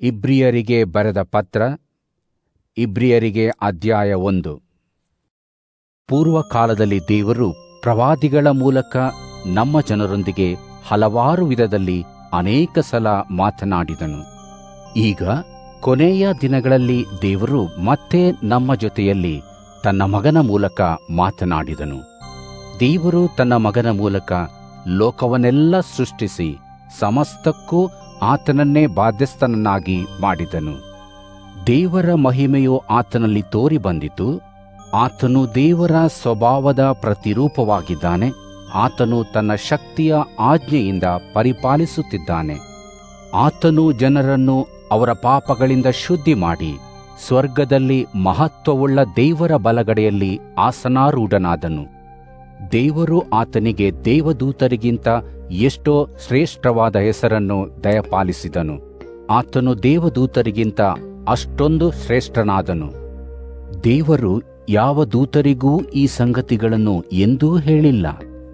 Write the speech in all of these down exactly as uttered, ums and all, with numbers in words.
ಇಬ್ರಿಯರಿಗೆ ಬರೆದ ಪತ್ರ. ಇಬ್ರಿಯರಿಗೆ ಅಧ್ಯಾಯ ಒಂದು. ಪೂರ್ವಕಾಲದಲ್ಲಿ ದೇವರು ಪ್ರವಾದಿಗಳ ಮೂಲಕ ನಮ್ಮ ಜನರೊಂದಿಗೆ ಹಲವಾರು ವಿಧದಲ್ಲಿ ಅನೇಕ ಸಲ ಮಾತನಾಡಿದನು. ಈಗ ಕೊನೆಯ ದಿನಗಳಲ್ಲಿ ದೇವರು ಮತ್ತೆ ನಮ್ಮ ಜೊತೆಯಲ್ಲಿ ತನ್ನ ಮಗನ ಮೂಲಕ ಮಾತನಾಡಿದನು. ದೇವರು ತನ್ನ ಮಗನ ಮೂಲಕ ಲೋಕವನ್ನೆಲ್ಲ ಸೃಷ್ಟಿಸಿ ಸಮಸ್ತಕ್ಕೂ ಆತನನ್ನೇ ಬಾಧ್ಯಸ್ಥನನ್ನಾಗಿ ಮಾಡಿದನು. ದೇವರ ಮಹಿಮೆಯು ಆತನಲ್ಲಿ ತೋರಿ ಬಂದಿತು. ಆತನು ದೇವರ ಸ್ವಭಾವದ ಪ್ರತಿರೂಪವಾಗಿದ್ದಾನೆ. ಆತನು ತನ್ನ ಶಕ್ತಿಯ ಆಜ್ಞೆಯಿಂದ ಪರಿಪಾಲಿಸುತ್ತಿದ್ದಾನೆ. ಆತನು ಜನರನ್ನು ಅವರ ಪಾಪಗಳಿಂದ ಶುದ್ಧಿ ಮಾಡಿ ಸ್ವರ್ಗದಲ್ಲಿ ಮಹತ್ವವುಳ್ಳ ದೇವರ ಬಲಗಡೆಯಲ್ಲಿ ಆಸನಾರೂಢನಾದನು. ದೇವರು ಆತನಿಗೆ ದೇವದೂತರಿಗಿಂತ ಎಷ್ಟೋ ಶ್ರೇಷ್ಠವಾದ ಹೆಸರನ್ನು ದಯಪಾಲಿಸಿದನು. ಆತನು ದೇವದೂತರಿಗಿಂತ ಅಷ್ಟೊಂದು ಶ್ರೇಷ್ಠನಾದನು. ದೇವರು ಯಾವ ದೂತರಿಗೂ ಈ ಸಂಗತಿಗಳನ್ನು ಎಂದೂ ಹೇಳಿಲ್ಲ.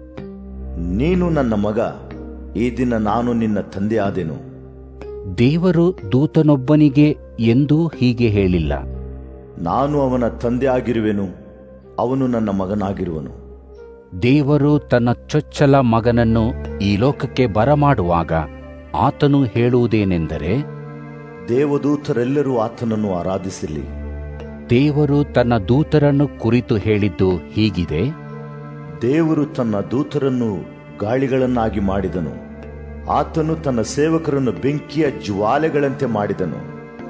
ನೀನು ನನ್ನ ಮಗ, ಈ ದಿನ ನಾನು ನಿನ್ನ ತಂದೆಯಾದೆನು. ದೇವರು ದೂತನೊಬ್ಬನಿಗೆ ಎಂದೂ ಹೀಗೆ ಹೇಳಿಲ್ಲ. ನಾನು ಅವನ ತಂದೆಯಾಗಿರುವೆನು, ಅವನು ನನ್ನ ಮಗನಾಗಿರುವನು. ದೇವರು ತನ್ನ ಚೊಚ್ಚಲ ಮಗನನ್ನು ಈ ಲೋಕಕ್ಕೆ ಬರಮಾಡುವಾಗ ಆತನು ಹೇಳುವುದೇನೆಂದರೆ, ದೇವದೂತರೆಲ್ಲರೂ ಆತನನ್ನು ಆರಾಧಿಸಲಿ. ದೇವರು ತನ್ನ ದೂತರನ್ನು ಕುರಿತು ಹೇಳಿದ್ದು ಹೀಗಿದೆ: ದೇವರು ತನ್ನ ದೂತರನ್ನು ಗಾಳಿಗಳನ್ನಾಗಿ ಮಾಡಿದನು. ಆತನು ತನ್ನ ಸೇವಕರನ್ನು ಬೆಂಕಿಯ ಜ್ವಾಲೆಗಳಂತೆ ಮಾಡಿದನು.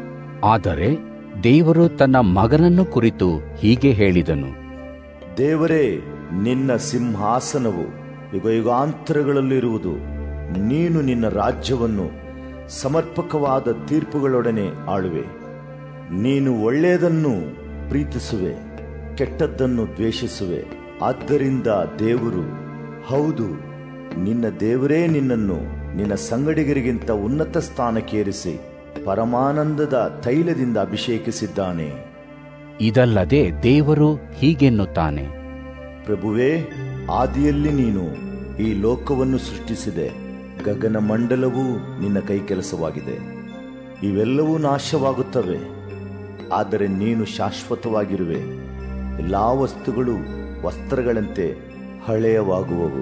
ಆದರೆ ದೇವರು ತನ್ನ ಮಗನನ್ನು ಕುರಿತು ಹೀಗೆ ಹೇಳಿದನು: ದೇವರೇ, ನಿನ್ನ ಸಿಂಹಾಸನವು ಯುಗ ಯುಗಾಂತರಗಳಲ್ಲಿರುವುದು. ನೀನು ನಿನ್ನ ರಾಜ್ಯವನ್ನು ಸಮರ್ಪಕವಾದ ತೀರ್ಪುಗಳೊಡನೆ ಆಳುವೆ. ನೀನು ಒಳ್ಳೆಯದನ್ನು ಪ್ರೀತಿಸುವೆ, ಕೆಟ್ಟದ್ದನ್ನು ದ್ವೇಷಿಸುವೆ. ಆದ್ದರಿಂದ ದೇವರು, ಹೌದು, ನಿನ್ನ ದೇವರೇ ನಿನ್ನನ್ನು ನಿನ್ನ ಸಂಗಡಿಗರಿಗಿಂತ ಉನ್ನತ ಸ್ಥಾನಕ್ಕೇರಿಸಿ ಪರಮಾನಂದದ ತೈಲದಿಂದ ಅಭಿಷೇಕಿಸಿದ್ದಾನೆ. ಇದಲ್ಲದೆ ದೇವರು ಹೀಗೆನ್ನುತ್ತಾನೆ: ಪ್ರಭುವೇ, ಆದಿಯಲ್ಲಿ ನೀನು ಈ ಲೋಕವನ್ನು ಸೃಷ್ಟಿಸಿದೆ. ಗಗನ ಮಂಡಲವೂ ನಿನ್ನ ಕೈಕೆಲಸವಾಗಿದೆ. ಇವೆಲ್ಲವೂ ನಾಶವಾಗುತ್ತವೆ, ಆದರೆ ನೀನು ಶಾಶ್ವತವಾಗಿರುವೆ. ಎಲ್ಲಾ ವಸ್ತುಗಳು ವಸ್ತ್ರಗಳಂತೆ ಹಳೆಯವಾಗುವವು.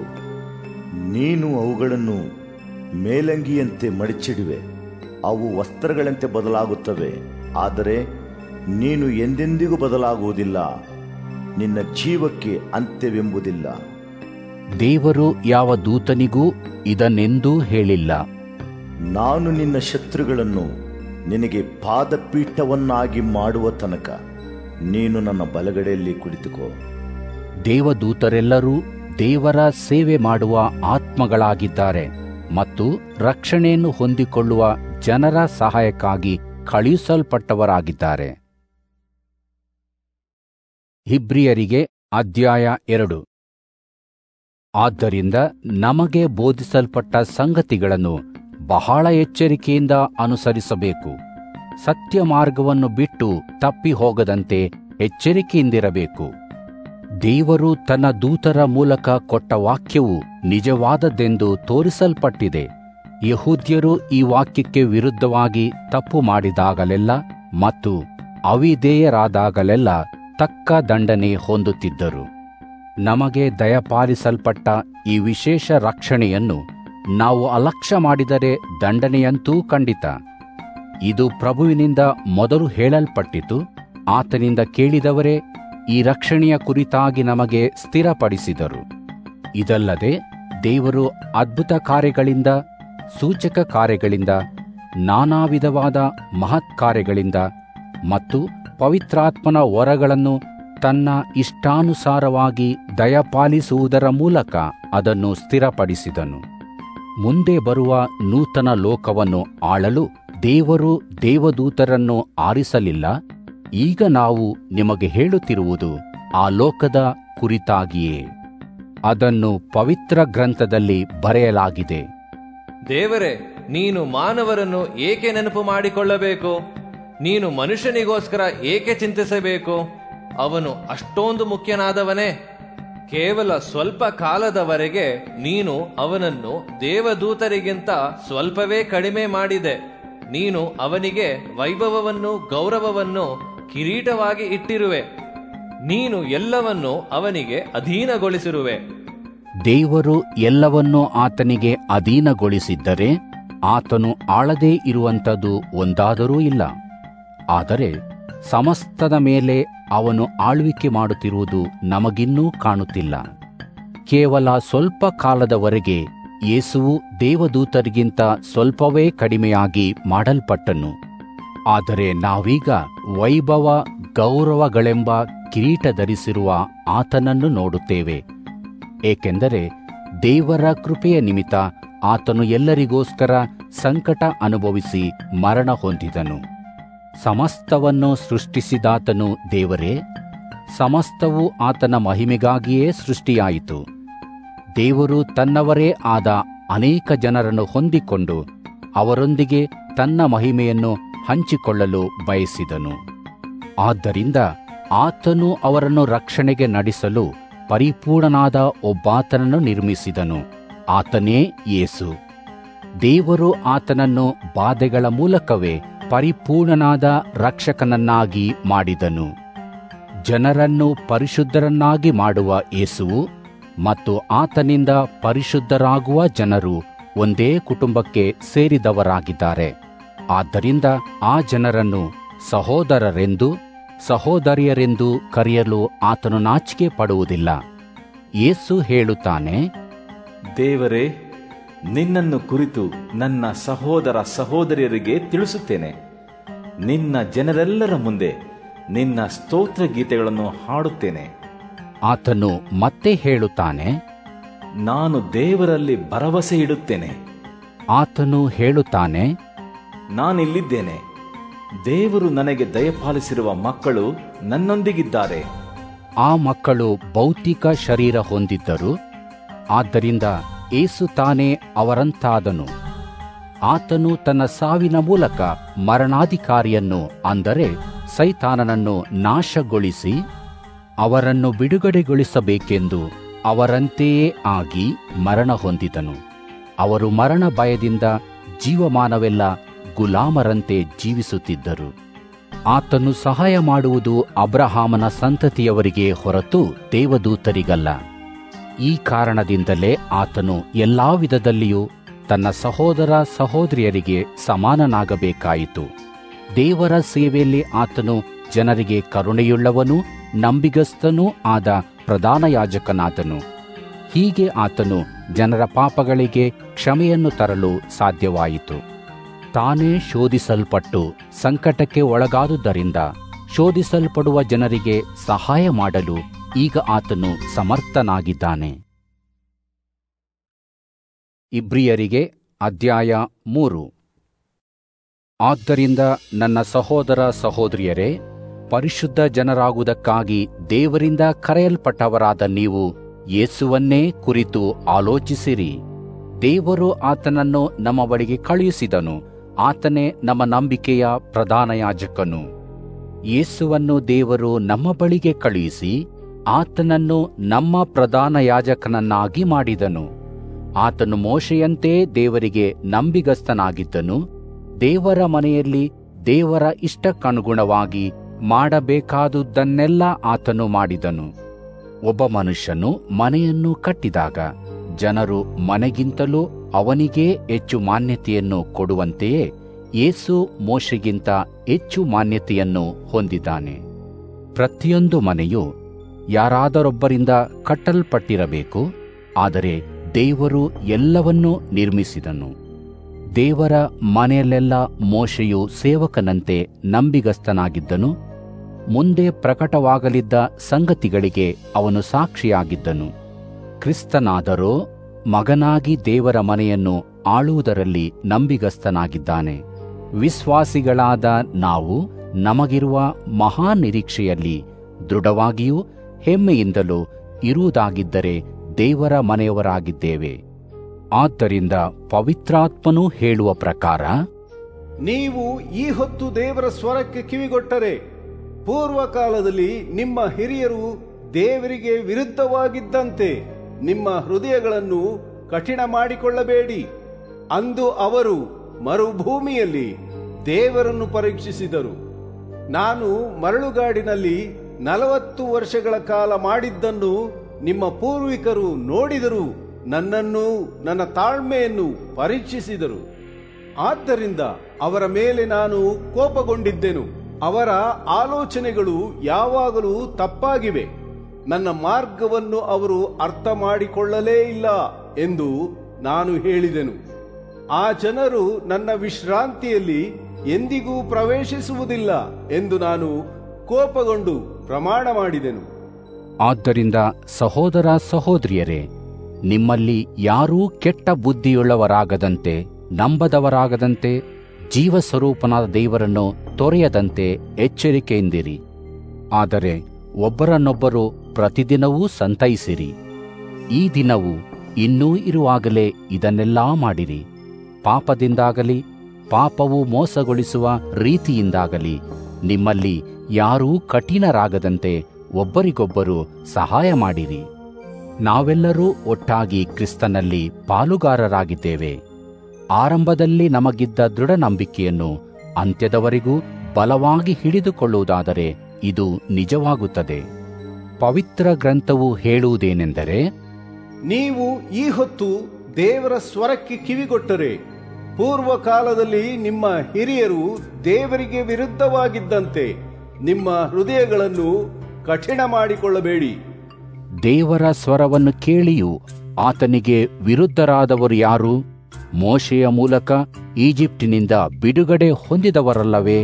ನೀನು ಅವುಗಳನ್ನು ಮೇಲಂಗಿಯಂತೆ ಮಡಚಿಡುವೆ. ಅವು ವಸ್ತ್ರಗಳಂತೆ ಬದಲಾಗುತ್ತವೆ, ಆದರೆ ನೀನು ಎಂದೆಂದಿಗೂ ಬದಲಾಗುವುದಿಲ್ಲ. ನಿನ್ನ ಜೀವಕ್ಕೆ ಅಂತ್ಯವೆಂಬುದಿಲ್ಲ. ದೇವರು ಯಾವ ದೂತನಿಗೂ ಇದನ್ನೆಂದೂ ಹೇಳಿಲ್ಲ. ನಾನು ನಿನ್ನ ಶತ್ರುಗಳನ್ನು ನಿನಗೆ ಪಾದಪೀಠವನ್ನಾಗಿ ಮಾಡುವ ತನಕ ನೀನು ನನ್ನ ಬಲಗಡೆಯಲ್ಲಿ ಕುಳಿತುಕೋ. ದೇವದೂತರೆಲ್ಲರೂ ದೇವರ ಸೇವೆ ಮಾಡುವ ಆತ್ಮಗಳಾಗಿದ್ದಾರೆ ಮತ್ತು ರಕ್ಷಣೆಯನ್ನು ಹೊಂದಿಕೊಳ್ಳುವ ಜನರ ಸಹಾಯಕ್ಕಾಗಿ ಕಳುಹಿಸಲ್ಪಟ್ಟವರಾಗಿದ್ದಾರೆ. ಇಬ್ರಿಯರಿಗೆ ಅಧ್ಯಾಯ ಎರಡು. ಆದ್ದರಿಂದ ನಮಗೆ ಬೋಧಿಸಲ್ಪಟ್ಟ ಸಂಗತಿಗಳನ್ನು ಬಹಳ ಎಚ್ಚರಿಕೆಯಿಂದ ಅನುಸರಿಸಬೇಕು. ಸತ್ಯ ಮಾರ್ಗವನ್ನು ಬಿಟ್ಟು ತಪ್ಪಿ ಹೋಗದಂತೆ ಎಚ್ಚರಿಕೆಯಿಂದಿರಬೇಕು. ದೇವರು ತನ್ನ ದೂತರ ಮೂಲಕ ಕೊಟ್ಟ ವಾಕ್ಯವು ನಿಜವಾದದ್ದೆಂದು ತೋರಿಸಲ್ಪಟ್ಟಿದೆ. ಯಹೂದ್ಯರು ಈ ವಾಕ್ಯಕ್ಕೆ ವಿರುದ್ಧವಾಗಿ ತಪ್ಪು ಮಾಡಿದಾಗಲೆಲ್ಲ ಮತ್ತು ಅವಿಧೇಯರಾದಾಗಲೆಲ್ಲ ತಕ್ಕ ದಂಡನೆ ಹೊಂದುತ್ತಿದ್ದರು. ನಮಗೆ ದಯಪಾಲಿಸಲ್ಪಟ್ಟ ಈ ವಿಶೇಷ ರಕ್ಷಣೆಯನ್ನು ನಾವು ಅಲಕ್ಷ್ಯ ಮಾಡಿದರೆ ದಂಡನೆಯಂತೂ ಖಂಡಿತ. ಇದು ಪ್ರಭುವಿನಿಂದ ಮೊದಲು ಹೇಳಲ್ಪಟ್ಟಿತು. ಆತನಿಂದ ಕೇಳಿದವರೇ ಈ ರಕ್ಷಣೆಯ ಕುರಿತಾಗಿ ನಮಗೆ ಸ್ಥಿರಪಡಿಸಿದರು. ಇದಲ್ಲದೆ ದೇವರು ಅದ್ಭುತ ಕಾರ್ಯಗಳಿಂದ, ಸೂಚಕ ಕಾರ್ಯಗಳಿಂದ, ನಾನಾ ವಿಧವಾದ ಮಹತ್ ಕಾರ್ಯಗಳಿಂದ ಮತ್ತು ಪವಿತ್ರಾತ್ಮನ ವರಗಳನ್ನು ತನ್ನ ಇಷ್ಟಾನುಸಾರವಾಗಿ ದಯಪಾಲಿಸುವುದರ ಮೂಲಕ ಅದನ್ನು ಸ್ಥಿರಪಡಿಸಿದನು. ಮುಂದೆ ಬರುವ ನೂತನ ಲೋಕವನ್ನು ಆಳಲು ದೇವರು ದೇವದೂತರನ್ನು ಆರಿಸಲಿಲ್ಲ. ಈಗ ನಾವು ನಿಮಗೆ ಹೇಳುತ್ತಿರುವುದು ಆ ಲೋಕದ ಕುರಿತಾಗಿಯೇ. ಅದನ್ನು ಪವಿತ್ರ ಗ್ರಂಥದಲ್ಲಿ ಬರೆಯಲಾಗಿದೆ: ದೇವರೇ, ನೀನು ಮಾನವರನ್ನು ಏಕೆ ನೆನಪು ಮಾಡಿಕೊಳ್ಳಬೇಕು? ನೀನು ಮನುಷ್ಯನಿಗೋಸ್ಕರ ಏಕೆ ಚಿಂತಿಸಬೇಕು? ಅವನು ಅಷ್ಟೊಂದು ಮುಖ್ಯನಾದವನೇ? ಕೇವಲ ಸ್ವಲ್ಪ ಕಾಲದವರೆಗೆ ನೀನು ಅವನನ್ನು ದೇವದೂತರಿಗಿಂತ ಸ್ವಲ್ಪವೇ ಕಡಿಮೆ ಮಾಡಿದೆ. ನೀನು ಅವನಿಗೆ ವೈಭವವನ್ನು ಗೌರವವನ್ನು ಕಿರೀಟವಾಗಿ ಇಟ್ಟಿರುವೆ. ನೀನು ಎಲ್ಲವನ್ನೂ ಅವನಿಗೆ ಅಧೀನಗೊಳಿಸಿರುವೆ. ದೇವರು ಎಲ್ಲವನ್ನೂ ಆತನಿಗೆ ಅಧೀನಗೊಳಿಸಿದ್ದರೆ ಆತನು ಆಳದೇ ಇರುವಂಥದ್ದು ಒಂದಾದರೂ ಇಲ್ಲ. ಆದರೆ ಸಮಸ್ತದ ಮೇಲೆ ಅವನು ಆಳ್ವಿಕೆ ಮಾಡುತ್ತಿರುವುದು ನಮಗಿನ್ನೂ ಕಾಣುತ್ತಿಲ್ಲ. ಕೇವಲ ಸ್ವಲ್ಪ ಕಾಲದವರೆಗೆ ಯೇಸುವು ದೇವದೂತರಿಗಿಂತ ಸ್ವಲ್ಪವೇ ಕಡಿಮೆಯಾಗಿ ಮಾಡಲ್ಪಟ್ಟನು. ಆದರೆ ನಾವೀಗ ವೈಭವ ಗೌರವಗಳೆಂಬ ಕಿರೀಟ ಧರಿಸಿರುವ ಆತನನ್ನು ನೋಡುತ್ತೇವೆ. ಏಕೆಂದರೆ ದೇವರ ಕೃಪೆಯ ನಿಮಿತ್ತ ಆತನು ಎಲ್ಲರಿಗೋಸ್ಕರ ಸಂಕಟ ಅನುಭವಿಸಿ ಮರಣ ಹೊಂದಿದನು. ಸಮಸ್ತವನ್ನು ಸೃಷ್ಟಿಸಿದಾತನು ದೇವರೇ. ಸಮಸ್ತವೂ ಆತನ ಮಹಿಮೆಗಾಗಿಯೇ ಸೃಷ್ಟಿಯಾಯಿತು. ದೇವರು ತನ್ನವರೇ ಆದ ಅನೇಕ ಜನರನ್ನು ಹೊಂದಿಕೊಂಡು ಅವರೊಂದಿಗೆ ತನ್ನ ಮಹಿಮೆಯನ್ನು ಹಂಚಿಕೊಳ್ಳಲು ಬಯಸಿದನು. ಆದ್ದರಿಂದ ಆತನು ಅವರನ್ನು ರಕ್ಷಣೆಗೆ ನಡೆಸಲು ಪರಿಪೂರ್ಣನಾದ ಒಬ್ಬಾತನನ್ನು ನಿರ್ಮಿಸಿದನು. ಆತನೇ ಯೇಸು. ದೇವರು ಆತನನ್ನು ಬಾಧೆಗಳ ಮೂಲಕವೇ ಪರಿಪೂರ್ಣನಾದ ರಕ್ಷಕನನ್ನಾಗಿ ಮಾಡಿದನು. ಜನರನ್ನು ಪರಿಶುದ್ಧರನ್ನಾಗಿ ಮಾಡುವ ಯೇಸುವು ಮತ್ತು ಆತನಿಂದ ಪರಿಶುದ್ಧರಾಗುವ ಜನರು ಒಂದೇ ಕುಟುಂಬಕ್ಕೆ ಸೇರಿದವರಾಗಿದ್ದಾರೆ. ಆದ್ದರಿಂದ ಆ ಜನರನ್ನು ಸಹೋದರರೆಂದು ಸಹೋದರಿಯರೆಂದು ಕರೆಯಲು ಆತನು ನಾಚಿಕೆ ಪಡುವುದಿಲ್ಲ. ಯೇಸು ಹೇಳುತ್ತಾನೆ, ದೇವರೇ, ನಿನ್ನನ್ನು ಕುರಿತು ನನ್ನ ಸಹೋದರ ಸಹೋದರಿಯರಿಗೆ ತಿಳಿಸುತ್ತೇನೆ. ನಿನ್ನ ಜನರೆಲ್ಲರ ಮುಂದೆ ನಿನ್ನ ಸ್ತೋತ್ರ ಗೀತೆಗಳನ್ನು ಹಾಡುತ್ತೇನೆ. ಆತನು ಮತ್ತೆ ಹೇಳುತ್ತಾನೆ, ನಾನು ದೇವರಲ್ಲಿ ಭರವಸೆ ಇಡುತ್ತೇನೆ. ಆತನು ಹೇಳುತ್ತಾನೆ, ನಾನಿಲ್ಲಿದ್ದೇನೆ. ದೇವರು ನನಗೆ ದಯಪಾಲಿಸಿರುವ ಮಕ್ಕಳು ನನ್ನೊಂದಿಗಿದ್ದಾರೆ. ಆ ಮಕ್ಕಳು ಭೌತಿಕ ಶರೀರ ಹೊಂದಿದ್ದರು. ಆದ್ದರಿಂದ ಯೇಸು ತಾನೇ ಅವರಂತಾದನು. ಆತನು ತನ್ನ ಸಾವಿನ ಮೂಲಕ ಮರಣಾಧಿಕಾರಿಯನ್ನು, ಅಂದರೆ ಸೈತಾನನನ್ನು ನಾಶಗೊಳಿಸಿ ಅವರನ್ನು ಬಿಡುಗಡೆಗೊಳಿಸಬೇಕೆಂದು ಅವರಂತೆಯೇ ಆಗಿ ಮರಣ ಹೊಂದಿದನು. ಅವರು ಮರಣ ಭಯದಿಂದ ಜೀವಮಾನವೆಲ್ಲ ಗುಲಾಮರಂತೆ ಜೀವಿಸುತ್ತಿದ್ದರು. ಆತನು ಸಹಾಯ ಮಾಡುವುದು ಅಬ್ರಹಾಮನ ಸಂತತಿಯವರಿಗೆ ಹೊರತು ದೇವದೂತರಿಗಲ್ಲ. ಈ ಕಾರಣದಿಂದಲೇ ಆತನು ಎಲ್ಲಾ ವಿಧದಲ್ಲಿಯೂ ತನ್ನ ಸಹೋದರ ಸಹೋದರಿಯರಿಗೆ ಸಮಾನನಾಗಬೇಕಾಯಿತು. ದೇವರ ಸೇವೆಯಲ್ಲಿ ಆತನು ಜನರಿಗೆ ಕರುಣೆಯುಳ್ಳವನೂ ನಂಬಿಗಸ್ತನೂ ಆದ ಪ್ರಧಾನ ಯಾಜಕನಾದನು. ಹೀಗೆ ಆತನು ಜನರ ಪಾಪಗಳಿಗೆ ಕ್ಷಮೆಯನ್ನು ತರಲು ಸಾಧ್ಯವಾಯಿತು. ತಾನೇ ಶೋಧಿಸಲ್ಪಟ್ಟು ಸಂಕಟಕ್ಕೆ ಒಳಗಾದುದರಿಂದ ಶೋಧಿಸಲ್ಪಡುವ ಜನರಿಗೆ ಸಹಾಯ ಮಾಡಲು ಈಗ ಆತನು ಸಮರ್ಥನಾಗಿದ್ದಾನೆ. ಇಬ್ರಿಯರಿಗೆ ಅಧ್ಯಾಯ ಮೂರು. ಆದ್ದರಿಂದ ನನ್ನ ಸಹೋದರ ಸಹೋದರಿಯರೇ, ಪರಿಶುದ್ಧ ಜನರಾಗುವುದಕ್ಕಾಗಿ ದೇವರಿಂದ ಕರೆಯಲ್ಪಟ್ಟವರಾದ ನೀವು ಯೇಸುವನ್ನೇ ಕುರಿತು ಆಲೋಚಿಸಿರಿ. ದೇವರು ಆತನನ್ನು ನಮ್ಮ ಬಳಿಗೆ ಕಳುಹಿಸಿದನು. ಆತನೇ ನಮ್ಮ ನಂಬಿಕೆಯ ಪ್ರಧಾನ ಯಾಜಕನು. ಯೇಸುವನ್ನು ದೇವರು ನಮ್ಮ ಬಳಿಗೆ ಕಳುಹಿಸಿ ಆತನನ್ನು ನಮ್ಮ ಪ್ರಧಾನ ಯಾಜಕನನ್ನಾಗಿ ಮಾಡಿದನು. ಆತನು ಮೋಶೆಯಂತೆ ದೇವರಿಗೆ ನಂಬಿಗಸ್ತನಾಗಿದ್ದನು. ದೇವರ ಮನೆಯಲ್ಲಿ ದೇವರ ಇಷ್ಟಕ್ಕನುಗುಣವಾಗಿ ಮಾಡಬೇಕಾದುದನ್ನೆಲ್ಲ ಆತನು ಮಾಡಿದನು. ಒಬ್ಬ ಮನುಷ್ಯನು ಮನೆಯನ್ನು ಕಟ್ಟಿದಾಗ ಜನರು ಮನೆಗಿಂತಲೂ ಅವನಿಗೇ ಹೆಚ್ಚು ಮಾನ್ಯತೆಯನ್ನು ಕೊಡುವಂತೆಯೇ ಯೇಸು ಮೋಶೆಗಿಂತ ಹೆಚ್ಚು ಮಾನ್ಯತೆಯನ್ನು ಹೊಂದಿದ್ದಾನೆ. ಪ್ರತಿಯೊಂದು ಮನೆಯು ಯಾರಾದರೊಬ್ಬರಿಂದ ಕಟ್ಟಲ್ಪಟ್ಟಿರಬೇಕು. ಆದರೆ ದೇವರು ಎಲ್ಲವನ್ನೂ ನಿರ್ಮಿಸಿದನು. ದೇವರ ಮನೆಯಲ್ಲೆಲ್ಲ ಮೋಶೆಯು ಸೇವಕನಂತೆ ನಂಬಿಗಸ್ತನಾಗಿದ್ದನು. ಮುಂದೆ ಪ್ರಕಟವಾಗಲಿದ್ದ ಸಂಗತಿಗಳಿಗೆ ಅವನು ಸಾಕ್ಷಿಯಾಗಿದ್ದನು. ಕ್ರಿಸ್ತನಾದರೋ ಮಗನಾಗಿ ದೇವರ ಮನೆಯನ್ನು ಆಳುವುದರಲ್ಲಿ ನಂಬಿಗಸ್ತನಾಗಿದ್ದಾನೆ. ವಿಶ್ವಾಸಿಗಳಾದ ನಾವು ನಮಗಿರುವ ಮಹಾನಿರೀಕ್ಷೆಯಲ್ಲಿ ದೃಢವಾಗಿಯೂ ಹೆಮ್ಮೆಯಿಂದಲೂ ಇರುವುದಾಗಿದ್ದರೆ ದೇವರ ಮನೆಯವರಾಗಿದ್ದೇವೆ. ಆದ್ದರಿಂದ ಪವಿತ್ರಾತ್ಮನು ಹೇಳುವ ಪ್ರಕಾರ, ನೀವು ಈ ಹೊತ್ತು ದೇವರ ಸ್ವರಕ್ಕೆ ಕಿವಿಗೊಟ್ಟರೆ, ಪೂರ್ವಕಾಲದಲ್ಲಿ ನಿಮ್ಮ ಹಿರಿಯರು ದೇವರಿಗೆ ವಿರುದ್ಧವಾಗಿದ್ದಂತೆ ನಿಮ್ಮ ಹೃದಯಗಳನ್ನು ಕಠಿಣ ಮಾಡಿಕೊಳ್ಳಬೇಡಿ. ಅಂದು ಅವರು ಮರುಭೂಮಿಯಲ್ಲಿ ದೇವರನ್ನು ಪರೀಕ್ಷಿಸಿದರು. ನಾನು ಮರಳುಗಾಡಿನಲ್ಲಿ ನಲವತ್ತು ವರ್ಷಗಳ ಕಾಲ ಮಾಡಿದ್ದನ್ನು ನಿಮ್ಮ ಪೂರ್ವಿಕರು ನೋಡಿದರು, ನನ್ನನ್ನು ನನ್ನ ತಾಳ್ಮೆಯನ್ನು ಪರೀಕ್ಷಿಸಿದರು. ಆದ್ದರಿಂದ ಅವರ ಮೇಲೆ ನಾನು ಕೋಪಗೊಂಡಿದ್ದೆನು. ಅವರ ಆಲೋಚನೆಗಳು ಯಾವಾಗಲೂ ತಪ್ಪಾಗಿವೆ, ನನ್ನ ಮಾರ್ಗವನ್ನು ಅವರು ಅರ್ಥ ಮಾಡಿಕೊಳ್ಳಲೇ ಇಲ್ಲ ಎಂದು ನಾನು ಹೇಳಿದೆನು. ಆ ಜನರು ನನ್ನ ವಿಶ್ರಾಂತಿಯಲ್ಲಿ ಎಂದಿಗೂ ಪ್ರವೇಶಿಸುವುದಿಲ್ಲ ಎಂದು ನಾನು ಕೋಪಗೊಂಡು ಪ್ರಮಾಣ ಮಾಡಿದೆನು. ಆದ್ದರಿಂದ ಸಹೋದರ ಸಹೋದರಿಯರೇ, ನಿಮ್ಮಲ್ಲಿ ಯಾರೂ ಕೆಟ್ಟ ಬುದ್ಧಿಯುಳ್ಳವರಾಗದಂತೆ, ನಂಬದವರಾಗದಂತೆ, ಜೀವಸ್ವರೂಪನಾದ ದೇವರನ್ನು ತೊರೆಯದಂತೆ ಎಚ್ಚರಿಕೆಯಿಂದಿರಿ. ಆದರೆ ಒಬ್ಬರನ್ನೊಬ್ಬರು ಪ್ರತಿದಿನವೂ ಸಂತೈಸಿರಿ. ಈ ದಿನವು ಇನ್ನೂ ಇರುವಾಗಲೇ ಇದನ್ನೆಲ್ಲಾ ಮಾಡಿರಿ. ಪಾಪದಿಂದಾಗಲಿ ಪಾಪವು ಮೋಸಗೊಳಿಸುವ ರೀತಿಯಿಂದಾಗಲಿ ನಿಮ್ಮಲ್ಲಿ ಯಾರೂ ಕಠಿಣರಾಗದಂತೆ ಒಬ್ಬರಿಗೊಬ್ಬರು ಸಹಾಯ ಮಾಡಿರಿ. ನಾವೆಲ್ಲರೂ ಒಟ್ಟಾಗಿ ಕ್ರಿಸ್ತನಲ್ಲಿ ಪಾಲುಗಾರರಾಗಿದ್ದೇವೆ. ಆರಂಭದಲ್ಲಿ ನಮಗಿದ್ದ ದೃಢ ನಂಬಿಕೆಯನ್ನು ಅಂತ್ಯದವರೆಗೂ ಬಲವಾಗಿ ಹಿಡಿದುಕೊಳ್ಳುವುದಾದರೆ ಇದು ನಿಜವಾಗುತ್ತದೆ. ಪವಿತ್ರ ಗ್ರಂಥವು ಹೇಳುವುದೇನೆಂದರೆ, ನೀವು ಈ ಹೊತ್ತು ದೇವರ ಸ್ವರಕ್ಕೆ ಕಿವಿಗೊಟ್ಟರೆ, ಪೂರ್ವ ಕಾಲದಲ್ಲಿ ನಿಮ್ಮ ಹಿರಿಯರು ದೇವರಿಗೆ ವಿರುದ್ಧವಾಗಿದ್ದಂತೆ ನಿಮ್ಮ ಹೃದಯಗಳನ್ನು ಕಠಿಣ ಮಾಡಿಕೊಳ್ಳಬೇಡಿ. ದೇವರ ಸ್ವರವನ್ನು ಕೇಳಿಯೂ ಆತನಿಗೆ ವಿರುದ್ಧರಾದವರು ಯಾರು? ಮೋಶೆಯ ಮೂಲಕ ಈಜಿಪ್ಟಿನಿಂದ ಬಿಡುಗಡೆ ಹೊಂದಿದವರಲ್ಲವೇ?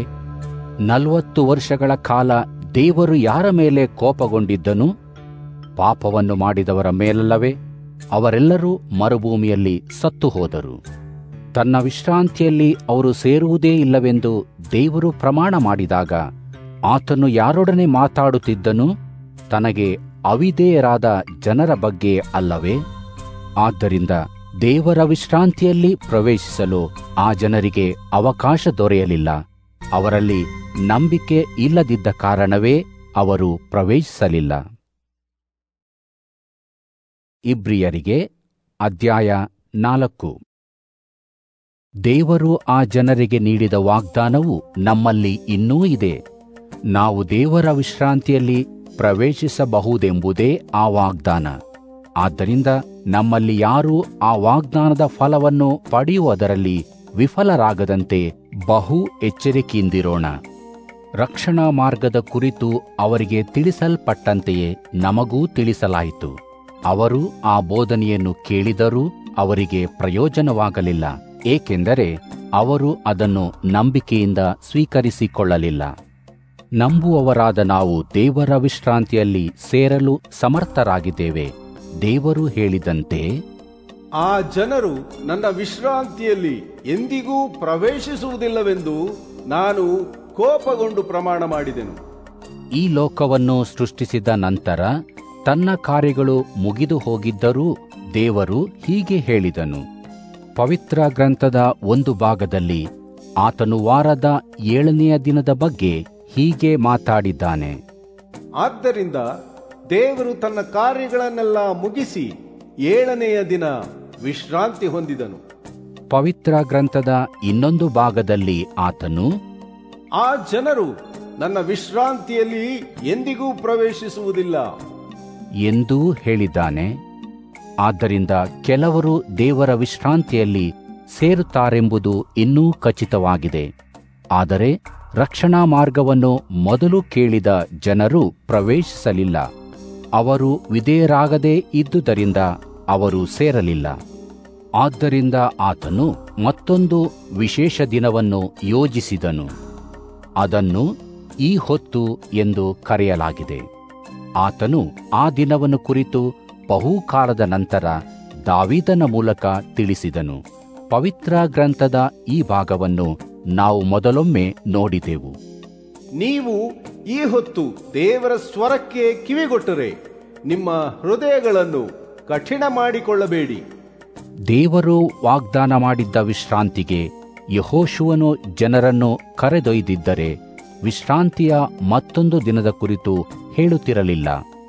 ನಲವತ್ತು ವರ್ಷಗಳ ಕಾಲ ದೇವರು ಯಾರ ಮೇಲೆ ಕೋಪಗೊಂಡಿದ್ದನು? ಪಾಪವನ್ನು ಮಾಡಿದವರ ಮೇಲಲ್ಲವೇ? ಅವರೆಲ್ಲರೂ ಮರುಭೂಮಿಯಲ್ಲಿ ಸತ್ತು ಹೋದರು. ತನ್ನ ವಿಶ್ರಾಂತಿಯಲ್ಲಿ ಅವರು ಸೇರುವುದೇ ಇಲ್ಲವೆಂದು ದೇವರು ಪ್ರಮಾಣ ಮಾಡಿದಾಗ ಆತನು ಯಾರೊಡನೆ ಮಾತಾಡುತ್ತಿದ್ದನು? ತನಗೆ ಅವಿಧೇಯರಾದ ಜನರ ಬಗ್ಗೆ ಅಲ್ಲವೇ? ಆದ್ದರಿಂದ ದೇವರ ವಿಶ್ರಾಂತಿಯಲ್ಲಿ ಪ್ರವೇಶಿಸಲು ಆ ಜನರಿಗೆ ಅವಕಾಶ ದೊರೆಯಲಿಲ್ಲ. ಅವರಲ್ಲಿ ನಂಬಿಕೆ ಇಲ್ಲದಿದ್ದ ಕಾರಣವೇ ಅವರು ಪ್ರವೇಶಿಸಲಿಲ್ಲ. ಇಬ್ರಿಯರಿಗೆ ಅಧ್ಯಾಯ ನಾಲ್ಕು. ದೇವರು ಆ ಜನರಿಗೆ ನೀಡಿದ ವಾಗ್ದಾನವು ನಮ್ಮಲ್ಲಿ ಇನ್ನೂ ಇದೆ. ನಾವು ದೇವರ ವಿಶ್ರಾಂತಿಯಲ್ಲಿ ಪ್ರವೇಶಿಸಬಹುದೆಂಬುದೇ ಆ ವಾಗ್ದಾನ. ಆದ್ದರಿಂದ ನಮ್ಮಲ್ಲಿ ಯಾರೂ ಆ ವಾಗ್ದಾನದ ಫಲವನ್ನು ಪಡೆಯುವುದರಲ್ಲಿ ವಿಫಲರಾಗದಂತೆ ಬಹು ಎಚ್ಚರಿಕೆಯಿಂದಿರೋಣ. ರಕ್ಷಣಾ ಮಾರ್ಗದ ಕುರಿತು ಅವರಿಗೆ ತಿಳಿಸಲ್ಪಟ್ಟಂತೆಯೇ ನಮಗೂ ತಿಳಿಸಲಾಯಿತು. ಅವರು ಆ ಬೋಧನೆಯನ್ನು ಕೇಳಿದರೂ ಅವರಿಗೆ ಪ್ರಯೋಜನವಾಗಲಿಲ್ಲ, ಏಕೆಂದರೆ ಅವರು ಅದನ್ನು ನಂಬಿಕೆಯಿಂದ ಸ್ವೀಕರಿಸಿಕೊಳ್ಳಲಿಲ್ಲ. ನಂಬುವವರಾದ ನಾವು ದೇವರ ವಿಶ್ರಾಂತಿಯಲ್ಲಿ ಸೇರಲು ಸಮರ್ಥರಾಗಿದ್ದೇವೆ. ದೇವರು ಹೇಳಿದಂತೆ, ಆ ಜನರು ನನ್ನ ವಿಶ್ರಾಂತಿಯಲ್ಲಿ ಎಂದಿಗೂ ಪ್ರವೇಶಿಸುವುದಿಲ್ಲವೆಂದು ನಾನು ಕೋಪಗೊಂಡು ಪ್ರಮಾಣ ಮಾಡಿದೆನು. ಈ ಲೋಕವನ್ನು ಸೃಷ್ಟಿಸಿದ ನಂತರ ತನ್ನ ಕಾರ್ಯಗಳು ಮುಗಿದು ಹೋಗಿದ್ದರೂ ದೇವರು ಹೀಗೆ ಹೇಳಿದನು. ಪವಿತ್ರ ಗ್ರಂಥದ ಒಂದು ಭಾಗದಲ್ಲಿ ಆತನು ವಾರದ ಏಳನೆಯ ದಿನದ ಬಗ್ಗೆ ಹೀಗೆ ಮಾತಾಡಿದ್ದಾನೆ. ಆದ್ದರಿಂದ ದೇವರು ತನ್ನ ಕಾರ್ಯಗಳನ್ನೆಲ್ಲ ಮುಗಿಸಿ ಏಳನೆಯ ದಿನ ವಿಶ್ರಾಂತಿ ಹೊಂದಿದನು. ಪವಿತ್ರ ಗ್ರಂಥದ ಇನ್ನೊಂದು ಭಾಗದಲ್ಲಿ ಆತನು, ಆ ಜನರು ನನ್ನ ವಿಶ್ರಾಂತಿಯಲ್ಲಿ ಎಂದಿಗೂ ಪ್ರವೇಶಿಸುವುದಿಲ್ಲ ಎಂದೂ ಹೇಳಿದ್ದಾನೆ. ಆದ್ದರಿಂದ ಕೆಲವರು ದೇವರ ವಿಶ್ರಾಂತಿಯಲ್ಲಿ ಸೇರುತ್ತಾರೆಂಬುದು ಇನ್ನೂ ಖಚಿತವಾಗಿದೆ. ಆದರೆ ರಕ್ಷಣಾ ಮಾರ್ಗವನ್ನು ಮೊದಲು ಕೇಳಿದ ಜನರು ಪ್ರವೇಶಿಸಲಿಲ್ಲ. ಅವರು ವಿಧೇಯರಾಗದೇ ಇದ್ದುದರಿಂದ ಅವರು ಸೇರಲಿಲ್ಲ. ಆದ್ದರಿಂದ ಆತನು ಮತ್ತೊಂದು ವಿಶೇಷ ದಿನವನ್ನು ಯೋಜಿಸಿದನು. ಅದನ್ನು ಈ ಹೊತ್ತು ಎಂದು ಕರೆಯಲಾಗಿದೆ. ಆತನು ಆ ದಿನವನ್ನು ಕುರಿತು ಬಹುಕಾಲದ ನಂತರ ದಾವೀದನ ಮೂಲಕ ತಿಳಿಸಿದನು. ಪವಿತ್ರ ಗ್ರಂಥದ ಈ ಭಾಗವನ್ನು ನಾವು ಮೊದಲೊಮ್ಮೆ ನೋಡಿದೆವು. ನೀವು ಈ ಹೊತ್ತು ದೇವರ ಸ್ವರಕ್ಕೆ ಕಿವಿಗೊಟ್ಟರೆ ನಿಮ್ಮ ಹೃದಯಗಳನ್ನು ಕಠಿಣ ಮಾಡಿಕೊಳ್ಳಬೇಡಿ. ದೇವರು ವಾಗ್ದಾನ ಮಾಡಿದ್ದ ವಿಶ್ರಾಂತಿಗೆ ಯೆಹೋಶುವನು ಜನರನ್ನು ಕರೆದೊಯ್ದಿದ್ದರೆ ವಿಶ್ರಾಂತಿಯ ಮತ್ತೊಂದು ದಿನದ ಕುರಿತು ಹೇಳುತ್ತಿರಲಿಲ್ಲ.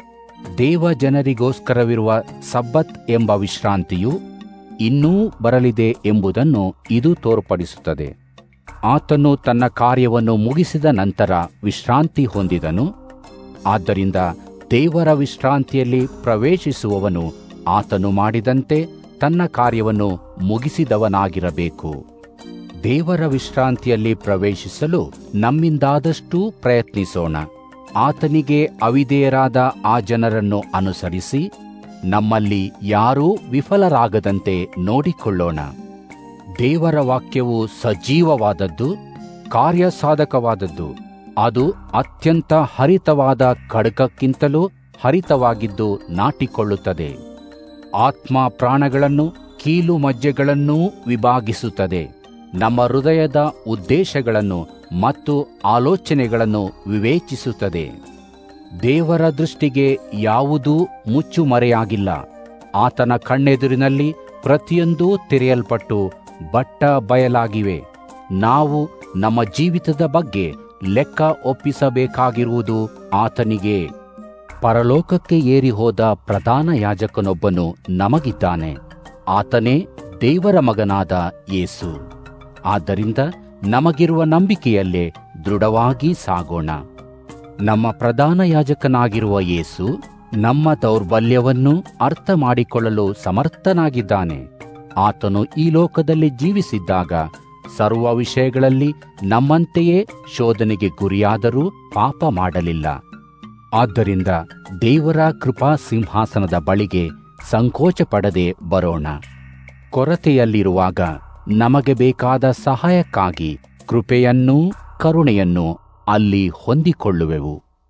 ದೇವ ಜನರಿಗೋಸ್ಕರವಿರುವ ಸಬ್ಬತ್ ಎಂಬ ವಿಶ್ರಾಂತಿಯು ಇನ್ನೂ ಬರಲಿದೆ ಎಂಬುದನ್ನು ಇದು ತೋರ್ಪಡಿಸುತ್ತದೆ. ಆತನು ತನ್ನ ಕಾರ್ಯವನ್ನು ಮುಗಿಸಿದ ನಂತರ ವಿಶ್ರಾಂತಿ ಹೊಂದಿದನು. ಆದ್ದರಿಂದ ದೇವರ ವಿಶ್ರಾಂತಿಯಲ್ಲಿ ಪ್ರವೇಶಿಸುವವನು ಆತನು ಮಾಡಿದಂತೆ ತನ್ನ ಕಾರ್ಯವನ್ನು ಮುಗಿಸಿದವನಾಗಿರಬೇಕು. ದೇವರ ವಿಶ್ರಾಂತಿಯಲ್ಲಿ ಪ್ರವೇಶಿಸಲು ನಮ್ಮಿಂದಾದಷ್ಟೂ ಪ್ರಯತ್ನಿಸೋಣ. ಆತನಿಗೆ ಅವಿಧೇಯರಾದ ಆ ಜನರನ್ನು ಅನುಸರಿಸಿ ನಮ್ಮಲ್ಲಿ ಯಾರೂ ವಿಫಲರಾಗದಂತೆ ನೋಡಿಕೊಳ್ಳೋಣ. ದೇವರ ವಾಕ್ಯವು ಸಜೀವವಾದದ್ದು, ಕಾರ್ಯಸಾಧಕವಾದದ್ದು. ಅದು ಅತ್ಯಂತ ಹರಿತವಾದ ಖಡ್ಗಕ್ಕಿಂತಲೂ ಹರಿತವಾಗಿದ್ದು ನಾಟಿಕೊಳ್ಳುತ್ತದೆ. ಆತ್ಮ ಪ್ರಾಣಗಳನ್ನು, ಕೀಲು ಮಜ್ಜೆಗಳನ್ನೂ ವಿಭಾಗಿಸುತ್ತದೆ. ನಮ್ಮ ಹೃದಯದ ಉದ್ದೇಶಗಳನ್ನು ಮತ್ತು ಆಲೋಚನೆಗಳನ್ನು ವಿವೇಚಿಸುತ್ತದೆ. ದೇವರ ದೃಷ್ಟಿಗೆ ಯಾವುದೂ ಮುಚ್ಚುಮರೆಯಾಗಿಲ್ಲ. ಆತನ ಕಣ್ಣೆದುರಿನಲ್ಲಿ ಪ್ರತಿಯೊಂದೂ ತೆರೆಯಲ್ಪಟ್ಟು ಬಟ್ಟ ಬಯಲಾಗಿವೆ. ನಾವು ನಮ್ಮ ಜೀವಿತದ ಬಗ್ಗೆ ಲೆಕ್ಕ ಒಪ್ಪಿಸಬೇಕಾಗಿರುವುದು ಆತನಿಗೆ. ಪರಲೋಕಕ್ಕೆ ಏರಿ ಹೋದ ಪ್ರಧಾನ ಯಾಜಕನೊಬ್ಬನು ನಮಗಿದ್ದಾನೆ. ಆತನೇ ದೇವರ ಮಗನಾದ ಯೇಸು. ಆದ್ದರಿಂದ ನಮಗಿರುವ ನಂಬಿಕೆಯಲ್ಲೇ ದೃಢವಾಗಿ ಸಾಗೋಣ. ನಮ್ಮ ಪ್ರಧಾನ ಯಾಜಕನಾಗಿರುವ ಯೇಸು ನಮ್ಮ ದೌರ್ಬಲ್ಯವನ್ನು ಅರ್ಥ ಮಾಡಿಕೊಳ್ಳಲು ಸಮರ್ಥನಾಗಿದ್ದಾನೆ. ಆತನು ಈ ಲೋಕದಲ್ಲಿ ಜೀವಿಸಿದ್ದಾಗ ಸರ್ವ ವಿಷಯಗಳಲ್ಲಿ ನಮ್ಮಂತೆಯೇ ಶೋಧನೆಗೆ ಗುರಿಯಾದರೂ ಪಾಪ ಮಾಡಲಿಲ್ಲ. ಆದ್ದರಿಂದ ದೇವರ ಕೃಪಾ ಸಿಂಹಾಸನದ ಬಳಿಗೆ ಸಂಕೋಚ ಪಡದೆ ಬರೋಣ. ಕೊರತೆಯಲ್ಲಿರುವಾಗ ನಮಗೆ ಬೇಕಾದ ಸಹಾಯಕ್ಕಾಗಿ ಕೃಪೆಯನ್ನೂ ಕರುಣೆಯನ್ನೂ ಅಲ್ಲಿ ಹೊಂದಿಕೊಳ್ಳುವೆವು.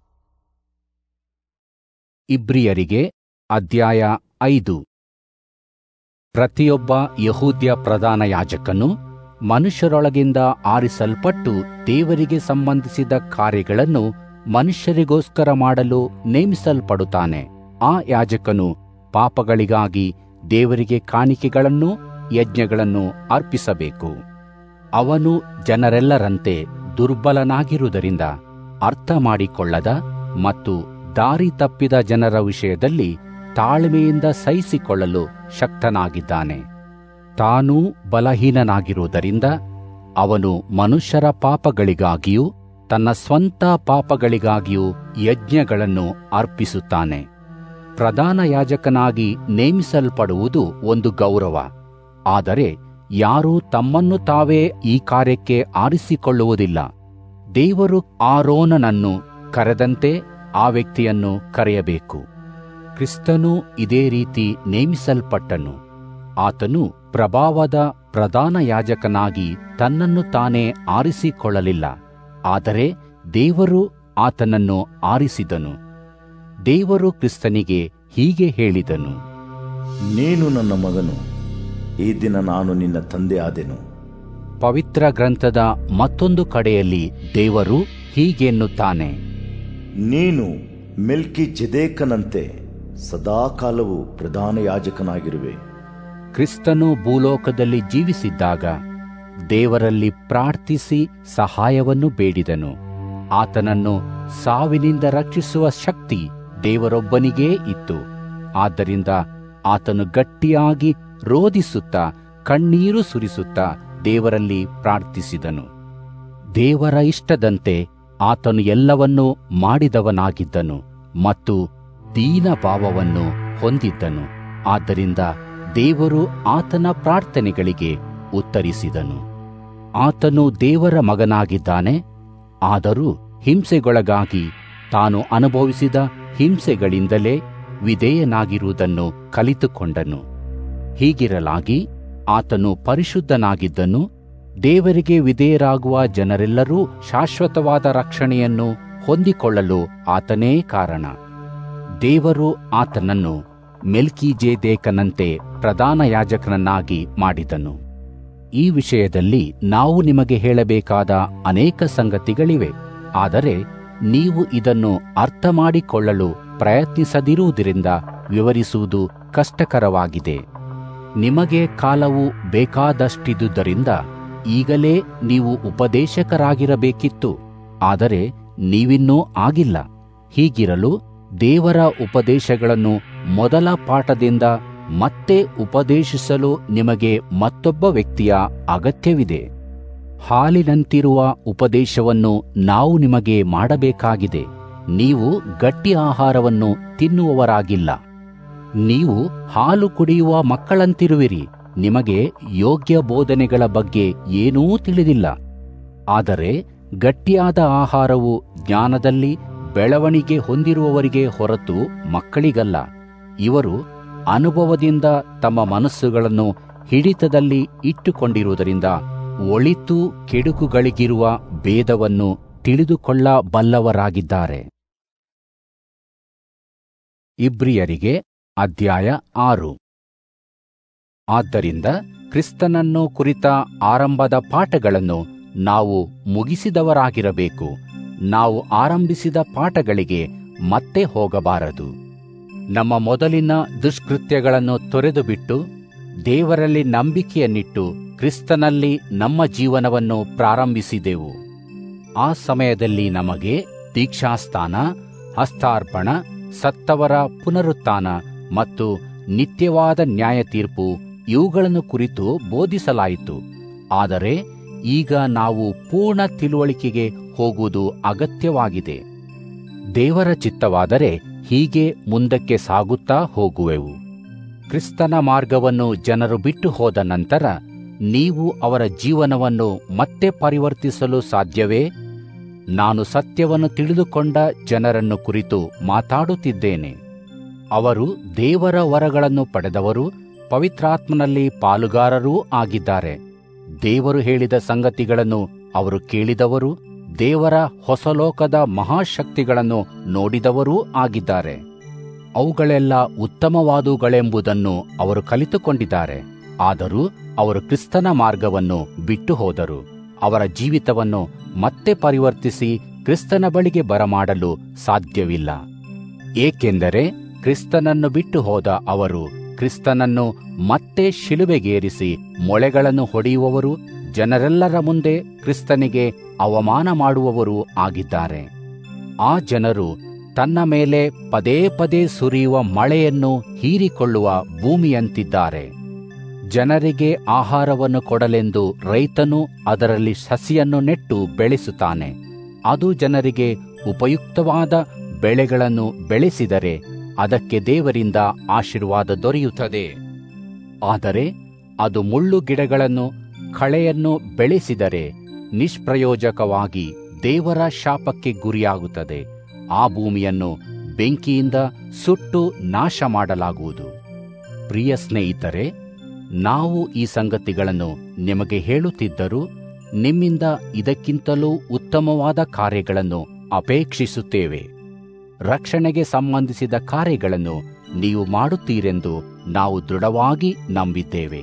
ಇಬ್ರಿಯರಿಗೆ ಅಧ್ಯಾಯ ಐದು. ಪ್ರತಿಯೊಬ್ಬ ಯಹೂದ್ಯ ಪ್ರಧಾನ ಯಾಜಕನು ಮನುಷ್ಯರೊಳಗಿಂದ ಆರಿಸಲ್ಪಟ್ಟು ದೇವರಿಗೆ ಸಂಬಂಧಿಸಿದ ಕಾರ್ಯಗಳನ್ನು ಮನುಷ್ಯರಿಗೋಸ್ಕರ ಮಾಡಲು ನೇಮಿಸಲ್ಪಡುತ್ತಾನೆ. ಆ ಯಾಜಕನು ಪಾಪಗಳಿಗಾಗಿ ದೇವರಿಗೆ ಕಾಣಿಕೆಗಳನ್ನು, ಯಜ್ಞಗಳನ್ನು ಅರ್ಪಿಸಬೇಕು. ಅವನು ಜನರೆಲ್ಲರಂತೆ ದುರ್ಬಲನಾಗಿರುವುದರಿಂದ ಅರ್ಥ ಮಾಡಿಕೊಳ್ಳದ ಮತ್ತು ದಾರಿ ತಪ್ಪಿದ ಜನರ ವಿಷಯದಲ್ಲಿ ತಾಳ್ಮೆಯಿಂದ ಸಹಿಸಿಕೊಳ್ಳಲು ಶಕ್ತನಾಗಿದ್ದಾನೆ. ತಾನೂ ಬಲಹೀನನಾಗಿರುವುದರಿಂದ ಅವನು ಮನುಷ್ಯರ ಪಾಪಗಳಿಗಾಗಿಯೂ ತನ್ನ ಸ್ವಂತ ಪಾಪಗಳಿಗಾಗಿಯೂ ಯಜ್ಞಗಳನ್ನು ಅರ್ಪಿಸುತ್ತಾನೆ. ಪ್ರಧಾನ ಯಾಜಕನಾಗಿ ನೇಮಿಸಲ್ಪಡುವುದು ಒಂದು ಗೌರವ. ಆದರೆ ಯಾರೂ ತಮ್ಮನ್ನು ತಾವೇ ಈ ಕಾರ್ಯಕ್ಕೆ ಆರಿಸಿಕೊಳ್ಳುವುದಿಲ್ಲ. ದೇವರು ಆರೋನನನ್ನು ಕರೆದಂತೆ ಆ ವ್ಯಕ್ತಿಯನ್ನು ಕರೆಯಬೇಕು. ಕ್ರಿಸ್ತನೂ ಇದೇ ರೀತಿ ನೇಮಿಸಲ್ಪಟ್ಟನು. ಆತನು ಪ್ರಭಾವದ ಪ್ರಧಾನ ಯಾಜಕನಾಗಿ ತನ್ನನ್ನು ತಾನೇ ಆರಿಸಿಕೊಳ್ಳಲಿಲ್ಲ, ಆದರೆ ದೇವರು ಆತನನ್ನು ಆರಿಸಿದನು. ದೇವರು ಕ್ರಿಸ್ತನಿಗೆ ಹೀಗೆ ಹೇಳಿದನು: ನೀನು ನನ್ನ ಮಗನು, ಈ ದಿನ ನಾನು ನಿನ್ನ ತಂದೆ ಆದೆನು. ಪವಿತ್ರ ಗ್ರಂಥದ ಮತ್ತೊಂದು ಕಡೆಯಲ್ಲಿ ದೇವರು ಹೀಗೆನ್ನುತ್ತಾನೆ: ನೀನು ಮೆಲ್ಕಿ ಜೆದೇಕನಂತೆ ಸದಾಕಾಲವೂ ಪ್ರಧಾನ ಯಾಜಕನಾಗಿರುವೆ. ಕ್ರಿಸ್ತನು ಭೂಲೋಕದಲ್ಲಿ ಜೀವಿಸಿದ್ದಾಗ ದೇವರಲ್ಲಿ ಪ್ರಾರ್ಥಿಸಿ ಸಹಾಯವನ್ನು ಬೇಡಿದನು. ಆತನನ್ನು ಸಾವಿನಿಂದ ರಕ್ಷಿಸುವ ಶಕ್ತಿ ದೇವರೊಬ್ಬನಿಗೇ ಇತ್ತು. ಆದ್ದರಿಂದ ಆತನು ಗಟ್ಟಿಯಾಗಿ ರೋದಿಸುತ್ತಾ ಕಣ್ಣೀರು ಸುರಿಸುತ್ತಾ ದೇವರಲ್ಲಿ ಪ್ರಾರ್ಥಿಸಿದನು. ದೇವರ ಇಷ್ಟದಂತೆ ಆತನು ಎಲ್ಲವನ್ನೂ ಮಾಡಿದವನಾಗಿದ್ದನು ಮತ್ತು ದೀನ ಭಾವವನ್ನು ಹೊಂದಿದ್ದನು. ಆದ್ದರಿಂದ ದೇವರು ಆತನ ಪ್ರಾರ್ಥನೆಗಳಿಗೆ ಉತ್ತರಿಸಿದನು. ಆತನು ದೇವರ ಮಗನಾಗಿದ್ದಾನೆ. ಆದರೂ ಹಿಂಸೆಗೊಳಗಾಗಿ ತಾನು ಅನುಭವಿಸಿದ ಹಿಂಸೆಗಳಿಂದಲೇ ವಿಧೇಯನಾಗಿರುವುದನ್ನು ಕಲಿತುಕೊಂಡನು. ಹೀಗಿರಲಾಗಿ ಆತನು ಪರಿಶುದ್ಧನಾಗಿದ್ದನು. ದೇವರಿಗೆ ವಿಧೇಯರಾಗುವ ಜನರೆಲ್ಲರೂ ಶಾಶ್ವತವಾದ ರಕ್ಷಣೆಯನ್ನು ಹೊಂದಿಕೊಳ್ಳಲು ಆತನೇ ಕಾರಣ. ದೇವರು ಆತನನ್ನು ಮೆಲ್ಕಿಜೆದೇಕನಂತೆ ಪ್ರಧಾನ ಯಾಜಕನನ್ನಾಗಿ ಮಾಡಿದನು. ಈ ವಿಷಯದಲ್ಲಿ ನಾವು ನಿಮಗೆ ಹೇಳಬೇಕಾದ ಅನೇಕ ಸಂಗತಿಗಳಿವೆ. ಆದರೆ ನೀವು ಇದನ್ನು ಅರ್ಥ ಮಾಡಿಕೊಳ್ಳಲು ಪ್ರಯತ್ನಿಸದಿರುವುದರಿಂದ ವಿವರಿಸುವುದು ಕಷ್ಟಕರವಾಗಿದೆ. ನಿಮಗೆ ಕಾಲವು ಬೇಕಾದಷ್ಟಿದ್ದುದರಿಂದ ಈಗಲೇ ನೀವು ಉಪದೇಶಕರಾಗಿರಬೇಕಿತ್ತು. ಆದರೆ ನೀವಿನ್ನೂ ಆಗಿಲ್ಲ. ಹೀಗಿರಲು ದೇವರ ಉಪದೇಶಗಳನ್ನು ಮೊದಲ ಪಾಠದಿಂದ ಮತ್ತೆ ಉಪದೇಶಿಸಲು ನಿಮಗೆ ಮತ್ತೊಬ್ಬ ವ್ಯಕ್ತಿಯ ಅಗತ್ಯವಿದೆ. ಹಾಲಿನಂತಿರುವ ಉಪದೇಶವನ್ನು ನಾವು ನಿಮಗೆ ಮಾಡಬೇಕಾಗಿದೆ. ನೀವು ಗಟ್ಟಿ ಆಹಾರವನ್ನು ತಿನ್ನುವವರಾಗಿಲ್ಲ. ನೀವು ಹಾಲು ಕುಡಿಯುವ ಮಕ್ಕಳಂತಿರುವಿರಿ. ನಿಮಗೆ ಯೋಗ್ಯ ಬೋಧನೆಗಳ ಬಗ್ಗೆ ಏನೂ ತಿಳಿದಿಲ್ಲ. ಆದರೆ ಗಟ್ಟಿಯಾದ ಆಹಾರವು ಜ್ಞಾನದಲ್ಲಿ ಬೆಳವಣಿಗೆ ಹೊಂದಿರುವವರಿಗೆ ಹೊರತು ಮಕ್ಕಳಿಗಲ್ಲ. ಇವರು ಅನುಭವದಿಂದ ತಮ್ಮ ಮನಸ್ಸುಗಳನ್ನು ಹಿಡಿತದಲ್ಲಿ ಇಟ್ಟುಕೊಂಡಿರುವುದರಿಂದ ಒಳಿತು ಕೆಡುಕುಗಳಿಗಿರುವ ಭೇದವನ್ನು ತಿಳಿದುಕೊಳ್ಳಬಲ್ಲವರಾಗಿದ್ದಾರೆ. ಇಬ್ರಿಯರಿಗೆ ಅಧ್ಯಾಯ ಆರು. ಆದ್ದರಿಂದ ಕ್ರಿಸ್ತನನ್ನು ಕುರಿತ ಆರಂಭದ ಪಾಠಗಳನ್ನು ನಾವು ಮುಗಿಸಿದವರಾಗಿರಬೇಕು. ನಾವು ಆರಂಭಿಸಿದ ಪಾಠಗಳಿಗೆ ಮತ್ತೆ ಹೋಗಬಾರದು. ನಮ್ಮ ಮೊದಲಿನ ದುಷ್ಕೃತ್ಯಗಳನ್ನು ತೊರೆದುಬಿಟ್ಟು ದೇವರಲ್ಲಿ ನಂಬಿಕೆಯನ್ನಿಟ್ಟು ಕ್ರಿಸ್ತನಲ್ಲಿ ನಮ್ಮ ಜೀವನವನ್ನು ಪ್ರಾರಂಭಿಸಿದೆವು. ಆ ಸಮಯದಲ್ಲಿ ನಮಗೆ ದೀಕ್ಷಾಸ್ನಾನ, ಹಸ್ತಾರ್ಪಣ, ಸತ್ತವರ ಪುನರುತ್ಥಾನ ಮತ್ತು ನಿತ್ಯವಾದ ನ್ಯಾಯತೀರ್ಪು ಇವುಗಳನ್ನು ಕುರಿತು ಬೋಧಿಸಲಾಯಿತು. ಆದರೆ ಈಗ ನಾವು ಪೂರ್ಣ ತಿಳುವಳಿಕೆಗೆ ಹೋಗುವುದು ಅಗತ್ಯವಾಗಿದೆ. ದೇವರ ಚಿತ್ತವಾದರೆ ಹೀಗೆ ಮುಂದಕ್ಕೆ ಸಾಗುತ್ತಾ ಹೋಗುವೆವು. ಕ್ರಿಸ್ತನ ಮಾರ್ಗವನ್ನು ಜನರು ಬಿಟ್ಟು ಹೋದ ನಂತರ ನೀವು ಅವರ ಜೀವನವನ್ನು ಮತ್ತೆ ಪರಿವರ್ತಿಸಲು ಸಾಧ್ಯವೇ? ನಾನು ಸತ್ಯವನ್ನು ತಿಳಿದುಕೊಂಡ ಜನರನ್ನು ಕುರಿತು ಮಾತಾಡುತ್ತಿದ್ದೇನೆ. ಅವರು ದೇವರ ವರಗಳನ್ನು ಪಡೆದವರು, ಪವಿತ್ರಾತ್ಮನಲ್ಲಿ ಪಾಲುಗಾರರೂ ಆಗಿದ್ದಾರೆ. ದೇವರು ಹೇಳಿದ ಸಂಗತಿಗಳನ್ನು ಅವರು ಕೇಳಿದವರು, ದೇವರ ಹೊಸಲೋಕದ ಮಹಾಶಕ್ತಿಗಳನ್ನು ನೋಡಿದವರೂ ಆಗಿದ್ದಾರೆ. ಅವುಗಳೆಲ್ಲ ಉತ್ತಮವಾದುಗಳೆಂಬುದನ್ನು ಅವರು ಕಲಿತುಕೊಂಡಿದ್ದಾರೆ. ಆದರೂ ಅವರು ಕ್ರಿಸ್ತನ ಮಾರ್ಗವನ್ನು ಬಿಟ್ಟು ಹೋದರು. ಅವರ ಜೀವಿತವನ್ನು ಮತ್ತೆ ಪರಿವರ್ತಿಸಿ ಕ್ರಿಸ್ತನ ಬಳಿಗೆ ಬರಮಾಡಲು ಸಾಧ್ಯವಿಲ್ಲ. ಏಕೆಂದರೆ ಕ್ರಿಸ್ತನನ್ನು ಬಿಟ್ಟು ಹೋದ ಅವರು ಕ್ರಿಸ್ತನನ್ನು ಮತ್ತೆ ಶಿಲುಬೆಗೇರಿಸಿ ಮೊಳೆಗಳನ್ನು ಹೊಡೆಯುವವರು, ಜನರೆಲ್ಲರ ಮುಂದೆ ಕ್ರಿಸ್ತನಿಗೆ ಅವಮಾನ ಮಾಡುವವರೂ ಆಗಿದ್ದಾರೆ. ಆ ಜನರು ತನ್ನ ಮೇಲೆ ಪದೇ ಪದೇ ಸುರಿಯುವ ಮಳೆಯನ್ನು ಹೀರಿಕೊಳ್ಳುವ ಭೂಮಿಯಂತಿದ್ದಾರೆ. ಜನರಿಗೆ ಆಹಾರವನ್ನು ಕೊಡಲೆಂದು ರೈತನು ಅದರಲ್ಲಿ ಸಸಿಯನ್ನು ನೆಟ್ಟು ಬೆಳೆಸುತ್ತಾನೆ. ಅದು ಜನರಿಗೆ ಉಪಯುಕ್ತವಾದ ಬೆಳೆಗಳನ್ನು ಬೆಳೆಸಿದರೆ ಅದಕ್ಕೆ ದೇವರಿಂದ ಆಶೀರ್ವಾದ ದೊರೆಯುತ್ತದೆ. ಆದರೆ ಅದು ಮುಳ್ಳು ಗಿಡಗಳನ್ನು, ಕಳೆಯನ್ನು ಬೆಳೆಸಿದರೆ ನಿಷ್ಪ್ರಯೋಜಕವಾಗಿ ದೇವರ ಶಾಪಕ್ಕೆ ಗುರಿಯಾಗುತ್ತದೆ. ಆ ಭೂಮಿಯನ್ನು ಬೆಂಕಿಯಿಂದ ಸುಟ್ಟು ನಾಶ ಮಾಡಲಾಗುವುದು. ಪ್ರಿಯ ಸ್ನೇಹಿತರೆ, ನಾವು ಈ ಸಂಗತಿಗಳನ್ನು ನಿಮಗೆ ಹೇಳುತ್ತಿದ್ದರೂ ನಿಮ್ಮಿಂದ ಇದಕ್ಕಿಂತಲೂ ಉತ್ತಮವಾದ ಕಾರ್ಯಗಳನ್ನು ಅಪೇಕ್ಷಿಸುತ್ತೇವೆ. ರಕ್ಷಣೆಗೆ ಸಂಬಂಧಿಸಿದ ಕಾರ್ಯಗಳನ್ನು ನೀವು ಮಾಡುತ್ತೀರೆಂದು ನಾವು ದೃಢವಾಗಿ ನಂಬಿದ್ದೇವೆ.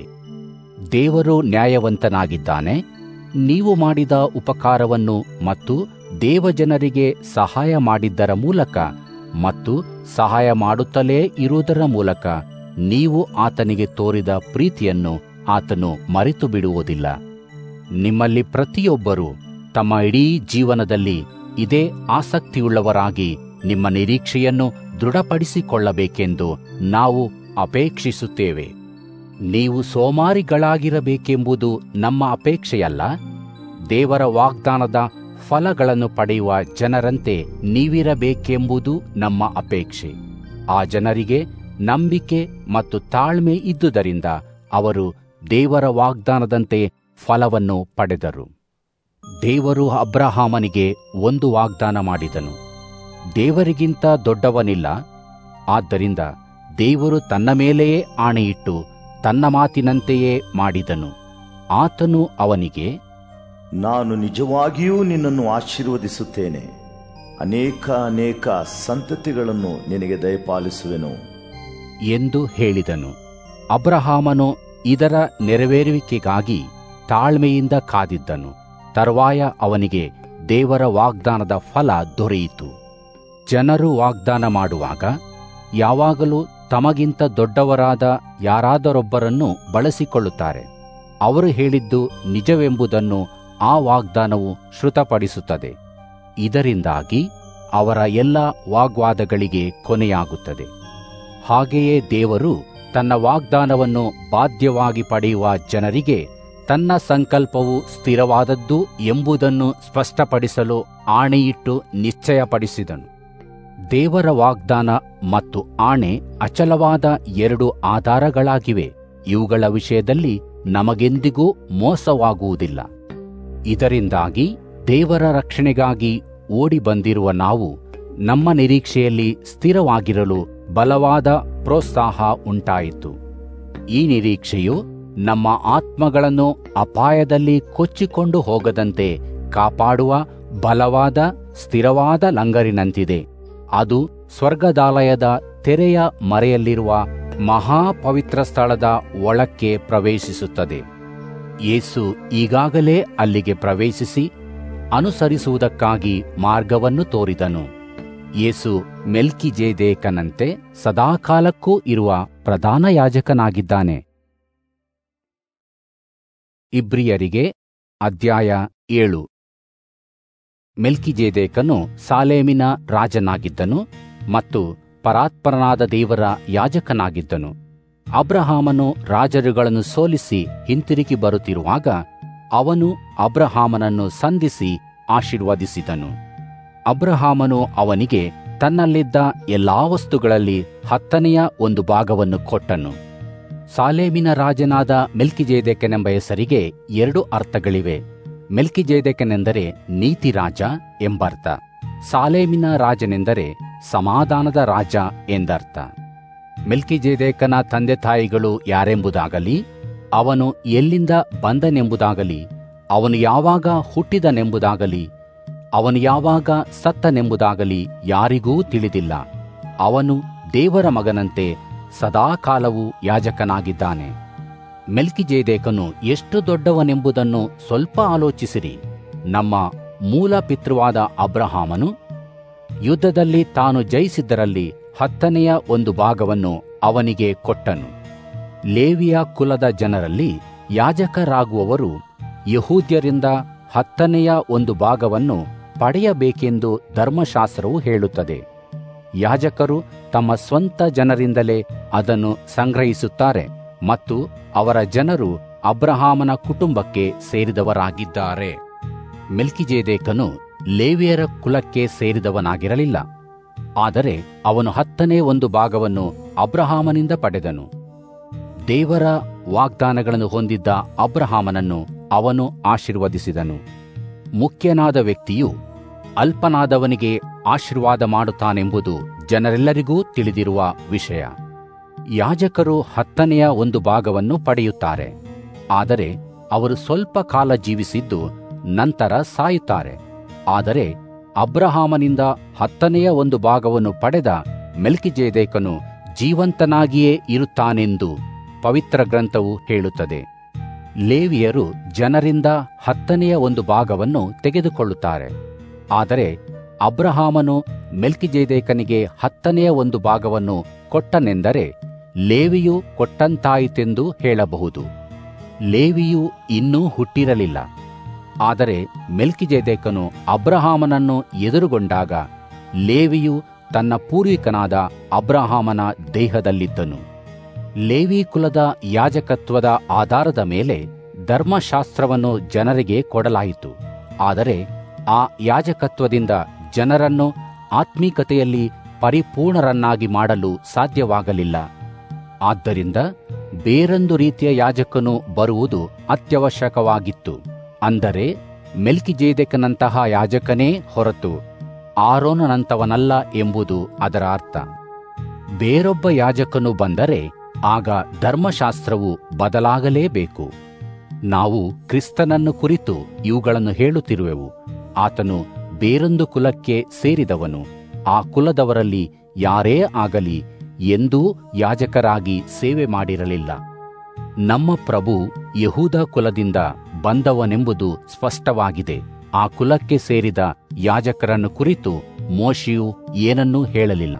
ದೇವರು ನ್ಯಾಯವಂತನಾಗಿದ್ದಾನೆ. ನೀವು ಮಾಡಿದ ಉಪಕಾರವನ್ನು ಮತ್ತು ದೇವಜನರಿಗೆ ಸಹಾಯ ಮಾಡಿದ್ದರ ಮೂಲಕ ಮತ್ತು ಸಹಾಯ ಮಾಡುತ್ತಲೇ ಇರುವುದರ ಮೂಲಕ ನೀವು ಆತನಿಗೆ ತೋರಿದ ಪ್ರೀತಿಯನ್ನು ಆತನು ಮರೆತು ಬಿಡುವುದಿಲ್ಲ. ನಿಮ್ಮಲ್ಲಿ ಪ್ರತಿಯೊಬ್ಬರೂ ತಮ್ಮ ಇಡೀ ಜೀವನದಲ್ಲಿ ಇದೇ ಆಸಕ್ತಿಯುಳ್ಳವರಾಗಿ ನಿಮ್ಮ ನಿರೀಕ್ಷೆಯನ್ನು ದೃಢಪಡಿಸಿಕೊಳ್ಳಬೇಕೆಂದು ನಾವು ಅಪೇಕ್ಷಿಸುತ್ತೇವೆ. ನೀವು ಸೋಮಾರಿಗಳಾಗಿರಬೇಕೆಂಬುದು ನಮ್ಮ ಅಪೇಕ್ಷೆಯಲ್ಲ. ದೇವರ ವಾಗ್ದಾನದ ಫಲಗಳನ್ನು ಪಡೆಯುವ ಜನರಂತೆ ನೀವಿರಬೇಕೆಂಬುದು ನಮ್ಮ ಅಪೇಕ್ಷೆ. ಆ ಜನರಿಗೆ ನಂಬಿಕೆ ಮತ್ತು ತಾಳ್ಮೆ ಇದ್ದುದರಿಂದ ಅವರು ದೇವರ ವಾಗ್ದಾನದಂತೆ ಫಲವನ್ನು ಪಡೆದರು. ದೇವರು ಅಬ್ರಹಾಮನಿಗೆ ಒಂದು ವಾಗ್ದಾನ ಮಾಡಿದನು. ದೇವರಿಗಿಂತ ದೊಡ್ಡವನಿಲ್ಲ. ಆದ್ದರಿಂದ ದೇವರು ತನ್ನ ಮೇಲೆಯೇ ಆಣೆಯಿಟ್ಟು ತನ್ನ ಮಾತಿನಂತೆಯೇ ಮಾಡಿದನು. ಆತನು ಅವನಿಗೆ, ನಾನು ನಿಜವಾಗಿಯೂ ನಿನ್ನನ್ನು ಆಶೀರ್ವದಿಸುತ್ತೇನೆ, ಅನೇಕ ಅನೇಕ ಸಂತತಿಗಳನ್ನು ನಿನಗೆ ದಯಪಾಲಿಸುವೆನು ಎಂದು ಹೇಳಿದನು. ಅಬ್ರಹಾಮನು ಇದರ ನೆರವೇರುವಿಕೆಗಾಗಿ ತಾಳ್ಮೆಯಿಂದ ಕಾದಿದ್ದನು. ತರುವಾಯ ಅವನಿಗೆ ದೇವರ ವಾಗ್ದಾನದ ಫಲ ದೊರೆಯಿತು. ಜನರು ವಾಗ್ದಾನ ಮಾಡುವಾಗ ಯಾವಾಗಲೂ ತಮಗಿಂತ ದೊಡ್ಡವರಾದ ಯಾರಾದರೊಬ್ಬರನ್ನು ಬಳಸಿಕೊಳ್ಳುತ್ತಾರೆ. ಅವರು ಹೇಳಿದ್ದು ನಿಜವೆಂಬುದನ್ನು ಆ ವಾಗ್ದಾನವು ಶ್ರುತಪಡಿಸುತ್ತದೆ. ಇದರಿಂದಾಗಿ ಅವರ ಎಲ್ಲ ವಾಗ್ವಾದಗಳಿಗೆ ಕೊನೆಯಾಗುತ್ತದೆ. ಹಾಗೆಯೇ ದೇವರು ತನ್ನ ವಾಗ್ದಾನವನ್ನು ಬಾಧ್ಯವಾಗಿ ಪಡೆಯುವ ಜನರಿಗೆ ತನ್ನ ಸಂಕಲ್ಪವು ಸ್ಥಿರವಾದದ್ದು ಎಂಬುದನ್ನು ಸ್ಪಷ್ಟಪಡಿಸಲು ಆಣೆಯಿಟ್ಟು ನಿಶ್ಚಯಪಡಿಸಿದನು. ದೇವರ ವಾಗ್ದಾನ ಮತ್ತು ಆಣೆ ಅಚಲವಾದ ಎರಡು ಆಧಾರಗಳಾಗಿವೆ. ಇವುಗಳ ವಿಷಯದಲ್ಲಿ ನಮಗೆಂದಿಗೂ ಮೋಸವಾಗುವುದಿಲ್ಲ. ಇದರಿಂದಾಗಿ ದೇವರ ರಕ್ಷಣೆಗಾಗಿ ಓಡಿ ಬಂದಿರುವ ನಾವು ನಮ್ಮ ನಿರೀಕ್ಷೆಯಲ್ಲಿ ಸ್ಥಿರವಾಗಿರಲು ಬಲವಾದ ಪ್ರೋತ್ಸಾಹ ಉಂಟಾಯಿತು. ಈ ನಿರೀಕ್ಷೆಯು ನಮ್ಮ ಆತ್ಮಗಳನ್ನು ಅಪಾಯದಲ್ಲಿ ಕೊಚ್ಚಿಕೊಂಡು ಹೋಗದಂತೆ ಕಾಪಾಡುವ ಬಲವಾದ ಸ್ಥಿರವಾದ ಲಂಗರಿನಂತಿದೆ. ಅದು ಸ್ವರ್ಗದಾಲಯದ ತೆರೆಯ ಮರೆಯಲ್ಲಿರುವ ಮಹಾಪವಿತ್ರ ಸ್ಥಳದ ಒಳಕ್ಕೆ ಪ್ರವೇಶಿಸುತ್ತದೆ. ಯೇಸು ಈಗಾಗಲೇ ಅಲ್ಲಿಗೆ ಪ್ರವೇಶಿಸಿ ಅನುಸರಿಸುವುದಕ್ಕಾಗಿ ಮಾರ್ಗವನ್ನು ತೋರಿದನು. ಯೇಸು ಮೆಲ್ಕಿಜೆದೇಕನಂತೆ ಸದಾಕಾಲಕ್ಕೂ ಇರುವ ಪ್ರಧಾನ ಯಾಜಕನಾಗಿದ್ದಾನೆ. ಇಬ್ರಿಯರಿಗೆ ಅಧ್ಯಾಯ ಏಳು. ಮೆಲ್ಕಿಜೆದೇಕನು ಸಾಲೇಮಿನ ರಾಜನಾಗಿದ್ದನು ಮತ್ತು ಪರಾತ್ಪರನಾದ ದೇವರ ಯಾಜಕನಾಗಿದ್ದನು. ಅಬ್ರಹಾಮನು ರಾಜರುಗಳನ್ನು ಸೋಲಿಸಿ ಹಿಂತಿರುಗಿ ಬರುತ್ತಿರುವಾಗ ಅವನು ಅಬ್ರಹಾಮನನ್ನು ಸಂಧಿಸಿ ಆಶೀರ್ವದಿಸಿದನು. ಅಬ್ರಹಾಮನು ಅವನಿಗೆ ತನ್ನಲ್ಲಿದ್ದ ಎಲ್ಲಾ ವಸ್ತುಗಳಲ್ಲಿ ಹತ್ತನೆಯ ಒಂದು ಭಾಗವನ್ನು ಕೊಟ್ಟನು. ಸಾಲೇಮಿನ ರಾಜನಾದ ಮೆಲ್ಕಿಜೆದೇಕನೆಂಬ ಹೆಸರಿಗೆ ಎರಡು ಅರ್ಥಗಳಿವೆ. ಮೆಲ್ಕಿಜೆದೇಕನೆಂದರೆ ನೀತಿ ರಾಜ ಎಂಬರ್ಥ. ಸಾಲೇಮಿನ ರಾಜನೆಂದರೆ ಸಮಾಧಾನದ ರಾಜ ಎಂದರ್ಥ. ಮೆಲ್ಕಿಜೆದೇಕನ ತಂದೆ ತಾಯಿಗಳು ಯಾರೆಂಬುದಾಗಲಿ, ಅವನು ಎಲ್ಲಿಂದ ಬಂದನೆಂಬುದಾಗಲಿ, ಅವನು ಯಾವಾಗ ಹುಟ್ಟಿದನೆಂಬುದಾಗಲಿ, ಅವನು ಯಾವಾಗ ಸತ್ತನೆಂಬುದಾಗಲಿ ಯಾರಿಗೂ ತಿಳಿದಿಲ್ಲ. ಅವನು ದೇವರ ಮಗನಂತೆ ಸದಾಕಾಲವೂ ಯಾಜಕನಾಗಿದ್ದಾನೆ. ಮೆಲ್ಕಿಜೆದೇಕನು ಎಷ್ಟು ದೊಡ್ಡವನೆಂಬುದನ್ನು ಸ್ವಲ್ಪ ಆಲೋಚಿಸಿರಿ. ನಮ್ಮ ಮೂಲ ಪಿತೃವಾದ ಅಬ್ರಹಾಮನು ಯುದ್ಧದಲ್ಲಿ ತಾನು ಜಯಿಸಿದ್ದರಲ್ಲಿ ಹತ್ತನೆಯ ಒಂದು ಭಾಗವನ್ನು ಅವನಿಗೆ ಕೊಟ್ಟನು. ಲೇವಿಯ ಕುಲದ ಜನರಲ್ಲಿ ಯಾಜಕರಾಗುವವರು ಯಹೂದ್ಯರಿಂದ ಹತ್ತನೆಯ ಒಂದು ಭಾಗವನ್ನು ಪಡೆಯಬೇಕೆಂದು ಧರ್ಮಶಾಸ್ತ್ರವು ಹೇಳುತ್ತದೆ. ಯಾಜಕರು ತಮ್ಮ ಸ್ವಂತ ಜನರಿಂದಲೇ ಅದನ್ನು ಸಂಗ್ರಹಿಸುತ್ತಾರೆ ಮತ್ತು ಅವರ ಜನರು ಅಬ್ರಹಾಮನ ಕುಟುಂಬಕ್ಕೆ ಸೇರಿದವರಾಗಿದ್ದಾರೆ. ಮೆಲ್ಕಿಜೆದೇಕನು ಲೇವಿಯರ ಕುಲಕ್ಕೆ ಸೇರಿದವನಾಗಿರಲಿಲ್ಲ, ಆದರೆ ಅವನು ಹತ್ತನೇ ಒಂದು ಭಾಗವನ್ನು ಅಬ್ರಹಾಮನಿಂದ ಪಡೆದನು. ದೇವರ ವಾಗ್ದಾನಗಳನ್ನು ಹೊಂದಿದ್ದ ಅಬ್ರಹಾಮನನ್ನು ಅವನು ಆಶೀರ್ವದಿಸಿದನು. ಮುಖ್ಯನಾದ ವ್ಯಕ್ತಿಯು ಅಲ್ಪನಾದವನಿಗೆ ಆಶೀರ್ವಾದ ಮಾಡುತ್ತಾನೆಂಬುದು ಜನರೆಲ್ಲರಿಗೂ ತಿಳಿದಿರುವ ವಿಷಯ. ಯಾಜಕರು ಹತ್ತನೆಯ ಒಂದು ಭಾಗವನ್ನು ಪಡೆಯುತ್ತಾರೆ, ಆದರೆ ಅವರು ಸ್ವಲ್ಪ ಕಾಲ ಜೀವಿಸಿದ್ದು ನಂತರ ಸಾಯುತ್ತಾರೆ. ಆದರೆ ಅಬ್ರಹಾಮನಿಂದ ಹತ್ತನೆಯ ಒಂದು ಭಾಗವನ್ನು ಪಡೆದ ಮೆಲ್ಕಿಜೆದೇಕನು ಜೀವಂತನಾಗಿಯೇ ಇರುತ್ತಾನೆಂದು ಪವಿತ್ರ ಗ್ರಂಥವು ಹೇಳುತ್ತದೆ. ಲೇವಿಯರು ಜನರಿಂದ ಹತ್ತನೆಯ ಒಂದು ಭಾಗವನ್ನು ತೆಗೆದುಕೊಳ್ಳುತ್ತಾರೆ, ಆದರೆ ಅಬ್ರಹಾಮನು ಮೆಲ್ಕಿಜೆದೇಕನಿಗೆ ಹತ್ತನೆಯ ಒಂದು ಭಾಗವನ್ನು ಕೊಟ್ಟನೆಂದರೆ ಲೇವಿಯು ಕೊಟ್ಟಂತಾಯಿತೆಂದು ಹೇಳಬಹುದು. ಲೇವಿಯು ಇನ್ನೂ ಹುಟ್ಟಿರಲಿಲ್ಲ, ಆದರೆ ಮೆಲ್ಕಿಜೆದೇಕನು ಅಬ್ರಹಾಮನನ್ನು ಎದುರುಗೊಂಡಾಗ ಲೇವಿಯು ತನ್ನ ಪೂರ್ವಿಕನಾದ ಅಬ್ರಹಾಮನ ದೇಹದಲ್ಲಿದ್ದನು. ಲೇವಿ ಕುಲದ ಯಾಜಕತ್ವದ ಆಧಾರದ ಮೇಲೆ ಧರ್ಮಶಾಸ್ತ್ರವನ್ನು ಜನರಿಗೆ ಕೊಡಲಾಯಿತು, ಆದರೆ ಆ ಯಾಜಕತ್ವದಿಂದ ಜನರನ್ನು ಆತ್ಮೀಕತೆಯಲ್ಲಿ ಪರಿಪೂರ್ಣರನ್ನಾಗಿ ಮಾಡಲು ಸಾಧ್ಯವಾಗಲಿಲ್ಲ. ಆದ್ದರಿಂದ ಬೇರೊಂದು ರೀತಿಯ ಯಾಜಕನು ಬರುವುದು ಅತ್ಯವಶ್ಯಕವಾಗಿತ್ತು, ಅಂದರೆ ಮೆಲ್ಕಿಜೆದೇಕನಂತಹ ಯಾಜಕನೇ ಹೊರತು ಆರೋನನಂತವನಲ್ಲ ಎಂಬುದು ಅದರ ಅರ್ಥ. ಬೇರೊಬ್ಬ ಯಾಜಕನು ಬಂದರೆ ಆಗ ಧರ್ಮಶಾಸ್ತ್ರವು ಬದಲಾಗಲೇಬೇಕು. ನಾವು ಕ್ರಿಸ್ತನನ್ನು ಕುರಿತು ಇವುಗಳನ್ನು ಹೇಳುತ್ತಿರುವೆವು. ಆತನು ಬೇರೊಂದು ಕುಲಕ್ಕೆ ಸೇರಿದವನು, ಆ ಕುಲದವರಲ್ಲಿ ಯಾರೇ ಆಗಲಿ ಎಂದೂ ಯಾಜಕರಾಗಿ ಸೇವೆ ಮಾಡಿರಲಿಲ್ಲ. ನಮ್ಮ ಪ್ರಭು ಯಹೂದ ಕುಲದಿಂದ ಬಂದವನೆಂಬುದು ಸ್ಪಷ್ಟವಾಗಿದೆ. ಆ ಕುಲಕ್ಕೆ ಸೇರಿದ ಯಾಜಕರನ್ನು ಕುರಿತು ಮೋಶೆಯು ಏನನ್ನೂ ಹೇಳಲಿಲ್ಲ.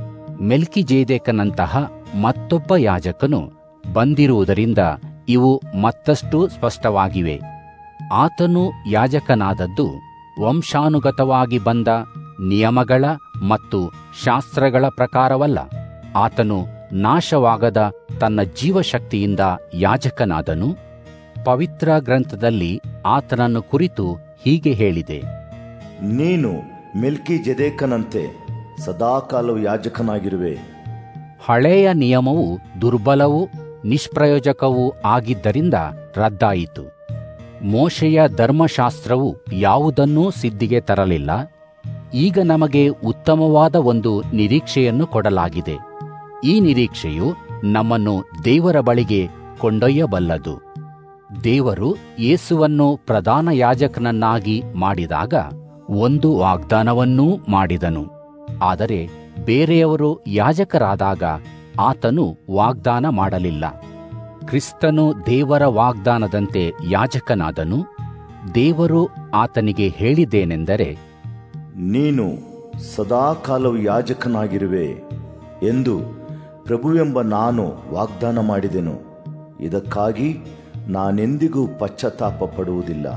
ಮೆಲ್ಕಿಜೆದೇಕನಂತಹ ಮತ್ತೊಬ್ಬ ಯಾಜಕನು ಬಂದಿರುವುದರಿಂದ ಇವು ಮತ್ತಷ್ಟು ಸ್ಪಷ್ಟವಾಗಿವೆ. ಆತನು ಯಾಜಕನಾದದ್ದು ವಂಶಾನುಗತವಾಗಿ ಬಂದ ನಿಯಮಗಳ ಮತ್ತು ಶಾಸ್ತ್ರಗಳ ಪ್ರಕಾರವಲ್ಲ. ಆತನು ನಾಶವಾಗದ ತನ್ನ ಜೀವಶಕ್ತಿಯಿಂದ ಯಾಜಕನಾದನು. ಪವಿತ್ರ ಗ್ರಂಥದಲ್ಲಿ ಆತನನ್ನು ಕುರಿತು ಹೀಗೆ ಹೇಳಿದೆ: ನೀನು ಮೆಲ್ಕಿಜೆದೇಕನಂತೆ ಸದಾಕಾಲವು ಯಾಜಕನಾಗಿರುವೆ. ಹಳೆಯ ನಿಯಮವು ದುರ್ಬಲವೂ ನಿಷ್ಪ್ರಯೋಜಕವೂ ಆಗಿದ್ದರಿಂದ ರದ್ದಾಯಿತು. ಮೋಶೆಯ ಧರ್ಮಶಾಸ್ತ್ರವು ಯಾವುದನ್ನೂ ಸಿದ್ಧಿಗೆ ತರಲಿಲ್ಲ. ಈಗ ನಮಗೆ ಉತ್ತಮವಾದ ಒಂದು ನಿರೀಕ್ಷೆಯನ್ನು ಕೊಡಲಾಗಿದೆ. ಈ ನಿರೀಕ್ಷೆಯು ನಮ್ಮನ್ನು ದೇವರ ಬಳಿಗೆ ಕೊಂಡೊಯ್ಯಬಲ್ಲದು. ದೇವರು ಯೇಸುವನ್ನು ಪ್ರಧಾನ ಯಾಜಕನನ್ನಾಗಿ ಮಾಡಿದಾಗ ಒಂದು ವಾಗ್ದಾನವನ್ನೂ ಮಾಡಿದನು. ಆದರೆ ಬೇರೆಯವರು ಯಾಜಕರಾದಾಗ ಆತನು ವಾಗ್ದಾನ ಮಾಡಲಿಲ್ಲ. ಕ್ರಿಸ್ತನು ದೇವರ ವಾಗ್ದಾನದಂತೆ ಯಾಜಕನಾದನು. ದೇವರು ಆತನಿಗೆ ಹೇಳಿದ್ದೇನೆಂದರೆ, ನೀನು ಸದಾಕಾಲವು ಯಾಜಕನಾಗಿರುವೆ ಎಂದು ಪ್ರಭುವೆಂಬ ನಾನು ವಾಗ್ದಾನ ಮಾಡಿದೆನು. ಇದಕ್ಕಾಗಿ ನಾನೆಂದಿಗೂ ಪಶ್ಚಾತ್ತಾಪ ಪಡುವುದಿಲ್ಲ.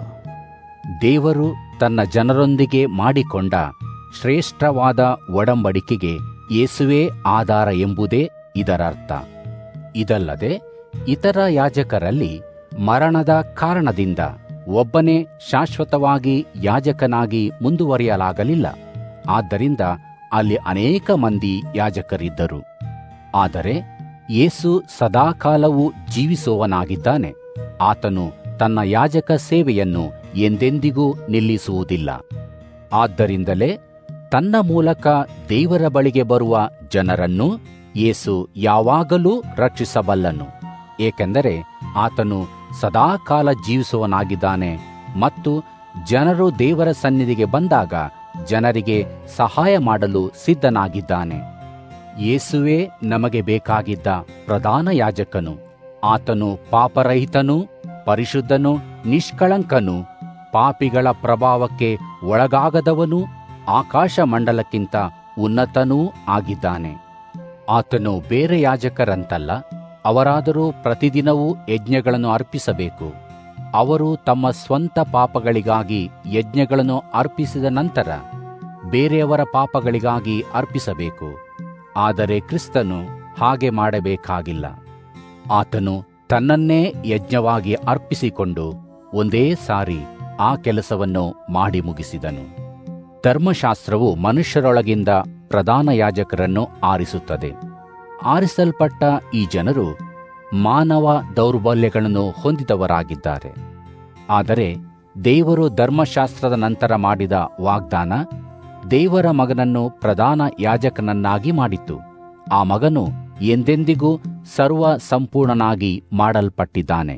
ದೇವರು ತನ್ನ ಜನರೊಂದಿಗೆ ಮಾಡಿಕೊಂಡ ಶ್ರೇಷ್ಠವಾದ ಒಡಂಬಡಿಕೆಗೆ ಯೇಸುವೇ ಆಧಾರ ಎಂಬುದೇ ಇದರರ್ಥ. ಇದಲ್ಲದೆ ಇತರ ಯಾಜಕರಲ್ಲಿ ಮರಣದ ಕಾರಣದಿಂದ ಒಬ್ಬನೇ ಶಾಶ್ವತವಾಗಿ ಯಾಜಕನಾಗಿ ಮುಂದುವರಿಯಲಾಗಲಿಲ್ಲ. ಆದ್ದರಿಂದ ಅಲ್ಲಿ ಅನೇಕ ಮಂದಿ ಯಾಜಕರಿದ್ದರು. ಆದರೆ ಯೇಸು ಸದಾಕಾಲವೂ ಜೀವಿಸುವವನಾಗಿದ್ದಾನೆ. ಆತನು ತನ್ನ ಯಾಜಕ ಸೇವೆಯನ್ನು ಎಂದೆಂದಿಗೂ ನಿಲ್ಲಿಸುವುದಿಲ್ಲ. ಆದ್ದರಿಂದಲೇ ತನ್ನ ಮೂಲಕ ದೇವರ ಬಳಿಗೆ ಬರುವ ಜನರನ್ನು ಯೇಸು ಯಾವಾಗಲೂ ರಕ್ಷಿಸಬಲ್ಲನು. ಏಕೆಂದರೆ ಆತನು ಸದಾಕಾಲ ಜೀವಿಸುವವನಾಗಿದ್ದಾನೆ ಮತ್ತು ಜನರು ದೇವರ ಸನ್ನಿಧಿಗೆ ಬಂದಾಗ ಜನರಿಗೆ ಸಹಾಯ ಮಾಡಲು ಸಿದ್ಧನಾಗಿದ್ದಾನೆ. ಯೇಸುವೇ ನಮಗೆ ಬೇಕಾಗಿದ್ದ ಪ್ರಧಾನ ಯಾಜಕನು. ಆತನು ಪಾಪರಹಿತನೂ ಪರಿಶುದ್ಧನೂ ನಿಷ್ಕಳಂಕನೂ ಪಾಪಿಗಳ ಪ್ರಭಾವಕ್ಕೆ ಒಳಗಾಗದವನೂ ಆಕಾಶ ಮಂಡಲಕ್ಕಿಂತ ಉನ್ನತನೂ ಆಗಿದ್ದಾನೆ. ಆತನು ಬೇರೆ ಯಾಜಕರಂತಲ್ಲ. ಅವರಾದರೂ ಪ್ರತಿದಿನವೂ ಯಜ್ಞಗಳನ್ನು ಅರ್ಪಿಸಬೇಕು. ಅವರು ತಮ್ಮ ಸ್ವಂತ ಪಾಪಗಳಿಗಾಗಿ ಯಜ್ಞಗಳನ್ನು ಅರ್ಪಿಸಿದ ನಂತರ ಬೇರೆಯವರ ಪಾಪಗಳಿಗಾಗಿ ಅರ್ಪಿಸಬೇಕು. ಆದರೆ ಕ್ರಿಸ್ತನು ಹಾಗೆ ಮಾಡಬೇಕಾಗಿಲ್ಲ. ಆತನು ತನ್ನನ್ನೇ ಯಜ್ಞವಾಗಿ ಅರ್ಪಿಸಿಕೊಂಡು ಒಂದೇ ಸಾರಿ ಆ ಕೆಲಸವನ್ನು ಮಾಡಿ ಮುಗಿಸಿದನು. ಧರ್ಮಶಾಸ್ತ್ರವು ಮನುಷ್ಯರೊಳಗಿಂದ ಪ್ರಧಾನ ಯಾಜಕರನ್ನು ಆರಿಸುತ್ತದೆ. ಆರಿಸಲ್ಪಟ್ಟ ಈ ಜನರು ಮಾನವ ದೌರ್ಬಲ್ಯಗಳನ್ನು ಹೊಂದಿದವರಾಗಿದ್ದಾರೆ. ಆದರೆ ದೇವರು ಧರ್ಮಶಾಸ್ತ್ರದ ನಂತರ ಮಾಡಿದ ವಾಗ್ದಾನ ದೇವರ ಮಗನನ್ನು ಪ್ರಧಾನ ಯಾಜಕನನ್ನಾಗಿ ಮಾಡಿತು. ಆ ಮಗನು ಎಂದೆಂದಿಗೂ ಸರ್ವ ಸಂಪೂರ್ಣನಾಗಿ ಮಾಡಲ್ಪಟ್ಟಿದ್ದಾನೆ.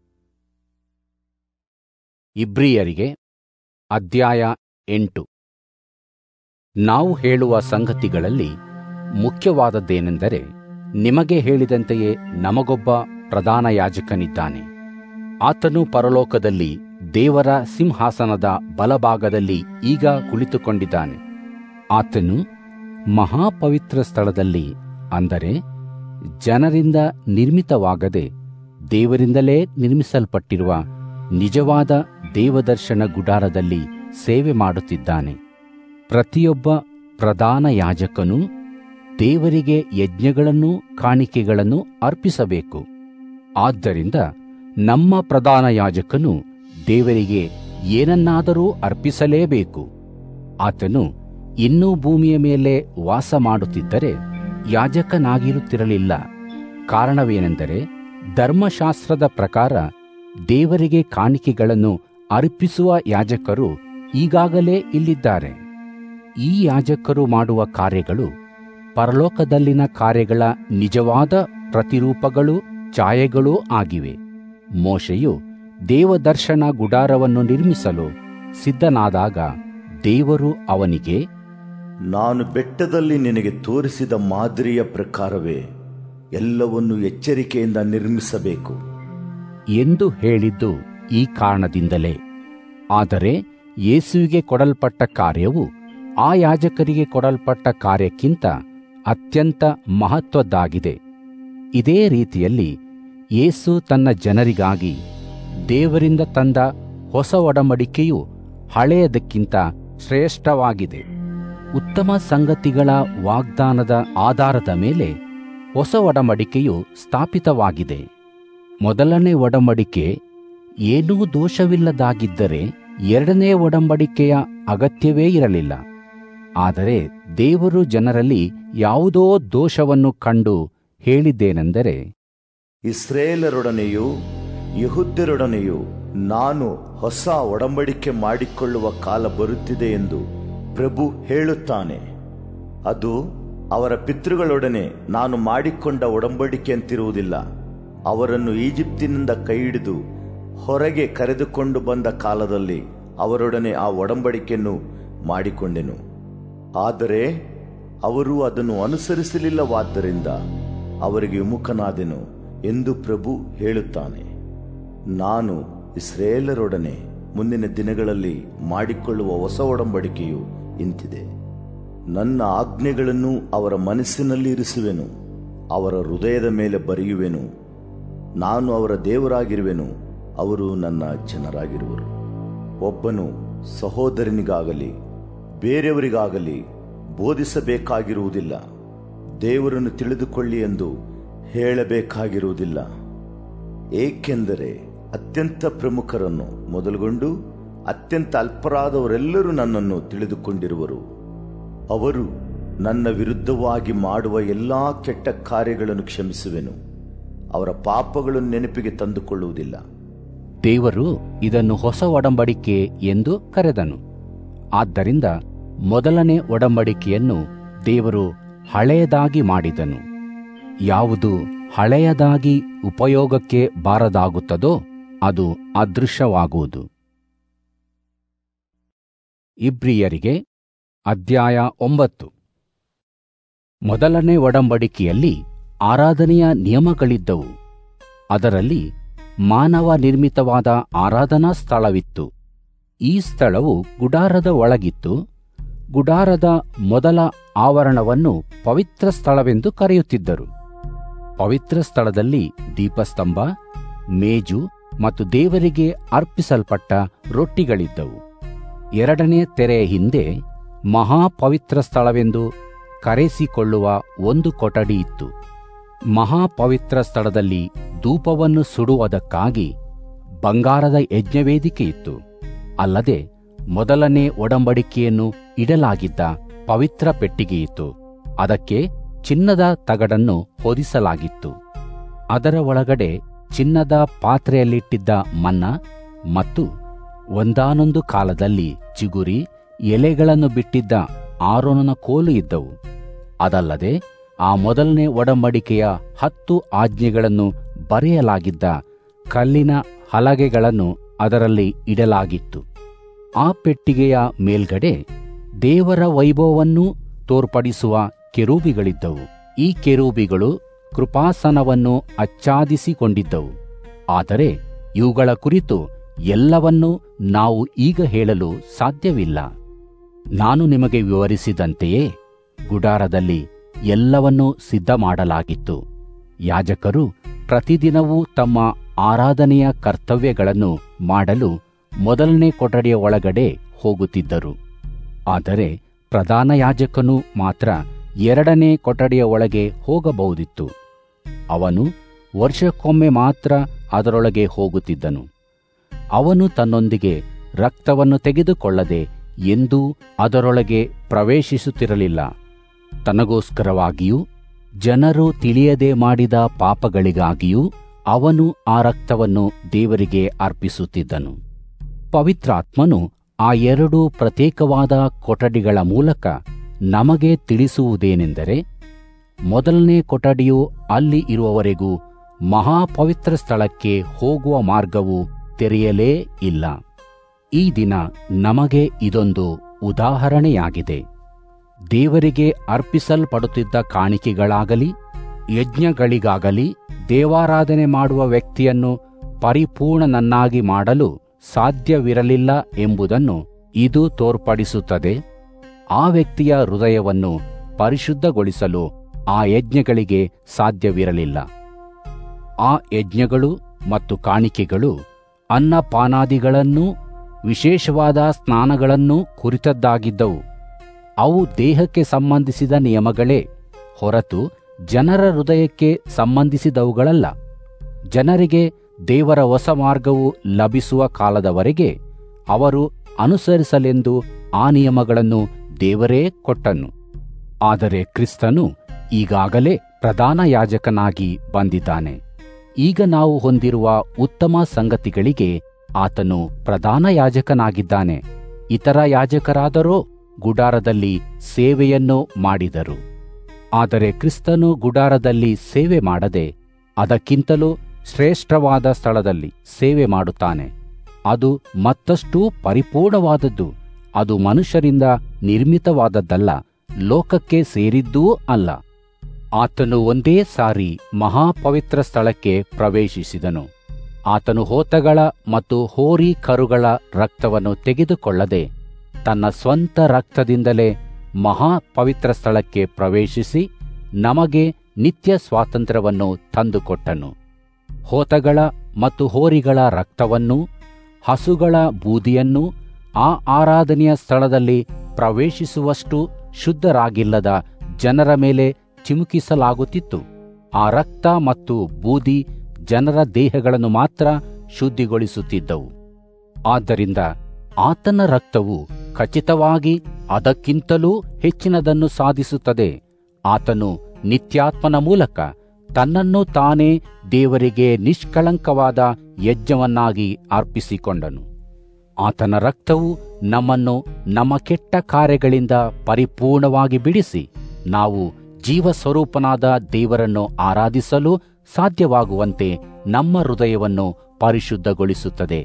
ಇಬ್ರಿಯರಿಗೆ ಅಧ್ಯಾಯ ಎಂಟು. ನಾವು ಹೇಳುವ ಸಂಗತಿಗಳಲ್ಲಿ ಮುಖ್ಯವಾದದ್ದೇನೆಂದರೆ, ನಿಮಗೆ ಹೇಳಿದಂತೆಯೇ ನಮಗೊಬ್ಬ ಪ್ರಧಾನ ಯಾಜಕನಿದ್ದಾನೆ. ಆತನು ಪರಲೋಕದಲ್ಲಿ ದೇವರ ಸಿಂಹಾಸನದ ಬಲಭಾಗದಲ್ಲಿ ಈಗ ಕುಳಿತುಕೊಂಡಿದ್ದಾನೆ. ಆತನು ಮಹಾಪವಿತ್ರ ಸ್ಥಳದಲ್ಲಿ, ಅಂದರೆ ಜನರಿಂದ ನಿರ್ಮಿತವಾಗದೆ ದೇವರಿಂದಲೇ ನಿರ್ಮಿಸಲ್ಪಟ್ಟಿರುವ ನಿಜವಾದ ದೇವದರ್ಶನ ಗುಡಾರದಲ್ಲಿ ಸೇವೆ ಮಾಡುತ್ತಿದ್ದಾನೆ. ಪ್ರತಿಯೊಬ್ಬ ಪ್ರಧಾನ ಯಾಜಕನು ದೇವರಿಗೆ ಯಜ್ಞಗಳನ್ನೂ ಕಾಣಿಕೆಗಳನ್ನು ಅರ್ಪಿಸಬೇಕು. ಆದ್ದರಿಂದ ನಮ್ಮ ಪ್ರಧಾನ ಯಾಜಕನು ದೇವರಿಗೆ ಏನನ್ನಾದರೂ ಅರ್ಪಿಸಲೇಬೇಕು. ಆತನು ಇನ್ನೂ ಭೂಮಿಯ ಮೇಲೆ ವಾಸ ಮಾಡುತ್ತಿದ್ದರೆ ಯಾಜಕನಾಗಿರುತ್ತಿರಲಿಲ್ಲ. ಕಾರಣವೇನೆಂದರೆ, ಧರ್ಮಶಾಸ್ತ್ರದ ಪ್ರಕಾರ ದೇವರಿಗೆ ಕಾಣಿಕೆಗಳನ್ನು ಅರ್ಪಿಸುವ ಯಾಜಕರು ಈಗಾಗಲೇ ಇಲ್ಲಿದ್ದಾರೆ. ಈ ಯಾಜಕರು ಮಾಡುವ ಕಾರ್ಯಗಳು ಪರಲೋಕದಲ್ಲಿನ ಕಾರ್ಯಗಳ ನಿಜವಾದ ಪ್ರತಿರೂಪಗಳೂ ಛಾಯೆಗಳೂ ಆಗಿವೆ. ಮೋಶೆಯು ದೇವದರ್ಶನ ಗುಡಾರವನ್ನು ನಿರ್ಮಿಸಲು ಸಿದ್ಧನಾದಾಗ ದೇವರು ಅವನಿಗೆ, ನಾನು ಬೆಟ್ಟದಲ್ಲಿ ನಿನಗೆ ತೋರಿಸಿದ ಮಾದರಿಯ ಪ್ರಕಾರವೇ ಎಲ್ಲವನ್ನು ಎಚ್ಚರಿಕೆಯಿಂದ ನಿರ್ಮಿಸಬೇಕು ಎಂದು ಹೇಳಿದ್ದು ಈ ಕಾರಣದಿಂದಲೇ. ಆದರೆ ಯೇಸುವಿಗೆ ಕೊಡಲ್ಪಟ್ಟ ಕಾರ್ಯವು ಆ ಯಾಜಕರಿಗೆ ಕೊಡಲ್ಪಟ್ಟ ಕಾರ್ಯಕ್ಕಿಂತ ಅತ್ಯಂತ ಮಹತ್ವದ್ದಾಗಿದೆ. ಇದೇ ರೀತಿಯಲ್ಲಿ ಯೇಸು ತನ್ನ ಜನರಿಗಾಗಿ ದೇವರಿಂದ ತಂದ ಹೊಸ ಒಡಂಬಡಿಕೆಯು ಹಳೆಯದಕ್ಕಿಂತ ಶ್ರೇಷ್ಠವಾಗಿದೆ. ಉತ್ತಮ ಸಂಗತಿಗಳ ವಾಗ್ದಾನದ ಆಧಾರದ ಮೇಲೆ ಹೊಸ ಒಡಂಬಡಿಕೆಯು ಸ್ಥಾಪಿತವಾಗಿದೆ. ಮೊದಲನೇ ಒಡಂಬಡಿಕೆ ಏನೂ ದೋಷವಿಲ್ಲದಾಗಿದ್ದರೆ ಎರಡನೇ ಒಡಂಬಡಿಕೆಯ ಅಗತ್ಯವೇ ಇರಲಿಲ್ಲ. ಆದರೆ ದೇವರು ಜನರಲ್ಲಿ ಯಾವುದೋ ದೋಷವನ್ನು ಕಂಡು ಹೇಳಿದ್ದೇನೆಂದರೆ, ಇಸ್ರಾಯೇಲರೊಡನೆಯೂ ಯೆಹೂದ್ಯರೊಡನೆಯೂ ನಾನು ಹೊಸ ಒಡಂಬಡಿಕೆ ಮಾಡಿಕೊಳ್ಳುವ ಕಾಲ ಬರುತ್ತಿದೆ ಎಂದು ಪ್ರಭು ಹೇಳುತ್ತಾನೆ. ಅದು ಅವರ ಪಿತೃಗಳೊಡನೆ ನಾನು ಮಾಡಿಕೊಂಡ ಒಡಂಬಡಿಕೆಯಂತಿರುವುದಿಲ್ಲ. ಅವರನ್ನು ಈಜಿಪ್ತಿನಿಂದ ಕೈಹಿಡಿದು ಹೊರಗೆ ಕರೆದುಕೊಂಡು ಬಂದ ಕಾಲದಲ್ಲಿ ಅವರೊಡನೆ ಆ ಒಡಂಬಡಿಕೆಯನ್ನು ಮಾಡಿಕೊಂಡೆನು. ಆದರೆ ಅವರು ಅದನ್ನು ಅನುಸರಿಸಲಿಲ್ಲವಾದ್ದರಿಂದ ಅವರಿಗೆ ವಿಮುಖನಾದೆನು ಎಂದು ಪ್ರಭು ಹೇಳುತ್ತಾನೆ. ನಾನು ಇಸ್ರಾಯೇಲರೊಡನೆ ಮುಂದಿನ ದಿನಗಳಲ್ಲಿ ಮಾಡಿಕೊಳ್ಳುವ ಹೊಸ ಒಡಂಬಡಿಕೆಯು ಇಂತಿದೆ. ನನ್ನ ಆಜ್ಞೆಗಳನ್ನು ಅವರ ಮನಸ್ಸಿನಲ್ಲಿ ಇರಿಸುವೆನು, ಅವರ ಹೃದಯದ ಮೇಲೆ ಬರೆಯುವೆನು. ನಾನು ಅವರ ದೇವರಾಗಿರುವೆನು, ಅವರು ನನ್ನ ಜನರಾಗಿರುವರು. ಒಬ್ಬನು ಸಹೋದರನಿಗಾಗಲಿ ಬೇರೆಯವರಿಗಾಗಲಿ ಬೋಧಿಸಬೇಕಾಗಿರುವುದಿಲ್ಲ, ದೇವರನ್ನು ತಿಳಿದುಕೊಳ್ಳಿ ಎಂದು ಹೇಳಬೇಕಾಗಿರುವುದಿಲ್ಲ. ಏಕೆಂದರೆ ಅತ್ಯಂತ ಪ್ರಮುಖರನ್ನು ಮೊದಲುಗೊಂಡು ಅತ್ಯಂತ ಅಲ್ಪರಾದವರೆಲ್ಲರೂ ನನ್ನನ್ನು ತಿಳಿದುಕೊಂಡಿರುವರು. ಅವರು ನನ್ನ ವಿರುದ್ಧವಾಗಿ ಮಾಡುವ ಎಲ್ಲಾ ಕೆಟ್ಟ ಕಾರ್ಯಗಳನ್ನು ಕ್ಷಮಿಸುವೆನು, ಅವರ ಪಾಪಗಳನ್ನು ನೆನಪಿಗೆ ತಂದುಕೊಳ್ಳುವುದಿಲ್ಲ. ದೇವರು ಇದನ್ನು ಹೊಸ ಒಡಂಬಡಿಕೆ ಎಂದು ಕರೆದನು. ಆದ್ದರಿಂದ ಮೊದಲನೇ ಒಡಂಬಡಿಕೆಯನ್ನು ದೇವರು ಹಳೆಯದಾಗಿ ಮಾಡಿದನು. ಯಾವುದು ಹಳೆಯದಾಗಿ ಉಪಯೋಗಕ್ಕೆ ಬಾರದಾಗುತ್ತದೋ ಅದು ಅದೃಶ್ಯವಾಗುವುದು. ಇಬ್ರಿಯರಿಗೆ ಅಧ್ಯಾಯ ಒಂಬತ್ತು. ಮೊದಲನೇ ಒಡಂಬಡಿಕೆಯಲ್ಲಿ ಆರಾಧನೆಯ ನಿಯಮಗಳಿದ್ದವು. ಅದರಲ್ಲಿ ಮಾನವ ನಿರ್ಮಿತವಾದ ಆರಾಧನಾ ಸ್ಥಳವಿತ್ತು. ಈ ಸ್ಥಳವು ಗುಡಾರದ ಒಳಗಿತ್ತು. ಗುಡಾರದ ಮೊದಲ ಆವರಣವನ್ನು ಪವಿತ್ರ ಸ್ಥಳವೆಂದು ಕರೆಯುತ್ತಿದ್ದರು. ಪವಿತ್ರ ಸ್ಥಳದಲ್ಲಿ ದೀಪಸ್ತಂಭ, ಮೇಜು ಮತ್ತು ದೇವರಿಗೆ ಅರ್ಪಿಸಲ್ಪಟ್ಟ ರೊಟ್ಟಿಗಳಿದ್ದವು. ಎರಡನೇ ತೆರೆಯ ಹಿಂದೆ ಮಹಾಪವಿತ್ರ ಸ್ಥಳವೆಂದು ಕರೆಸಿಕೊಳ್ಳುವ ಒಂದು ಕೊಠಡಿ ಇತ್ತು. ಮಹಾಪವಿತ್ರ ಸ್ಥಳದಲ್ಲಿ ಧೂಪವನ್ನು ಸುಡುವುದಕ್ಕಾಗಿ ಬಂಗಾರದ ಯಜ್ಞವೇದಿಕೆ ಇತ್ತು. ಅಲ್ಲದೆ ಮೊದಲನೇ ಒಡಂಬಡಿಕೆಯನ್ನು ಇಡಲಾಗಿದ್ದ ಪವಿತ್ರ ಪೆಟ್ಟಿಗೆಯಿತ್ತು. ಅದಕ್ಕೆ ಚಿನ್ನದ ತಗಡನ್ನು ಹೊದಿಸಲಾಗಿತ್ತು. ಅದರ ಒಳಗಡೆ ಚಿನ್ನದ ಪಾತ್ರೆಯಲ್ಲಿಟ್ಟಿದ್ದ ಮನ್ನ ಮತ್ತು ಒಂದಾನೊಂದು ಕಾಲದಲ್ಲಿ ಚಿಗುರಿ ಎಲೆಗಳನ್ನು ಬಿಟ್ಟಿದ್ದ ಆರೋನನ ಕೋಲು ಇದ್ದವು. ಅದಲ್ಲದೆ ಆ ಮೊದಲನೇ ಒಡಂಬಡಿಕೆಯ ಹತ್ತು ಆಜ್ಞೆಗಳನ್ನು ಬರೆಯಲಾಗಿದ್ದ ಕಲ್ಲಿನ ಹಲಗೆಗಳನ್ನು ಅದರಲ್ಲಿ ಇಡಲಾಗಿತ್ತು. ಆ ಪೆಟ್ಟಿಗೆಯ ಮೇಲ್ಗಡೆ ದೇವರ ವೈಭವವನ್ನು ತೋರ್ಪಡಿಸುವ ಕೆರೂಬಿಗಳಿದ್ದವು. ಈ ಕೆರೂಬಿಗಳು ಕೃಪಾಸನವನ್ನು ಆಚ್ಛಾದಿಸಿಕೊಂಡಿದ್ದವು. ಆದರೆ ಇವುಗಳ ಕುರಿತು ಎಲ್ಲವನ್ನೂ ನಾವು ಈಗ ಹೇಳಲು ಸಾಧ್ಯವಿಲ್ಲ. ನಾನು ನಿಮಗೆ ವಿವರಿಸಿದಂತೆಯೇ ಗುಡಾರದಲ್ಲಿ ಎಲ್ಲವನ್ನೂ ಸಿದ್ಧ ಮಾಡಲಾಗಿತ್ತು. ಯಾಜಕರು ಪ್ರತಿದಿನವೂ ತಮ್ಮ ಆರಾಧನೆಯ ಕರ್ತವ್ಯಗಳನ್ನು ಮಾಡಲು ಮೊದಲನೇ ಕೊಠಡಿಯ ಒಳಗಡೆ ಹೋಗುತ್ತಿದ್ದರು. ಆದರೆ ಪ್ರಧಾನ ಯಾಜಕನು ಮಾತ್ರ ಎರಡನೇ ಕೊಠಡಿಯ ಒಳಗೆ ಹೋಗಬಹುದಿತ್ತು. ಅವನು ವರ್ಷಕ್ಕೊಮ್ಮೆ ಮಾತ್ರ ಅದರೊಳಗೆ ಹೋಗುತ್ತಿದ್ದನು. ಅವನು ತನ್ನೊಂದಿಗೆ ರಕ್ತವನ್ನು ತೆಗೆದುಕೊಳ್ಳದೆ ಎಂದೂ ಅದರೊಳಗೆ ಪ್ರವೇಶಿಸುತ್ತಿರಲಿಲ್ಲ. ತನಗೋಸ್ಕರವಾಗಿಯೂ ಜನರು ತಿಳಿಯದೆ ಮಾಡಿದ ಪಾಪಗಳಿಗಾಗಿಯೂ ಅವನು ಆ ರಕ್ತವನ್ನು ದೇವರಿಗೆ ಅರ್ಪಿಸುತ್ತಿದ್ದನು. ಪವಿತ್ರಾತ್ಮನು ಆ ಎರಡು ಪ್ರತ್ಯೇಕವಾದ ಕೊಠಡಿಗಳ ಮೂಲಕ ನಮಗೆ ತಿಳಿಸುವುದೇನೆಂದರೆ, ಮೊದಲನೇ ಕೊಠಡಿಯು ಅಲ್ಲಿ ಇರುವವರೆಗೂ ಮಹಾಪವಿತ್ರ ಸ್ಥಳಕ್ಕೆ ಹೋಗುವ ಮಾರ್ಗವು ತೆರೆಯಲೇ ಇಲ್ಲ. ಈ ದಿನ ನಮಗೆ ಇದೊಂದು ಉದಾಹರಣೆಯಾಗಿದೆ. ದೇವರಿಗೆ ಅರ್ಪಿಸಲ್ಪಡುತ್ತಿದ್ದ ಕಾಣಿಕೆಗಳಾಗಲಿ ಯಜ್ಞಗಳಿಗಾಗಲಿ ದೇವಾರಾಧನೆ ಮಾಡುವ ವ್ಯಕ್ತಿಯನ್ನು ಪರಿಪೂರ್ಣನನ್ನಾಗಿ ಮಾಡಲು ಸಾಧ್ಯವಿರಲಿಲ್ಲ ಎಂಬುದನ್ನು ಇದು ತೋರ್ಪಡಿಸುತ್ತದೆ. ಆ ವ್ಯಕ್ತಿಯ ಹೃದಯವನ್ನು ಪರಿಶುದ್ಧಗೊಳಿಸಲು ಆ ಯಜ್ಞಗಳಿಗೆ ಸಾಧ್ಯವಿರಲಿಲ್ಲ. ಆ ಯಜ್ಞಗಳು ಮತ್ತು ಕಾಣಿಕೆಗಳು ಅನ್ನಪಾನಾದಿಗಳನ್ನೂ ವಿಶೇಷವಾದ ಸ್ನಾನಗಳನ್ನೂ ಕುರಿತದ್ದಾಗಿದ್ದವು. ಅವು ದೇಹಕ್ಕೆ ಸಂಬಂಧಿಸಿದ ನಿಯಮಗಳೇ ಹೊರತು ಜನರ ಹೃದಯಕ್ಕೆ ಸಂಬಂಧಿಸಿದವುಗಳಲ್ಲ. ಜನರಿಗೆ ದೇವರ ಹೊಸ ಮಾರ್ಗವು ಲಭಿಸುವ ಕಾಲದವರೆಗೆ ಅವರು ಅನುಸರಿಸಲೆಂದು ಆ ನಿಯಮಗಳನ್ನು ದೇವರೇ ಕೊಟ್ಟನು. ಆದರೆ ಕ್ರಿಸ್ತನು ಈಗಾಗಲೇ ಪ್ರಧಾನ ಯಾಜಕನಾಗಿ ಬಂದಿದ್ದಾನೆ. ಈಗ ನಾವು ಹೊಂದಿರುವ ಉತ್ತಮ ಸಂಗತಿಗಳಿಗೆ ಆತನು ಪ್ರಧಾನ ಯಾಜಕನಾಗಿದ್ದಾನೆ. ಇತರ ಯಾಜಕರಾದರೋ ಗುಡಾರದಲ್ಲಿ ಸೇವೆಯನ್ನು ಮಾಡಿದರು. ಆದರೆ ಕ್ರಿಸ್ತನು ಗುಡಾರದಲ್ಲಿ ಸೇವೆ ಮಾಡದೆ ಅದಕ್ಕಿಂತಲೂ ಶ್ರೇಷ್ಠವಾದ ಸ್ಥಳದಲ್ಲಿ ಸೇವೆ ಮಾಡುತ್ತಾನೆ. ಅದು ಮತ್ತಷ್ಟು ಪರಿಪೂರ್ಣವಾದದ್ದು. ಅದು ಮನುಷ್ಯರಿಂದ ನಿರ್ಮಿತವಾದದ್ದಲ್ಲ, ಲೋಕಕ್ಕೆ ಸೇರಿದ್ದೂ ಅಲ್ಲ. ಆತನು ಒಂದೇ ಸಾರಿ ಮಹಾಪವಿತ್ರ ಸ್ಥಳಕ್ಕೆ ಪ್ರವೇಶಿಸಿದನು. ಆತನು ಹೋತಗಳ ಮತ್ತು ಹೋರಿ ಕರುಗಳ ರಕ್ತವನ್ನು ತೆಗೆದುಕೊಳ್ಳದೆ ತನ್ನ ಸ್ವಂತ ರಕ್ತದಿಂದಲೇ ಮಹಾಪವಿತ್ರ ಸ್ಥಳಕ್ಕೆ ಪ್ರವೇಶಿಸಿ ನಮಗೆ ನಿತ್ಯ ಸ್ವಾತಂತ್ರ್ಯವನ್ನು ತಂದುಕೊಟ್ಟನು. ಹೋತಗಳ ಮತ್ತು ಹೋರಿಗಳ ರಕ್ತವನ್ನೂ ಹಸುಗಳ ಬೂದಿಯನ್ನೂ ಆ ಆರಾಧನೆಯ ಸ್ಥಳದಲ್ಲಿ ಪ್ರವೇಶಿಸುವಷ್ಟು ಶುದ್ಧರಾಗಿಲ್ಲದ ಜನರ ಮೇಲೆ ಚಿಮುಕಿಸಲಾಗುತ್ತಿತ್ತು. ಆ ರಕ್ತ ಮತ್ತು ಬೂದಿ ಜನರ ದೇಹಗಳನ್ನು ಮಾತ್ರ ಶುದ್ಧಿಗೊಳಿಸುತ್ತಿದ್ದವು. ಆದ್ದರಿಂದ ಆತನ ರಕ್ತವು ಖಚಿತವಾಗಿ ಅದಕ್ಕಿಂತಲೂ ಹೆಚ್ಚಿನದನ್ನು ಸಾಧಿಸುತ್ತದೆ. ಆತನು ನಿತ್ಯಾತ್ಮನ ಮೂಲಕ ತನ್ನನ್ನು ತಾನೇ ದೇವರಿಗೆ ನಿಷ್ಕಳಂಕವಾದ ಯಜ್ಞವನ್ನಾಗಿ ಅರ್ಪಿಸಿಕೊಂಡನು. ಆತನ ರಕ್ತವು ನಮ್ಮನ್ನು ನಮ್ಮ ಕೆಟ್ಟ ಕಾರ್ಯಗಳಿಂದ ಪರಿಪೂರ್ಣವಾಗಿ ಬಿಡಿಸಿ ನಾವು ಜೀವಸ್ವರೂಪನಾದ ದೇವರನ್ನು ಆರಾಧಿಸಲು ಸಾಧ್ಯವಾಗುವಂತೆ ನಮ್ಮ ಹೃದಯವನ್ನು ಪರಿಶುದ್ಧಗೊಳಿಸುತ್ತದೆ.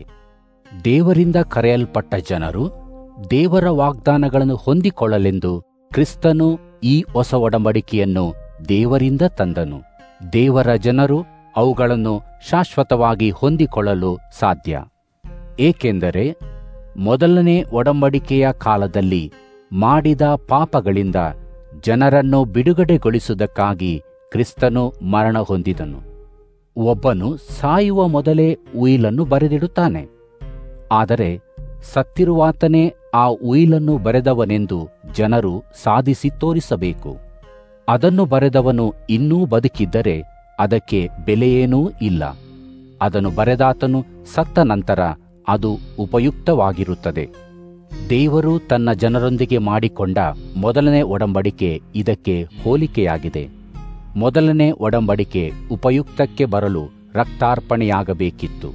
ದೇವರಿಂದ ಕರೆಯಲ್ಪಟ್ಟ ಜನರು ದೇವರ ವಾಗ್ದಾನಗಳನ್ನು ಹೊಂದಿಕೊಳ್ಳಲೆಂದು ಕ್ರಿಸ್ತನು ಈ ಹೊಸ ಒಡಂಬಡಿಕೆಯನ್ನು ದೇವರಿಂದ ತಂದನು. ದೇವರ ಜನರು ಅವುಗಳನ್ನು ಶಾಶ್ವತವಾಗಿ ಹೊಂದಿಕೊಳ್ಳಲು ಸಾಧ್ಯ. ಏಕೆಂದರೆ ಮೊದಲನೇ ಒಡಂಬಡಿಕೆಯ ಕಾಲದಲ್ಲಿ ಮಾಡಿದ ಪಾಪಗಳಿಂದ ಜನರನ್ನು ಬಿಡುಗಡೆಗೊಳಿಸುವುದಕ್ಕಾಗಿ ಕ್ರಿಸ್ತನು ಮರಣ ಹೊಂದಿದನು. ಒಬ್ಬನು ಸಾಯುವ ಮೊದಲೇ ಉಯಿಲನ್ನು ಬರೆದಿಡುತ್ತಾನೆ. ಆದರೆ ಸತ್ತಿರುವಾತನೇ ಆ ಉಯಿಲನ್ನು ಬರೆದವನೆಂದು ಜನರು ಸಾಧಿಸಿ ತೋರಿಸಬೇಕು. ಅದನ್ನು ಬರೆದವನು ಇನ್ನೂ ಬದುಕಿದ್ದರೆ ಅದಕ್ಕೆ ಬೆಲೆಯೇನೂ ಇಲ್ಲ. ಅದನ್ನು ಬರೆದಾತನು ಸತ್ತ ನಂತರ ಅದು ಉಪಯುಕ್ತವಾಗಿರುತ್ತದೆ. ದೇವರು ತನ್ನ ಜನರೊಂದಿಗೆ ಮಾಡಿಕೊಂಡ ಮೊದಲನೇ ಒಡಂಬಡಿಕೆ ಇದಕ್ಕೆ ಹೋಲಿಕೆಯಾಗಿದೆ. ಮೊದಲನೇ ಒಡಂಬಡಿಕೆ ಉಪಯುಕ್ತಕ್ಕೆ ಬರಲು ರಕ್ತಾರ್ಪಣೆಯಾಗಬೇಕಿತ್ತು.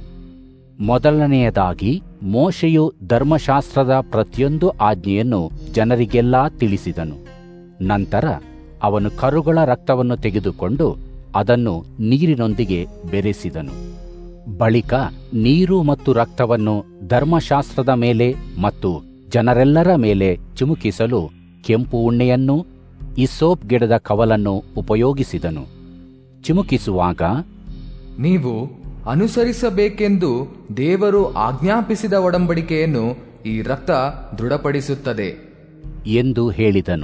ಮೊದಲನೆಯದಾಗಿ ಮೋಶೆಯು ಧರ್ಮಶಾಸ್ತ್ರದ ಪ್ರತಿಯೊಂದು ಆಜ್ಞೆಯನ್ನು ಜನರಿಗೆಲ್ಲ ತಿಳಿಸಿದನು. ನಂತರ ಅವನು ಕರುಗಳ ರಕ್ತವನ್ನು ತೆಗೆದುಕೊಂಡು ಅದನ್ನು ನೀರಿನೊಂದಿಗೆ ಬೆರೆಸಿದನು. ಬಳಿಕ ನೀರು ಮತ್ತು ರಕ್ತವನ್ನು ಧರ್ಮಶಾಸ್ತ್ರದ ಮೇಲೆ ಮತ್ತು ಜನರೆಲ್ಲರ ಮೇಲೆ ಚಿಮುಕಿಸಲು ಕೆಂಪು ಉಣ್ಣೆಯನ್ನು ಇಸೋಪ್ ಗಿಡದ ಕವಲನ್ನು ಉಪಯೋಗಿಸಿದನು. ಚಿಮುಕಿಸುವಾಗ, ನೀವು ಅನುಸರಿಸಬೇಕೆಂದು ದೇವರು ಆಜ್ಞಾಪಿಸಿದ ಒಡಂಬಡಿಕೆಯನ್ನು ಈ ರಕ್ತ ದೃಢಪಡಿಸುತ್ತದೆ ಎಂದು ಹೇಳಿದನು.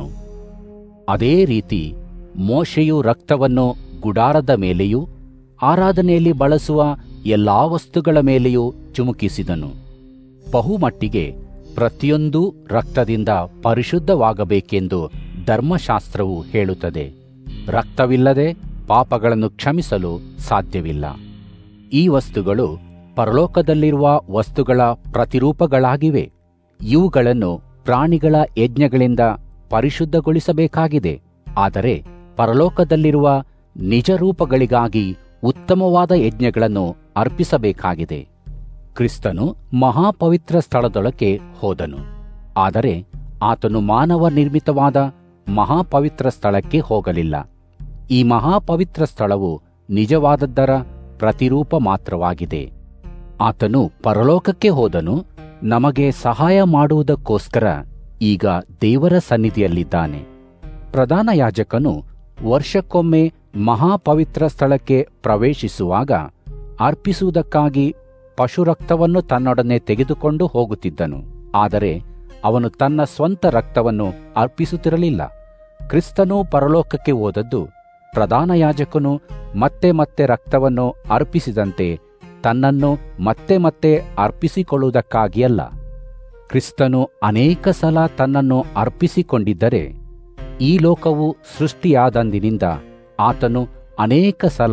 ಅದೇ ರೀತಿ ಮೋಶೆಯು ರಕ್ತವನ್ನು ಗುಡಾರದ ಮೇಲೆಯೂ ಆರಾಧನೆಯಲ್ಲಿ ಬಳಸುವ ಎಲ್ಲಾ ವಸ್ತುಗಳ ಮೇಲೆಯೂ ಚಿಮುಕಿಸಿದನು. ಬಹುಮಟ್ಟಿಗೆ ಪ್ರತಿಯೊಂದು ರಕ್ತದಿಂದ ಪರಿಶುದ್ಧವಾಗಬೇಕೆಂದು ಧರ್ಮಶಾಸ್ತ್ರವು ಹೇಳುತ್ತದೆ. ರಕ್ತವಿಲ್ಲದೆ ಪಾಪಗಳನ್ನು ಕ್ಷಮಿಸಲು ಸಾಧ್ಯವಿಲ್ಲ. ಈ ವಸ್ತುಗಳು ಪರಲೋಕದಲ್ಲಿರುವ ವಸ್ತುಗಳ ಪ್ರತಿರೂಪಗಳಾಗಿವೆ. ಇವುಗಳನ್ನು ಪ್ರಾಣಿಗಳ ಯಜ್ಞಗಳಿಂದ ಪರಿಶುದ್ಧಗೊಳಿಸಬೇಕಾಗಿದೆ. ಆದರೆ ಪರಲೋಕದಲ್ಲಿರುವ ನಿಜ ರೂಪಗಳಿಗಾಗಿ ಉತ್ತಮವಾದ ಯಜ್ಞಗಳನ್ನು ಅರ್ಪಿಸಬೇಕಾಗಿದೆ. ಕ್ರಿಸ್ತನು ಮಹಾಪವಿತ್ರ ಸ್ಥಳದೊಳಕ್ಕೆ ಹೋದನು. ಆದರೆ ಆತನು ಮಾನವ ನಿರ್ಮಿತವಾದ ಮಹಾಪವಿತ್ರ ಸ್ಥಳಕ್ಕೆ ಹೋಗಲಿಲ್ಲ. ಈ ಮಹಾಪವಿತ್ರ ಸ್ಥಳವು ನಿಜವಾದದ್ದರ ಪ್ರತಿರೂಪ ಮಾತ್ರವಾಗಿದೆ. ಆತನು ಪರಲೋಕಕ್ಕೆ ಹೋದನು. ನಮಗೆ ಸಹಾಯ ಮಾಡುವುದಕ್ಕೋಸ್ಕರ ಈಗ ದೇವರ ಸನ್ನಿಧಿಯಲ್ಲಿದ್ದಾನೆ. ಪ್ರಧಾನ ಯಾಜಕನು ವರ್ಷಕ್ಕೊಮ್ಮೆ ಮಹಾಪವಿತ್ರ ಸ್ಥಳಕ್ಕೆ ಪ್ರವೇಶಿಸುವಾಗ ಅರ್ಪಿಸುವುದಕ್ಕಾಗಿ ಪಶುರಕ್ತವನ್ನು ತನ್ನೊಡನೆ ತೆಗೆದುಕೊಂಡು ಹೋಗುತ್ತಿದ್ದನು. ಆದರೆ ಅವನು ತನ್ನ ಸ್ವಂತ ರಕ್ತವನ್ನು ಅರ್ಪಿಸುತ್ತಿರಲಿಲ್ಲ. ಕ್ರಿಸ್ತನು ಪರಲೋಕಕ್ಕೆ ಹೋದದ್ದು ಪ್ರಧಾನ ಯಾಜಕನು ಮತ್ತೆ ಮತ್ತೆ ರಕ್ತವನ್ನು ಅರ್ಪಿಸಿದಂತೆ ತನ್ನನ್ನು ಮತ್ತೆ ಮತ್ತೆ ಅರ್ಪಿಸಿಕೊಳ್ಳುವುದಕ್ಕಾಗಿಯಲ್ಲ. ಕ್ರಿಸ್ತನು ಅನೇಕ ಸಲ ತನ್ನನ್ನು ಅರ್ಪಿಸಿಕೊಂಡಿದ್ದರೆ ಈ ಲೋಕವು ಸೃಷ್ಟಿಯಾದಂದಿನಿಂದ ಆತನು ಅನೇಕ ಸಲ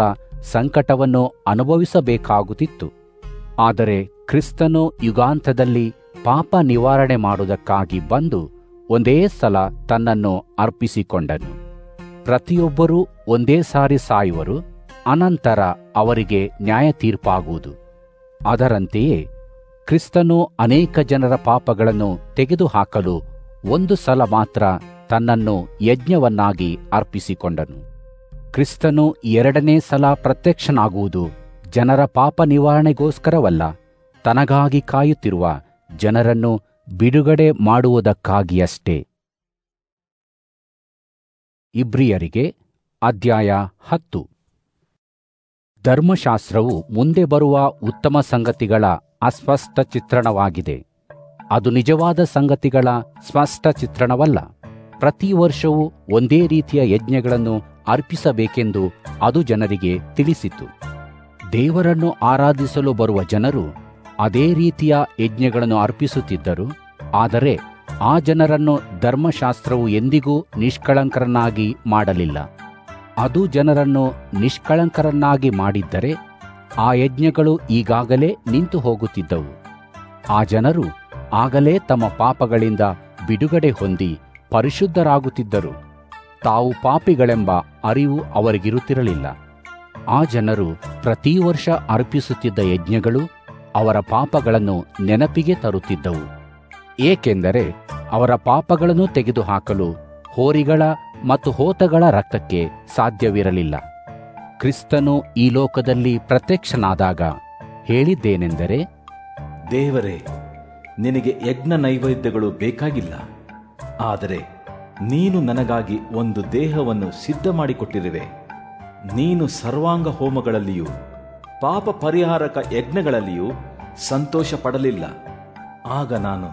ಸಂಕಟವನ್ನು ಅನುಭವಿಸಬೇಕಾಗುತ್ತಿತ್ತು. ಆದರೆ ಕ್ರಿಸ್ತನು ಯುಗಾಂತದಲ್ಲಿ ಪಾಪ ನಿವಾರಣೆ ಮಾಡುವುದಕ್ಕಾಗಿ ಬಂದು ಒಂದೇ ಸಲ ತನ್ನನ್ನು ಅರ್ಪಿಸಿಕೊಂಡನು. ಪ್ರತಿಯೊಬ್ಬರೂ ಒಂದೇ ಸಾರಿ ಸಾಯುವರು, ಅನಂತರ ಅವರಿಗೆ ನ್ಯಾಯ ತೀರ್ಪಾಗುವುದು. ಅದರಂತೆಯೇ ಕ್ರಿಸ್ತನು ಅನೇಕ ಜನರ ಪಾಪಗಳನ್ನು ತೆಗೆದುಹಾಕಲು ಒಂದು ಸಲ ಮಾತ್ರ ತನ್ನನ್ನು ಯಜ್ಞವನ್ನಾಗಿ ಅರ್ಪಿಸಿಕೊಂಡನು. ಕ್ರಿಸ್ತನು ಎರಡನೇ ಸಲ ಪ್ರತ್ಯಕ್ಷನಾಗುವುದು ಜನರ ಪಾಪ ನಿವಾರಣೆಗೋಸ್ಕರವಲ್ಲ, ತನಗಾಗಿ ಕಾಯುತ್ತಿರುವ ಜನರನ್ನು ಬಿಡುಗಡೆ ಮಾಡುವುದಕ್ಕಾಗಿಯಷ್ಟೇ. ಇಬ್ರಿಯರಿಗೆ ಅಧ್ಯಾಯ ಹತ್ತು. ಧರ್ಮಶಾಸ್ತ್ರವು ಮುಂದೆ ಬರುವ ಉತ್ತಮ ಸಂಗತಿಗಳ ಅಸ್ಪಷ್ಟ ಚಿತ್ರಣವಾಗಿದೆ. ಅದು ನಿಜವಾದ ಸಂಗತಿಗಳ ಸ್ಪಷ್ಟ ಚಿತ್ರಣವಲ್ಲ. ಪ್ರತಿ ವರ್ಷವೂ ಒಂದೇ ರೀತಿಯ ಯಜ್ಞಗಳನ್ನು ಅರ್ಪಿಸಬೇಕೆಂದು ಅದು ಜನರಿಗೆ ತಿಳಿಸಿತು. ದೇವರನ್ನು ಆರಾಧಿಸಲು ಬರುವ ಜನರು ಅದೇ ರೀತಿಯ ಯಜ್ಞಗಳನ್ನು ಅರ್ಪಿಸುತ್ತಿದ್ದರು. ಆದರೆ ಆ ಜನರನ್ನು ಧರ್ಮಶಾಸ್ತ್ರವು ಎಂದಿಗೂ ನಿಷ್ಕಳಂಕರನ್ನಾಗಿ ಮಾಡಲಿಲ್ಲ. ಅದು ಜನರನ್ನು ನಿಷ್ಕಳಂಕರನ್ನಾಗಿ ಮಾಡಿದ್ದರೆ ಆ ಯಜ್ಞಗಳು ಈಗಾಗಲೇ ನಿಂತು ಹೋಗುತ್ತಿದ್ದವು. ಆ ಜನರು ಆಗಲೇ ತಮ್ಮ ಪಾಪಗಳಿಂದ ಬಿಡುಗಡೆ ಹೊಂದಿ ಪರಿಶುದ್ಧರಾಗುತ್ತಿದ್ದರು. ತಾವು ಪಾಪಿಗಳೆಂಬ ಅರಿವು ಅವರಿಗಿರುತ್ತಿರಲಿಲ್ಲ. ಆ ಜನರು ಪ್ರತಿ ವರ್ಷ ಅರ್ಪಿಸುತ್ತಿದ್ದ ಯಜ್ಞಗಳು ಅವರ ಪಾಪಗಳನ್ನು ನೆನಪಿಗೆ ತರುತ್ತಿದ್ದವು. ಏಕೆಂದರೆ ಅವರ ಪಾಪಗಳನ್ನು ತೆಗೆದುಹಾಕಲು ಹೋರಿಗಳ ಮತ್ತು ಹೋತಗಳ ರಕ್ತಕ್ಕೆ ಸಾಧ್ಯವಿರಲಿಲ್ಲ. ಕ್ರಿಸ್ತನು ಈ ಲೋಕದಲ್ಲಿ ಪ್ರತ್ಯಕ್ಷನಾದಾಗ ಹೇಳಿದ್ದೇನೆಂದರೆ, ದೇವರೇ, ನಿನಗೆ ಯಜ್ಞ ನೈವೇದ್ಯಗಳು ಬೇಕಾಗಿಲ್ಲ, ಆದರೆ ನೀನು ನನಗಾಗಿ ಒಂದು ದೇಹವನ್ನು ಸಿದ್ಧ ಮಾಡಿಕೊಟ್ಟಿರುವೆ. ನೀನು ಸರ್ವಾಂಗ ಹೋಮಗಳಲ್ಲಿಯೂ ಪಾಪ ಪರಿಹಾರಕ ಯಜ್ಞಗಳಲ್ಲಿಯೂ ಸಂತೋಷ ಪಡಲಿಲ್ಲ. ಆಗ ನಾನು,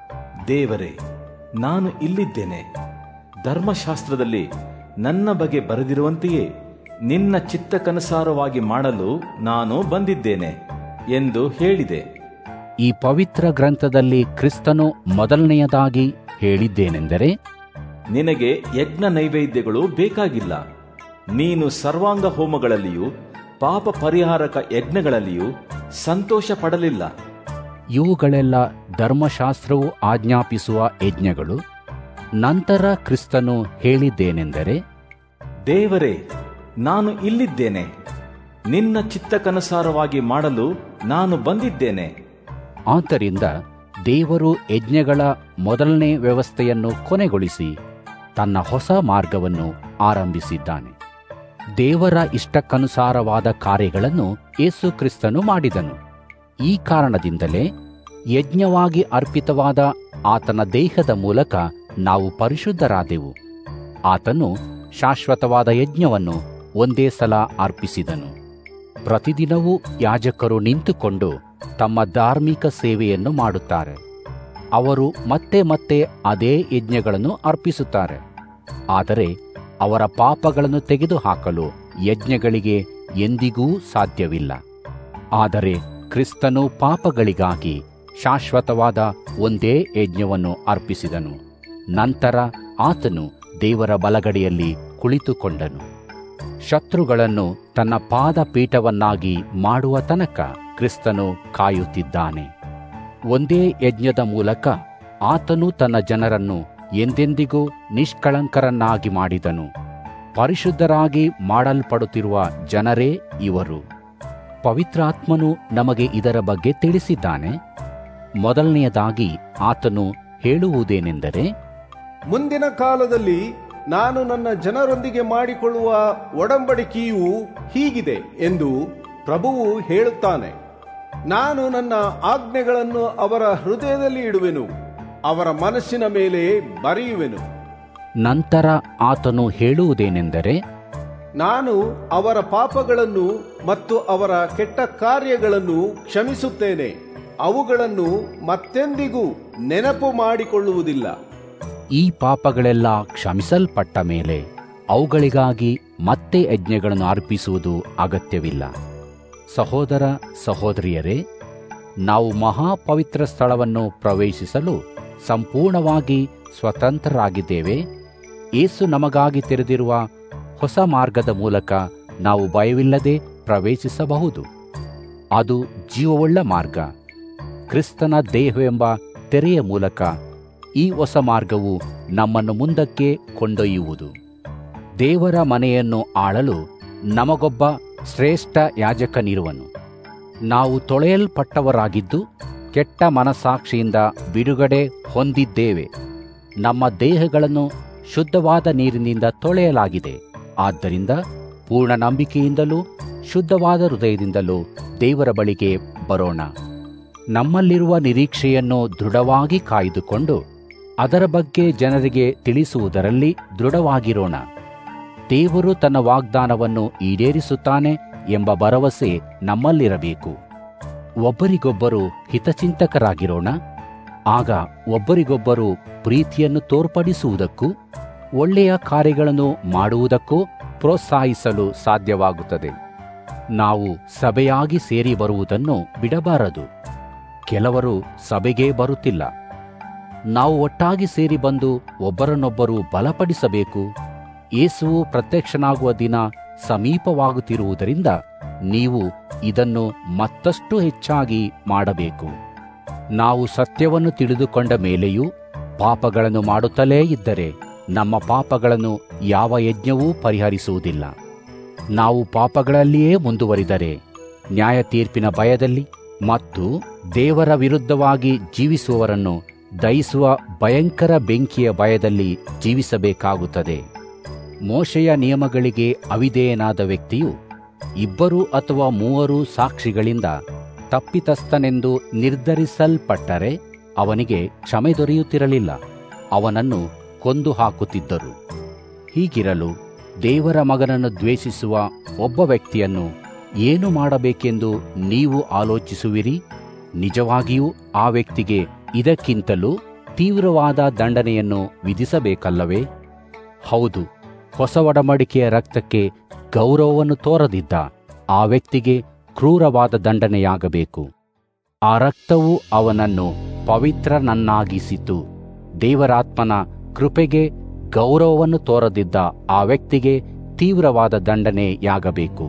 ದೇವರೇ, ನಾನು ಇಲ್ಲಿದ್ದೇನೆ. ಧರ್ಮಶಾಸ್ತ್ರದಲ್ಲಿ ನನ್ನ ಬಗ್ಗೆ ಬರೆದಿರುವಂತೆಯೇ ನಿನ್ನ ಚಿತ್ತಕ್ಕನುಸಾರವಾಗಿ ಮಾಡಲು ನಾನು ಬಂದಿದ್ದೇನೆ ಎಂದು ಹೇಳಿದೆ. ಈ ಪವಿತ್ರ ಗ್ರಂಥದಲ್ಲಿ ಕ್ರಿಸ್ತನು ಮೊದಲನೆಯದಾಗಿ ಹೇಳಿದ್ದೇನೆಂದರೆ, ನಿನಗೆ ಯಜ್ಞ ನೈವೇದ್ಯಗಳು ಬೇಕಾಗಿಲ್ಲ. ನೀನು ಸರ್ವಾಂಗ ಹೋಮಗಳಲ್ಲಿಯೂ ಪಾಪ ಪರಿಹಾರಕ ಯಜ್ಞಗಳಲ್ಲಿಯೂ ಸಂತೋಷ ಪಡಲಿಲ್ಲ. ಇವುಗಳೆಲ್ಲ ಧರ್ಮಶಾಸ್ತ್ರವು ಆಜ್ಞಾಪಿಸುವ ಯಜ್ಞಗಳು. ನಂತರ ಕ್ರಿಸ್ತನು ಹೇಳಿದ್ದೇನೆಂದರೆ, ದೇವರೇ, ನಾನು ಇಲ್ಲಿದ್ದೇನೆ. ನಿನ್ನ ಚಿತ್ತಕ್ಕನುಸಾರವಾಗಿ ಮಾಡಲು ನಾನು ಬಂದಿದ್ದೇನೆ. ಆದ್ದರಿಂದ ದೇವರು ಯಜ್ಞಗಳ ಮೊದಲನೇ ವ್ಯವಸ್ಥೆಯನ್ನು ಕೊನೆಗೊಳಿಸಿ ತನ್ನ ಹೊಸ ಮಾರ್ಗವನ್ನು ಆರಂಭಿಸಿದ್ದಾನೆ. ದೇವರ ಇಷ್ಟಕ್ಕನುಸಾರವಾದ ಕಾರ್ಯಗಳನ್ನು ಯೇಸು ಕ್ರಿಸ್ತನು ಮಾಡಿದನು. ಈ ಕಾರಣದಿಂದಲೇ ಯಜ್ಞವಾಗಿ ಅರ್ಪಿತವಾದ ಆತನ ದೇಹದ ಮೂಲಕ ನಾವು ಪರಿಶುದ್ಧರಾದೆವು. ಆತನು ಶಾಶ್ವತವಾದ ಯಜ್ಞವನ್ನು ಒಂದೇ ಸಲ ಅರ್ಪಿಸಿದನು. ಪ್ರತಿದಿನವೂ ಯಾಜಕರು ನಿಂತುಕೊಂಡು ತಮ್ಮ ಧಾರ್ಮಿಕ ಸೇವೆಯನ್ನು ಮಾಡುತ್ತಾರೆ. ಅವರು ಮತ್ತೆ ಮತ್ತೆ ಅದೇ ಯಜ್ಞಗಳನ್ನು ಅರ್ಪಿಸುತ್ತಾರೆ. ಆದರೆ ಅವರ ಪಾಪಗಳನ್ನು ತೆಗೆದುಹಾಕಲು ಯಜ್ಞಗಳಿಗೆ ಎಂದಿಗೂ ಸಾಧ್ಯವಿಲ್ಲ. ಆದರೆ ಕ್ರಿಸ್ತನು ಪಾಪಗಳಿಗಾಗಿ ಶಾಶ್ವತವಾದ ಒಂದೇ ಯಜ್ಞವನ್ನು ಅರ್ಪಿಸಿದನು. ನಂತರ ಆತನು ದೇವರ ಬಲಗಡೆಯಲ್ಲಿ ಕುಳಿತುಕೊಂಡನು. ಶತ್ರುಗಳನ್ನು ತನ್ನ ಪಾದಪೀಠವನ್ನಾಗಿ ಮಾಡುವ ತನಕ ಕ್ರಿಸ್ತನು ಕಾಯುತ್ತಿದ್ದಾನೆ. ಒಂದೇ ಯಜ್ಞದ ಮೂಲಕ ಆತನು ತನ್ನ ಜನರನ್ನು ಎಂದೆಂದಿಗೂ ನಿಷ್ಕಳಂಕರನ್ನಾಗಿ ಮಾಡಿದನು. ಪರಿಶುದ್ಧರಾಗಿ ಮಾಡಲ್ಪಡುತ್ತಿರುವ ಜನರೇ ಇವರು. ಪವಿತ್ರಾತ್ಮನು ನಮಗೆ ಇದರ ಬಗ್ಗೆ ತಿಳಿಸಿದ್ದಾನೆ. ಮೊದಲನೆಯದಾಗಿ ಆತನು ಹೇಳುವುದೇನೆಂದರೆ, ಮುಂದಿನ ಕಾಲದಲ್ಲಿ ನಾನು ನನ್ನ ಜನರೊಂದಿಗೆ ಮಾಡಿಕೊಳ್ಳುವ ಒಡಂಬಡಿಕೆಯೂ ಹೀಗಿದೆ ಎಂದು ಪ್ರಭುವು ಹೇಳುತ್ತಾನೆ. ನಾನು ನನ್ನ ಆಜ್ಞೆಗಳನ್ನು ಅವರ ಹೃದಯದಲ್ಲಿ ಇಡುವೆನು, ಅವರ ಮನಸ್ಸಿನ ಮೇಲೆ ಬರೆಯುವೆನು. ನಂತರ ಆತನು ಹೇಳುವುದೇನೆಂದರೆ, ನಾನು ಅವರ ಪಾಪಗಳನ್ನು ಮತ್ತು ಅವರ ಕೆಟ್ಟ ಕಾರ್ಯಗಳನ್ನು ಕ್ಷಮಿಸುತ್ತೇನೆ, ಅವುಗಳನ್ನು ಮತ್ತೆಂದಿಗೂ ನೆನಪು ಮಾಡಿಕೊಳ್ಳುವುದಿಲ್ಲ. ಈ ಪಾಪಗಳೆಲ್ಲ ಕ್ಷಮಿಸಲ್ಪಟ್ಟ ಮೇಲೆ ಅವುಗಳಿಗಾಗಿ ಮತ್ತೆ ಯಜ್ಞಗಳನ್ನು ಅರ್ಪಿಸುವುದು ಅಗತ್ಯವಿಲ್ಲ. ಸಹೋದರ ಸಹೋದರಿಯರೇ, ನಾವು ಮಹಾಪವಿತ್ರ ಸ್ಥಳವನ್ನು ಪ್ರವೇಶಿಸಲು ಸಂಪೂರ್ಣವಾಗಿ ಸ್ವತಂತ್ರರಾಗಿದ್ದೇವೆ. ಯೇಸು ನಮಗಾಗಿ ತೆರೆದಿರುವ ಹೊಸ ಮಾರ್ಗದ ಮೂಲಕ ನಾವು ಭಯವಿಲ್ಲದೆ ಪ್ರವೇಶಿಸಬಹುದು. ಅದು ಜೀವವುಳ್ಳ ಮಾರ್ಗ. ಕ್ರಿಸ್ತನ ದೇಹವೆಂಬ ತೆರೆಯ ಮೂಲಕ ಈ ಹೊಸ ಮಾರ್ಗವು ನಮ್ಮನ್ನು ಮುಂದಕ್ಕೆ ಕೊಂಡೊಯ್ಯುವುದು. ದೇವರ ಮನೆಯನ್ನು ಆಳಲು ನಮಗೊಬ್ಬ ಶ್ರೇಷ್ಠ ಯಾಜಕನಿರುವನು. ನಾವು ತೊಳೆಯಲ್ಪಟ್ಟವರಾಗಿದ್ದು ಕೆಟ್ಟ ಮನಸ್ಸಾಕ್ಷಿಯಿಂದ ಬಿಡುಗಡೆ ಹೊಂದಿದ್ದೇವೆ. ನಮ್ಮ ದೇಹಗಳನ್ನು ಶುದ್ಧವಾದ ನೀರಿನಿಂದ ತೊಳೆಯಲಾಗಿದೆ. ಆದ್ದರಿಂದ ಪೂರ್ಣ ನಂಬಿಕೆಯಿಂದಲೂ ಶುದ್ಧವಾದ ಹೃದಯದಿಂದಲೂ ದೇವರ ಬಳಿಗೆ ಬರೋಣ. ನಮ್ಮಲ್ಲಿರುವ ನಿರೀಕ್ಷೆಯನ್ನು ದೃಢವಾಗಿ ಕಾಯ್ದುಕೊಂಡು ಅದರ ಬಗ್ಗೆ ಜನರಿಗೆ ತಿಳಿಸುವುದರಲ್ಲಿ ದೃಢವಾಗಿರೋಣ. ದೇವರು ತನ್ನ ವಾಗ್ದಾನವನ್ನು ಈಡೇರಿಸುತ್ತಾನೆ ಎಂಬ ಭರವಸೆ ನಮ್ಮಲ್ಲಿರಬೇಕು. ಒಬ್ಬರಿಗೊಬ್ಬರು ಹಿತಚಿಂತಕರಾಗಿರೋಣ. ಆಗ ಒಬ್ಬರಿಗೊಬ್ಬರು ಪ್ರೀತಿಯನ್ನು ತೋರ್ಪಡಿಸುವುದಕ್ಕೂ ಒಳ್ಳೆಯ ಕಾರ್ಯಗಳನ್ನು ಮಾಡುವುದಕ್ಕೂ ಪ್ರೋತ್ಸಾಹಿಸಲು ಸಾಧ್ಯವಾಗುತ್ತದೆ. ನಾವು ಸಭೆಯಾಗಿ ಸೇರಿ ಬರುವುದನ್ನು ಬಿಡಬಾರದು. ಕೆಲವರು ಸಭೆಗೆ ಬರುತ್ತಿಲ್ಲ. ನಾವು ಒಟ್ಟಾಗಿ ಸೇರಿ ಬಂದು ಒಬ್ಬರನ್ನೊಬ್ಬರು ಬಲಪಡಿಸಬೇಕು. ಯೇಸುವು ಪ್ರತ್ಯಕ್ಷನಾಗುವ ದಿನ ಸಮೀಪವಾಗುತ್ತಿರುವುದರಿಂದ ನೀವು ಇದನ್ನು ಮತ್ತಷ್ಟು ಹೆಚ್ಚಾಗಿ ಮಾಡಬೇಕು. ನಾವು ಸತ್ಯವನ್ನು ತಿಳಿದುಕೊಂಡ ಮೇಲೆಯೂ ಪಾಪಗಳನ್ನು ಮಾಡುತ್ತಲೇ ಇದ್ದರೆ ನಮ್ಮ ಪಾಪಗಳನ್ನು ಯಾವ ಯಜ್ಞವೂ ಪರಿಹರಿಸುವುದಿಲ್ಲ. ನಾವು ಪಾಪಗಳಲ್ಲಿಯೇ ಮುಂದುವರಿದರೆ ನ್ಯಾಯ ತೀರ್ಪಿನ ಭಯದಲ್ಲಿ ಮತ್ತು ದೇವರ ವಿರುದ್ಧವಾಗಿ ಜೀವಿಸುವವರನ್ನು ದಹಿಸುವ ಭಯಂಕರ ಬೆಂಕಿಯ ಭಯದಲ್ಲಿ ಜೀವಿಸಬೇಕಾಗುತ್ತದೆ. ಮೋಶೆಯ ನಿಯಮಗಳಿಗೆ ಅವಿಧೇಯನಾದ ವ್ಯಕ್ತಿಯು ಇಬ್ಬರು ಅಥವಾ ಮೂವರು ಸಾಕ್ಷಿಗಳಿಂದ ತಪ್ಪಿತಸ್ಥನೆಂದು ನಿರ್ಧರಿಸಲ್ಪಟ್ಟರೆ ಅವನಿಗೆ ಕ್ಷಮೆ ದೊರೆಯುತ್ತಿರಲಿಲ್ಲ. ಅವನನ್ನು ಕೊಂದು ಹಾಕುತ್ತಿದ್ದರು. ಹೀಗಿರಲು ದೇವರ ಮಗನನ್ನು ದ್ವೇಷಿಸುವ ಒಬ್ಬ ವ್ಯಕ್ತಿಯನ್ನು ಏನು ಮಾಡಬೇಕೆಂದು ನೀವು ಆಲೋಚಿಸುವಿರಿ? ನಿಜವಾಗಿಯೂ ಆ ವ್ಯಕ್ತಿಗೆ ಇದಕ್ಕಿಂತಲೂ ತೀವ್ರವಾದ ದಂಡನೆಯನ್ನು ವಿಧಿಸಬೇಕಲ್ಲವೇ? ಹೌದು, ಹೊಸ ಒಡಂಬಡಿಕೆಯ ರಕ್ತಕ್ಕೆ ಗೌರವವನ್ನು ತೋರದಿದ್ದ ಆ ವ್ಯಕ್ತಿಗೆ ಕ್ರೂರವಾದ ದಂಡನೆಯಾಗಬೇಕು. ಆ ರಕ್ತವು ಅವನನ್ನು ಪವಿತ್ರನನ್ನಾಗಿಸಿತು. ದೇವರಾತ್ಮನ ಕೃಪೆಗೆ ಗೌರವವನ್ನು ತೋರದಿದ್ದ ಆ ವ್ಯಕ್ತಿಗೆ ತೀವ್ರವಾದ ದಂಡನೆಯಾಗಬೇಕು.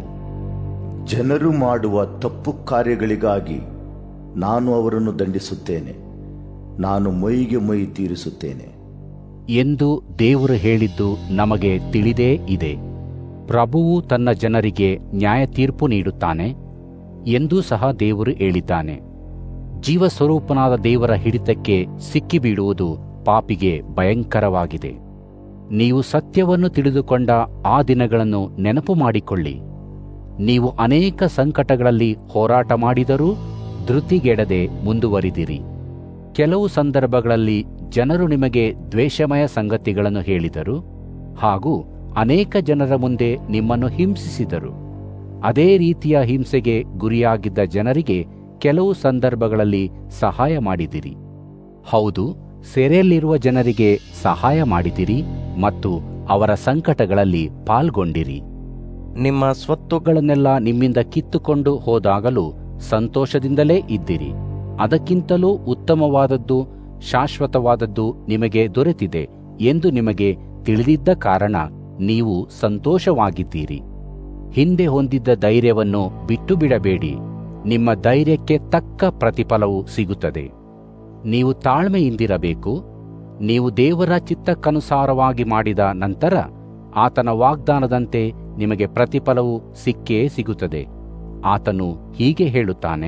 ಜನರು ಮಾಡುವ ತಪ್ಪು ಕಾರ್ಯಗಳಿಗಾಗಿ ನಾನು ಅವರನ್ನು ದಂಡಿಸುತ್ತೇನೆ, ನಾನು ಮೊಯ್ಗೆ ಮೊಯ್ ತೀರಿಸುತ್ತೇನೆ ಎಂದು ದೇವರು ಹೇಳಿದ್ದು ನಮಗೆ ತಿಳಿದೇ ಇದೆ. ಪ್ರಭುವು ತನ್ನ ಜನರಿಗೆ ನ್ಯಾಯ ತೀರ್ಪು ನೀಡುತ್ತಾನೆ ಎಂದೂ ಸಹ ದೇವರು ಹೇಳಿದ್ದಾನೆ. ಜೀವಸ್ವರೂಪನಾದ ದೇವರ ಹಿಡಿತಕ್ಕೆ ಸಿಕ್ಕಿಬೀಳುವುದು ಪಾಪಿಗೆ ಭಯಂಕರವಾಗಿದೆ. ನೀವು ಸತ್ಯವನ್ನು ತಿಳಿದುಕೊಂಡ ಆ ದಿನಗಳನ್ನು ನೆನಪು ಮಾಡಿಕೊಳ್ಳಿ. ನೀವು ಅನೇಕ ಸಂಕಟಗಳಲ್ಲಿ ಹೋರಾಟ ಮಾಡಿದರೂ ಧೃತಿಗೆಡದೆ ಮುಂದುವರಿದಿರಿ. ಕೆಲವು ಸಂದರ್ಭಗಳಲ್ಲಿ ಜನರು ನಿಮಗೆ ದ್ವೇಷಮಯ ಸಂಗತಿಗಳನ್ನು ಹೇಳಿದರು ಹಾಗೂ ಅನೇಕ ಜನರ ಮುಂದೆ ನಿಮ್ಮನ್ನು ಹಿಂಸಿಸಿದರು. ಅದೇ ರೀತಿಯ ಹಿಂಸೆಗೆ ಗುರಿಯಾಗಿದ್ದ ಜನರಿಗೆ ಕೆಲವು ಸಂದರ್ಭಗಳಲ್ಲಿ ಸಹಾಯ ಮಾಡಿದಿರಿ. ಹೌದು, ಸೆರೆಯಲ್ಲಿರುವ ಜನರಿಗೆ ಸಹಾಯ ಮಾಡಿದಿರಿ ಮತ್ತು ಅವರ ಸಂಕಟಗಳಲ್ಲಿ ಪಾಲ್ಗೊಂಡಿರಿ. ನಿಮ್ಮ ಸ್ವತ್ತುಗಳನ್ನೆಲ್ಲ ನಿಮ್ಮಿಂದ ಕಿತ್ತುಕೊಂಡು ಹೋದಾಗಲೂ ಸಂತೋಷದಿಂದಲೇ ಇದ್ದಿರಿ. ಅದಕ್ಕಿಂತಲೂ ಉತ್ತಮವಾದದ್ದು, ಶಾಶ್ವತವಾದದ್ದು ನಿಮಗೆ ದೊರೆತಿದೆ ಎಂದು ನಿಮಗೆ ತಿಳಿದಿದ್ದ ಕಾರಣ ನೀವು ಸಂತೋಷವಾಗಿದ್ದೀರಿ. ಹಿಂದೆ ಹೊಂದಿದ್ದ ಧೈರ್ಯವನ್ನು ಬಿಟ್ಟು ಬಿಡಬೇಡಿ. ನಿಮ್ಮ ಧೈರ್ಯಕ್ಕೆ ತಕ್ಕ ಪ್ರತಿಫಲವು ಸಿಗುತ್ತದೆ. ನೀವು ತಾಳ್ಮೆಯಿಂದಿರಬೇಕು. ನೀವು ದೇವರ ಚಿತ್ತಕ್ಕನುಸಾರವಾಗಿ ಮಾಡಿದ ನಂತರ ಆತನ ವಾಗ್ದಾನದಂತೆ ನಿಮಗೆ ಪ್ರತಿಫಲವು ಸಿಕ್ಕೇ ಸಿಗುತ್ತದೆ. ಆತನು ಹೀಗೆ ಹೇಳುತ್ತಾನೆ,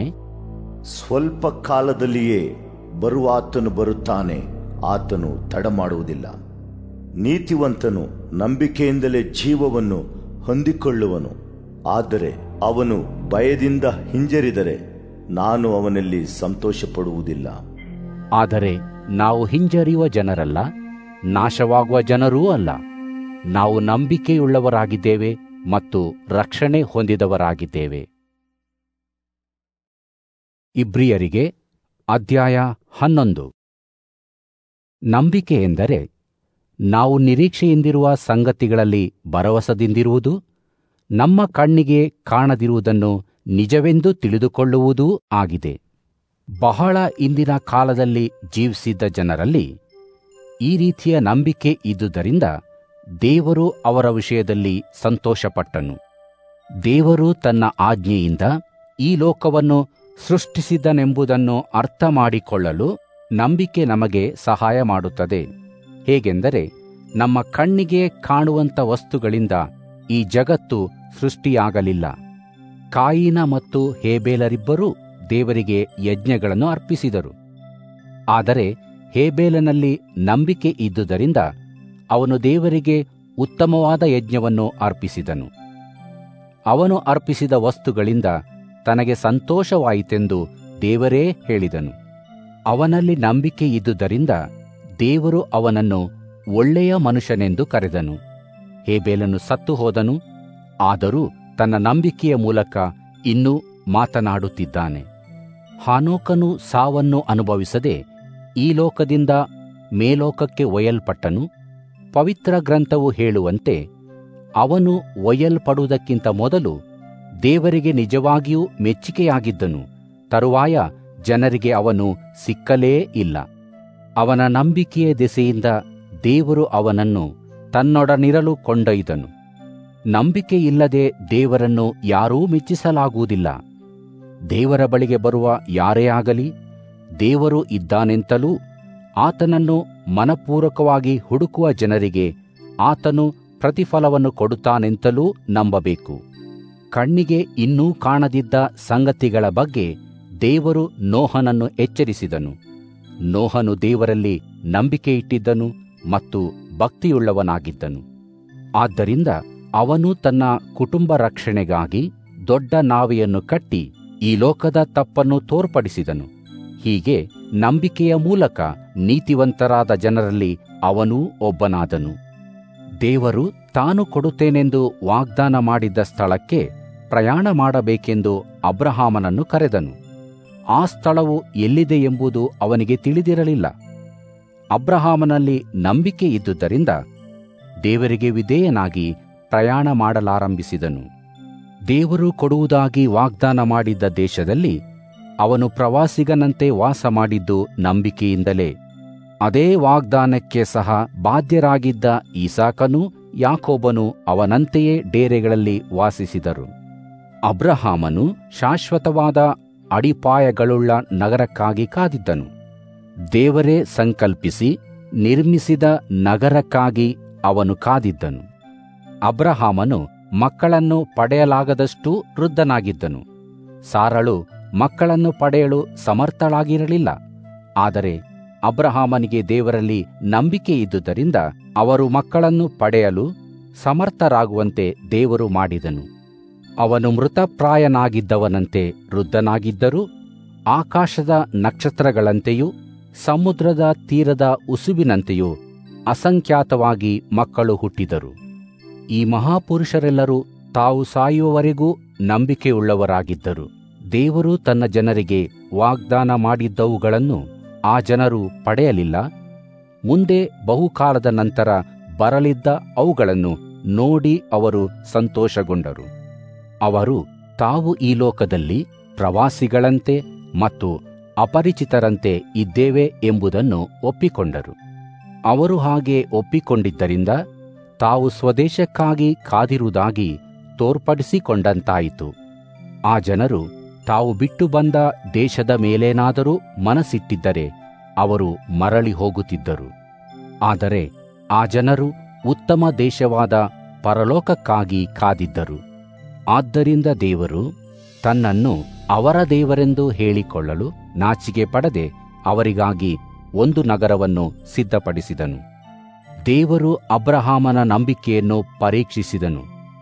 ಸ್ವಲ್ಪ ಕಾಲದಲ್ಲಿಯೇ ಬರುವ ಆತನು ಬರುತ್ತಾನೆ, ಆತನು ತಡ ಮಾಡುವುದಿಲ್ಲ. ನೀತಿವಂತನು ನಂಬಿಕೆಯಿಂದಲೇ ಜೀವವನ್ನು ಹೊಂದಿಕೊಳ್ಳುವನು. ಆದರೆ ಅವನು ಭಯದಿಂದ ಹಿಂಜರಿದರೆ ನಾನು ಅವನಲ್ಲಿ ಸಂತೋಷಪಡುವುದಿಲ್ಲ. ಆದರೆ ನಾವು ಹಿಂಜರಿಯುವ ಜನರಲ್ಲ, ನಾಶವಾಗುವ ಜನರೂ ಅಲ್ಲ. ನಾವು ನಂಬಿಕೆಯುಳ್ಳವರಾಗಿದ್ದೇವೆ ಮತ್ತು ರಕ್ಷಣೆ ಹೊಂದಿದವರಾಗಿದ್ದೇವೆ. ಇಬ್ರಿಯರಿಗೆ ಅಧ್ಯಾಯ ಹನ್ನೊಂದು. ನಂಬಿಕೆ ಎಂದರೆ ನಾವು ನಿರೀಕ್ಷೆಯಿಂದಿರುವ ಸಂಗತಿಗಳಲ್ಲಿ ಭರವಸದಿಂದಿರುವುದು, ನಮ್ಮ ಕಣ್ಣಿಗೆ ಕಾಣದಿರುವುದನ್ನು ನಿಜವೆಂದು ತಿಳಿದುಕೊಳ್ಳುವುದೂ ಆಗಿದೆ. ಬಹಳ ಇಂದಿನ ಕಾಲದಲ್ಲಿ ಜೀವಿಸಿದ್ದ ಜನರಲ್ಲಿ ಈ ರೀತಿಯ ನಂಬಿಕೆ ಇದ್ದುದರಿಂದ ದೇವರು ಅವರ ವಿಷಯದಲ್ಲಿ ಸಂತೋಷಪಟ್ಟನು. ದೇವರು ತನ್ನ ಆಜ್ಞೆಯಿಂದ ಈ ಲೋಕವನ್ನು ಸೃಷ್ಟಿಸಿದನೆಂಬುದನ್ನು ಅರ್ಥ ಮಾಡಿಕೊಳ್ಳಲು ನಂಬಿಕೆ ನಮಗೆ ಸಹಾಯ ಮಾಡುತ್ತದೆ. ಹೇಗೆಂದರೆ, ನಮ್ಮ ಕಣ್ಣಿಗೆ ಕಾಣುವಂಥ ವಸ್ತುಗಳಿಂದ ಈ ಜಗತ್ತು ಸೃಷ್ಟಿಯಾಗಲಿಲ್ಲ. ಕಾಯಿನ ಮತ್ತು ಹೇಬೇಲರಿಬ್ಬರೂ ದೇವರಿಗೆ ಯಜ್ಞಗಳನ್ನು ಅರ್ಪಿಸಿದರು. ಆದರೆ ಹೇಬೇಲನಲ್ಲಿ ನಂಬಿಕೆ ಇದ್ದುದರಿಂದ ಅವನು ದೇವರಿಗೆ ಉತ್ತಮವಾದ ಯಜ್ಞವನ್ನು ಅರ್ಪಿಸಿದನು. ಅವನು ಅರ್ಪಿಸಿದ ವಸ್ತುಗಳಿಂದ ತನಗೆ ಸಂತೋಷವಾಯಿತೆಂದು ದೇವರೇ ಹೇಳಿದನು. ಅವನಲ್ಲಿ ನಂಬಿಕೆ ಇದ್ದುದರಿಂದ ದೇವರು ಅವನನ್ನು ಒಳ್ಳೆಯ ಮನುಷ್ಯನೆಂದು ಕರೆದನು. ಹೇಬೇಲನು ಸತ್ತು ಹೋದನು, ಆದರೂ ತನ್ನ ನಂಬಿಕೆಯ ಮೂಲಕ ಇನ್ನೂ ಮಾತನಾಡುತ್ತಿದ್ದಾನೆ. ಹಾನೋಕನು ಸಾವನ್ನು ಅನುಭವಿಸದೆ ಈ ಲೋಕದಿಂದ ಮೇಲೋಕಕ್ಕೆ ಒಯ್ಯಲ್ಪಟ್ಟನು. ಪವಿತ್ರ ಗ್ರಂಥವು ಹೇಳುವಂತೆ ಅವನು ಒಯ್ಯಲ್ಪಡುವುದಕ್ಕಿಂತ ಮೊದಲು ದೇವರಿಗೆ ನಿಜವಾಗಿಯೂ ಮೆಚ್ಚಿಕೆಯಾಗಿದ್ದನು. ತರುವಾಯ ಜನರಿಗೆ ಅವನು ಸಿಕ್ಕಲೇ ಇಲ್ಲ. ಅವನ ನಂಬಿಕೆಯ ದೆಸೆಯಿಂದ ದೇವರು ಅವನನ್ನು ತನ್ನೊಡನಿರಲು ಕೊಂಡೊಯ್ದನು. ನಂಬಿಕೆಯಿಲ್ಲದೆ ದೇವರನ್ನು ಯಾರೂ ಮೆಚ್ಚಿಸಲಾಗುವುದಿಲ್ಲ. ದೇವರ ಬಳಿಗೆ ಬರುವ ಯಾರೇ ಆಗಲಿ, ದೇವರು ಇದ್ದಾನೆಂತಲೂ ಆತನನ್ನು ಮನಪೂರ್ವಕವಾಗಿ ಹುಡುಕುವ ಜನರಿಗೆ ಆತನು ಪ್ರತಿಫಲವನ್ನು ಕೊಡುತ್ತಾನೆಂತಲೂ ನಂಬಬೇಕು. ಕಣ್ಣಿಗೆ ಇನ್ನೂ ಕಾಣದಿದ್ದ ಸಂಗತಿಗಳ ಬಗ್ಗೆ ದೇವರು ನೋಹನನ್ನು ಎಚ್ಚರಿಸಿದನು. ನೋಹನು ದೇವರಲ್ಲಿ ನಂಬಿಕೆ ಇಟ್ಟಿದ್ದನು ಮತ್ತು ಭಕ್ತಿಯುಳ್ಳವನಾಗಿದ್ದನು. ಆದ್ದರಿಂದ ಅವನು ತನ್ನ ಕುಟುಂಬ ರಕ್ಷಣೆಗಾಗಿ ದೊಡ್ಡ ನಾವೆಯನ್ನು ಕಟ್ಟಿ ಈ ಲೋಕದ ತಪ್ಪನ್ನು ತೋರ್ಪಡಿಸಿದನು. ಹೀಗೆ ನಂಬಿಕೆಯ ಮೂಲಕ ನೀತಿವಂತರಾದ ಜನರಲ್ಲಿ ಅವನೂ ಒಬ್ಬನಾದನು. ದೇವರು ತಾನು ಕೊಡುತ್ತೇನೆಂದು ವಾಗ್ದಾನ ಮಾಡಿದ್ದ ಸ್ಥಳಕ್ಕೆ ಪ್ರಯಾಣ ಮಾಡಬೇಕೆಂದು ಅಬ್ರಹಾಮನನ್ನು ಕರೆದನು. ಆ ಸ್ಥಳವು ಎಲ್ಲಿದೆ ಎಂಬುದು ಅವನಿಗೆ ತಿಳಿದಿರಲಿಲ್ಲ. ಅಬ್ರಹಾಮನಲ್ಲಿ ನಂಬಿಕೆ ಇದ್ದುದರಿಂದ ದೇವರಿಗೆ ವಿಧೇಯನಾಗಿ ಪ್ರಯಾಣ ಮಾಡಲಾರಂಭಿಸಿದನು. ದೇವರು ಕೊಡುವುದಾಗಿ ವಾಗ್ದಾನ ಮಾಡಿದ್ದ ದೇಶದಲ್ಲಿ ಅವನು ಪ್ರವಾಸಿಗನಂತೆ ವಾಸ ಮಾಡಿದ್ದು ನಂಬಿಕೆಯಿಂದಲೇ. ಅದೇ ವಾಗ್ದಾನಕ್ಕೆ ಸಹ ಬಾಧ್ಯರಾಗಿದ್ದ ಈಸಾಕನೂ ಯಾಕೋಬನು ಅವನಂತೆಯೇ ಡೇರೆಗಳಲ್ಲಿ ವಾಸಿಸಿದರು. ಅಬ್ರಹಾಮನು ಶಾಶ್ವತವಾದ ಅಡಿಪಾಯಗಳುಳ್ಳ ನಗರಕ್ಕಾಗಿ ಕಾದಿದ್ದನು. ದೇವರೇ ಸಂಕಲ್ಪಿಸಿ ನಿರ್ಮಿಸಿದ ನಗರಕ್ಕಾಗಿ ಅವನು ಕಾದಿದ್ದನು. ಅಬ್ರಹಾಮನು ಮಕ್ಕಳನ್ನು ಪಡೆಯಲಾಗದಷ್ಟು ವೃದ್ಧನಾಗಿದ್ದನು. ಸಾರಳು ಮಕ್ಕಳನ್ನು ಪಡೆಯಲು ಸಮರ್ಥಳಾಗಿರಲಿಲ್ಲ. ಆದರೆ ಅಬ್ರಹಾಮನಿಗೆ ದೇವರಲ್ಲಿ ನಂಬಿಕೆ ಇದ್ದುದರಿಂದ ಅವರು ಮಕ್ಕಳನ್ನು ಪಡೆಯಲು ಸಮರ್ಥರಾಗುವಂತೆ ದೇವರು ಮಾಡಿದನು. ಅವನು ಮೃತಪ್ರಾಯನಾಗಿದ್ದವನಂತೆ ವೃದ್ಧನಾಗಿದ್ದರೂ ಆಕಾಶದ ನಕ್ಷತ್ರಗಳಂತೆಯೂ ಸಮುದ್ರದ ತೀರದ ಉಸುಬಿನಂತೆಯೂ ಅಸಂಖ್ಯಾತವಾಗಿ ಮಕ್ಕಳು ಹುಟ್ಟಿದರು. ಈ ಮಹಾಪುರುಷರೆಲ್ಲರೂ ತಾವು ಸಾಯುವವರೆಗೂ ನಂಬಿಕೆಯುಳ್ಳವರಾಗಿದ್ದರು. ದೇವರು ತನ್ನ ಜನರಿಗೆ ವಾಗ್ದಾನ ಮಾಡಿದ್ದವುಗಳನ್ನು ಆ ಜನರು ಪಡೆಯಲಿಲ್ಲ. ಮುಂದೆ ಬಹುಕಾಲದ ನಂತರ ಬರಲಿದ್ದ ಅವುಗಳನ್ನು ನೋಡಿ ಅವರು ಸಂತೋಷಗೊಂಡರು. ಅವರು ತಾವು ಈ ಲೋಕದಲ್ಲಿ ಪ್ರವಾಸಿಗಳಂತೆ ಮತ್ತು ಅಪರಿಚಿತರಂತೆ ಇದ್ದೇವೆ ಎಂಬುದನ್ನು ಒಪ್ಪಿಕೊಂಡರು. ಅವರು ಹಾಗೆ ಒಪ್ಪಿಕೊಂಡಿದ್ದರಿಂದ ತಾವು ಸ್ವದೇಶಕ್ಕಾಗಿ ಕಾದಿರುವುದಾಗಿ ತೋರ್ಪಡಿಸಿಕೊಂಡಂತಾಯಿತು. ಆ ಜನರು ತಾವು ಬಿಟ್ಟು ಬಂದ ದೇಶದ ಮೇಲೇನಾದರೂ ಮನಸ್ಸಿಟ್ಟಿದ್ದರೆ ಅವರು ಮರಳಿ ಹೋಗುತ್ತಿದ್ದರು. ಆದರೆ ಆ ಜನರು ಉತ್ತಮ ದೇಶವಾದ ಪರಲೋಕಕ್ಕಾಗಿ ಕಾದಿದ್ದರು. ಆದ್ದರಿಂದ ದೇವರು ತನ್ನನ್ನು ಅವರ ದೇವರೆಂದು ಹೇಳಿಕೊಳ್ಳಲು ನಾಚಿಕೆ ಪಡದೆ ಅವರಿಗಾಗಿ ಒಂದು ನಗರವನ್ನು ಸಿದ್ಧಪಡಿಸಿದನು. ದೇವರು ಅಬ್ರಹಾಮನ ನಂಬಿಕೆಯನ್ನು ಪರೀಕ್ಷಿಸಿದನು.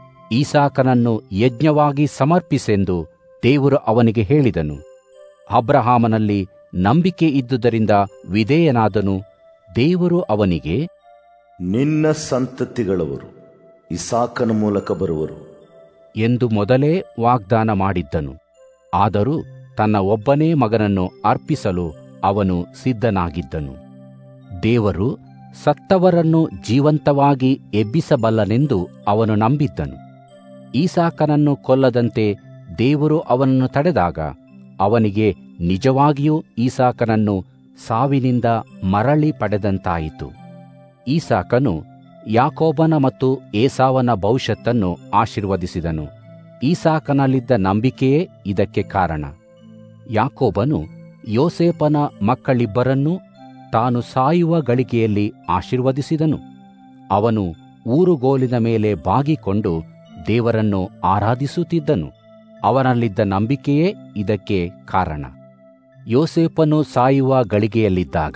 ಈಸಾಕನನ್ನು ಯಜ್ಞವಾಗಿ ಸಮರ್ಪಿಸೆಂದು ದೇವರು ಅವನಿಗೆ ಹೇಳಿದನು. ಅಬ್ರಹಾಮನಲ್ಲಿ ನಂಬಿಕೆ ಇದ್ದುದರಿಂದ ವಿಧೇಯನಾದನು. ದೇವರು ಅವನಿಗೆ, ನಿನ್ನ ಸಂತತಿಗಳವರು ಇಸಾಕನ ಮೂಲಕ ಬರುವರು ಎಂದು ಮೊದಲೇ ವಾಗ್ದಾನ ಮಾಡಿದ್ದನು. ಆದರೂ ತನ್ನ ಒಬ್ಬನೇ ಮಗನನ್ನು ಅರ್ಪಿಸಲು ಅವನು ಸಿದ್ಧನಾಗಿದ್ದನು. ದೇವರು ಸತ್ತವರನ್ನು ಜೀವಂತವಾಗಿ ಎಬ್ಬಿಸಬಲ್ಲನೆಂದು ಅವನು ನಂಬಿದ್ದನು. ಈಸಾಕನನ್ನು ಕೊಲ್ಲದಂತೆ ದೇವರು ಅವನನ್ನು ತಡೆದಾಗ ಅವನಿಗೆ ನಿಜವಾಗಿಯೂ ಈಸಾಕನನ್ನು ಸಾವಿನಿಂದ ಮರಳಿ ಪಡೆದಂತಾಯಿತು. ಈಸಾಕನು ಯಾಕೋಬನ ಮತ್ತು ಏಸಾವನ ಭವಿಷ್ಯತ್ತನ್ನು ಆಶೀರ್ವದಿಸಿದನು. ಈಸಾಕನಲ್ಲಿದ್ದ ನಂಬಿಕೆಯೇ ಇದಕ್ಕೆ ಕಾರಣ. ಯಾಕೋಬನು ಯೋಸೇಫನ ಮಕ್ಕಳಿಬ್ಬರನ್ನೂ ತಾನು ಸಾಯುವ ಗಳಿಗೆಯಲ್ಲಿ ಆಶೀರ್ವದಿಸಿದನು. ಅವನು ಊರುಗೋಲಿನ ಮೇಲೆ ಬಾಗಿಕೊಂಡು ದೇವರನ್ನು ಆರಾಧಿಸುತ್ತಿದ್ದನು. ಅವನಲ್ಲಿದ್ದ ನಂಬಿಕೆಯೇ ಇದಕ್ಕೆ ಕಾರಣ. ಯೋಸೇಫನು ಸಾಯುವ ಗಳಿಗೆಯಲ್ಲಿದ್ದಾಗ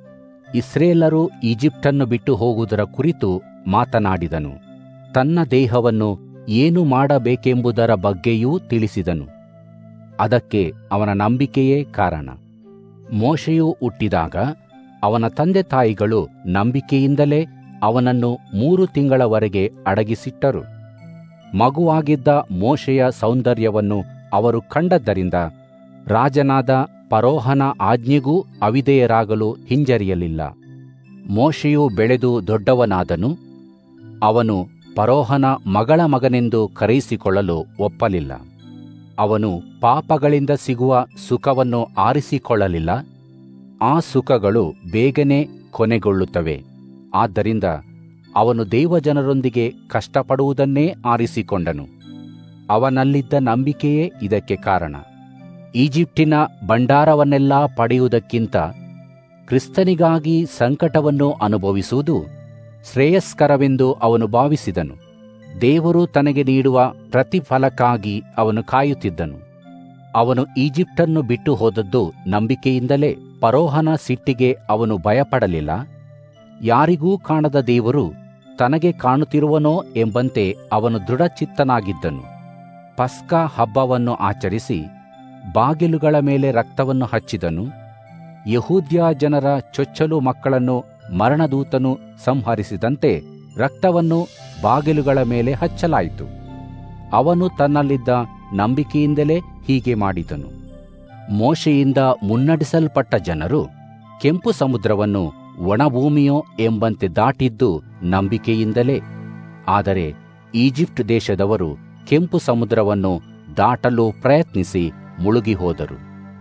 ಇಸ್ರೇಲರು ಈಜಿಪ್ಟನ್ನು ಬಿಟ್ಟು ಹೋಗುವುದರ ಕುರಿತು ಮಾತನಾಡಿದನು. ತನ್ನ ದೇಹವನ್ನು ಏನು ಮಾಡಬೇಕೆಂಬುದರ ಬಗ್ಗೆಯೂ ತಿಳಿಸಿದನು. ಅದಕ್ಕೆ ಅವನ ನಂಬಿಕೆಯೇ ಕಾರಣ. ಮೋಶೆಯು ಹುಟ್ಟಿದಾಗ ಅವನ ತಂದೆ ತಾಯಿಗಳು ನಂಬಿಕೆಯಿಂದಲೇ ಅವನನ್ನು ಮೂರು ತಿಂಗಳವರೆಗೆ ಅಡಗಿಸಿಟ್ಟರು. ಮಗುವಾಗಿದ್ದ ಮೋಶೆಯ ಸೌಂದರ್ಯವನ್ನು ಅವರು ಕಂಡದ್ದರಿಂದ ರಾಜನಾದ ಫರೋಹನ ಆಜ್ಞೆಗೂ ಅವಿಧೇಯರಾಗಲು ಹಿಂಜರಿಯಲಿಲ್ಲ. ಮೋಶೆಯು ಬೆಳೆದು ದೊಡ್ಡವನಾದನು. ಅವನು ಫರೋಹನ ಮಗಳ ಮಗನೆಂದು ಕರೆಯಿಸಿಕೊಳ್ಳಲು ಒಪ್ಪಲಿಲ್ಲ. ಅವನು ಪಾಪಗಳಿಂದ ಸಿಗುವ ಸುಖವನ್ನು ಆರಿಸಿಕೊಳ್ಳಲಿಲ್ಲ. ಆ ಸುಖಗಳು ಬೇಗನೆ ಕೊನೆಗೊಳ್ಳುತ್ತವೆ. ಆದ್ದರಿಂದ ಅವನು ದೇವಜನರೊಂದಿಗೆ ಕಷ್ಟಪಡುವುದನ್ನೇ ಆರಿಸಿಕೊಂಡನು. ಅವನಲ್ಲಿದ್ದ ನಂಬಿಕೆಯೇ ಇದಕ್ಕೆ ಕಾರಣ. ಈಜಿಪ್ಟಿನ ಭಂಡಾರವನ್ನೆಲ್ಲ ಪಡೆಯುವುದಕ್ಕಿಂತ ಕ್ರಿಸ್ತನಿಗಾಗಿ ಸಂಕಟವನ್ನು ಅನುಭವಿಸುವುದು ಶ್ರೇಯಸ್ಕರವೆಂದು ಅವನು ಭಾವಿಸಿದನು. ದೇವರು ತನಗೆ ನೀಡುವ ಪ್ರತಿಫಲಕ್ಕಾಗಿ ಅವನು ಕಾಯುತ್ತಿದ್ದನು. ಅವನು ಈಜಿಪ್ಟನ್ನು ಬಿಟ್ಟು ಹೋದದ್ದು ನಂಬಿಕೆಯಿಂದಲೇ. ಫರೋಹನ ಸಿಟ್ಟಿಗೆ ಅವನು ಭಯಪಡಲಿಲ್ಲ. ಯಾರಿಗೂ ಕಾಣದ ದೇವರು ತನಗೆ ಕಾಣುತ್ತಿರುವನೋ ಎಂಬಂತೆ ಅವನು ದೃಢಚಿತ್ತನಾಗಿದ್ದನು. ಪಸ್ಕ ಹಬ್ಬವನ್ನು ಆಚರಿಸಿ ಬಾಗಿಲುಗಳ ಮೇಲೆ ರಕ್ತವನ್ನು ಹಚ್ಚಿದನು. ಯಹೂದ್ಯ ಜನರ ಚೊಚ್ಚಲು ಮಕ್ಕಳನ್ನು ಮರಣದೂತನು ಸಂಹರಿಸಿದಂತೆ ರಕ್ತವನ್ನು ಬಾಗಿಲುಗಳ ಮೇಲೆ ಹಚ್ಚಲಾಯಿತು. ಅವನು ತನ್ನಲ್ಲಿದ್ದ ನಂಬಿಕೆಯಿಂದಲೇ ಹೀಗೆ ಮಾಡಿದನು. ಮೋಶೆಯಿಂದ ಮುನ್ನಡೆಸಲ್ಪಟ್ಟ ಜನರು ಕೆಂಪು ಸಮುದ್ರವನ್ನು ಒಣಭೂಮಿಯೋ ಎಂಬಂತೆ ದಾಟಿದ್ದು ನಂಬಿಕೆಯಿಂದಲೇ. ಆದರೆ ಈಜಿಪ್ಟ್ ದೇಶದವರು ಕೆಂಪು ಸಮುದ್ರವನ್ನು ದಾಟಲು ಪ್ರಯತ್ನಿಸಿ ಮುಳುಗಿ ಹೋದರು.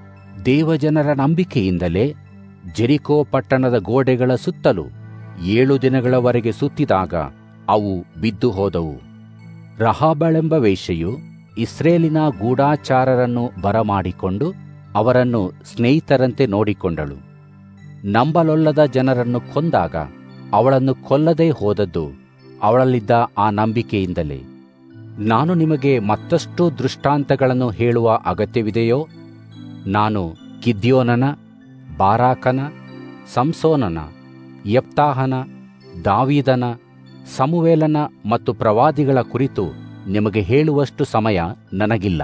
ದೇವಜನರ ನಂಬಿಕೆಯಿಂದಲೇ ಜೆರಿಕೋ ಪಟ್ಟಣದ ಗೋಡೆಗಳ ಸುತ್ತಲೂ ಏಳು ದಿನಗಳವರೆಗೆ ಸುತ್ತಿದಾಗ ಅವು ಬಿದ್ದು ಹೋದವು. ರಹಾಬಳೆಂಬ ವೇಶ್ಯೆಯು ಇಸ್ರೇಲಿನ ಗೂಢಾಚಾರರನ್ನು ಬರಮಾಡಿಕೊಂಡು ಅವರನ್ನು ಸ್ನೇಹಿತರಂತೆ ನೋಡಿಕೊಂಡಳು. ನಂಬಲೊಲ್ಲದ ಜನರನ್ನು ಕೊಂದಾಗ ಅವಳನ್ನು ಕೊಲ್ಲದೆ ಹೋದದ್ದು ಅವಳಲ್ಲಿದ್ದ ಆ ನಂಬಿಕೆಯಿಂದಲೇ. ನಾನು ನಿಮಗೆ ಮತ್ತಷ್ಟು ದೃಷ್ಟಾಂತಗಳನ್ನು ಹೇಳುವ ಅಗತ್ಯವಿದೆಯೋ? ನಾನು ಗಿದ್ಯೋನನ, ಬಾರಾಕನ, ಸಂಸೋನನ, ಯೆಪ್ತಾಹನ, ದಾವೀದನ, ಸಮುವೇಲನ ಮತ್ತು ಪ್ರವಾದಿಗಳ ಕುರಿತು ನಿಮಗೆ ಹೇಳುವಷ್ಟು ಸಮಯ ನನಗಿಲ್ಲ.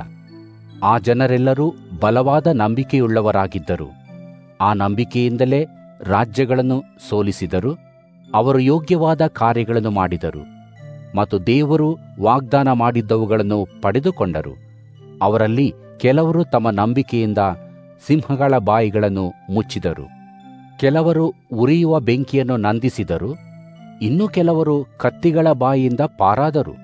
ಆ ಜನರೆಲ್ಲರೂ ಬಲವಾದ ನಂಬಿಕೆಯುಳ್ಳವರಾಗಿದ್ದರು. ಆ ನಂಬಿಕೆಯಿಂದಲೇ ರಾಜ್ಯಗಳನ್ನು ಸೋಲಿಸಿದರು. ಅವರು ಯೋಗ್ಯವಾದ ಕಾರ್ಯಗಳನ್ನು ಮಾಡಿದರು ಮತ್ತು ದೇವರು ವಾಗ್ದಾನ ಮಾಡಿದ್ದವುಗಳನ್ನು ಪಡೆದುಕೊಂಡರು. ಅವರಲ್ಲಿ ಕೆಲವರು ತಮ್ಮ ನಂಬಿಕೆಯಿಂದ ಸಿಂಹಗಳ ಬಾಯಿಗಳನ್ನು ಮುಚ್ಚಿದರು. ಕೆಲವರು ಉರಿಯುವ ಬೆಂಕಿಯನ್ನು ನಂದಿಸಿದರು. ಇನ್ನು ಕೆಲವರು ಕತ್ತಿಗಳ ಬಾಯಿಯಿಂದ ಪಾರಾದರು.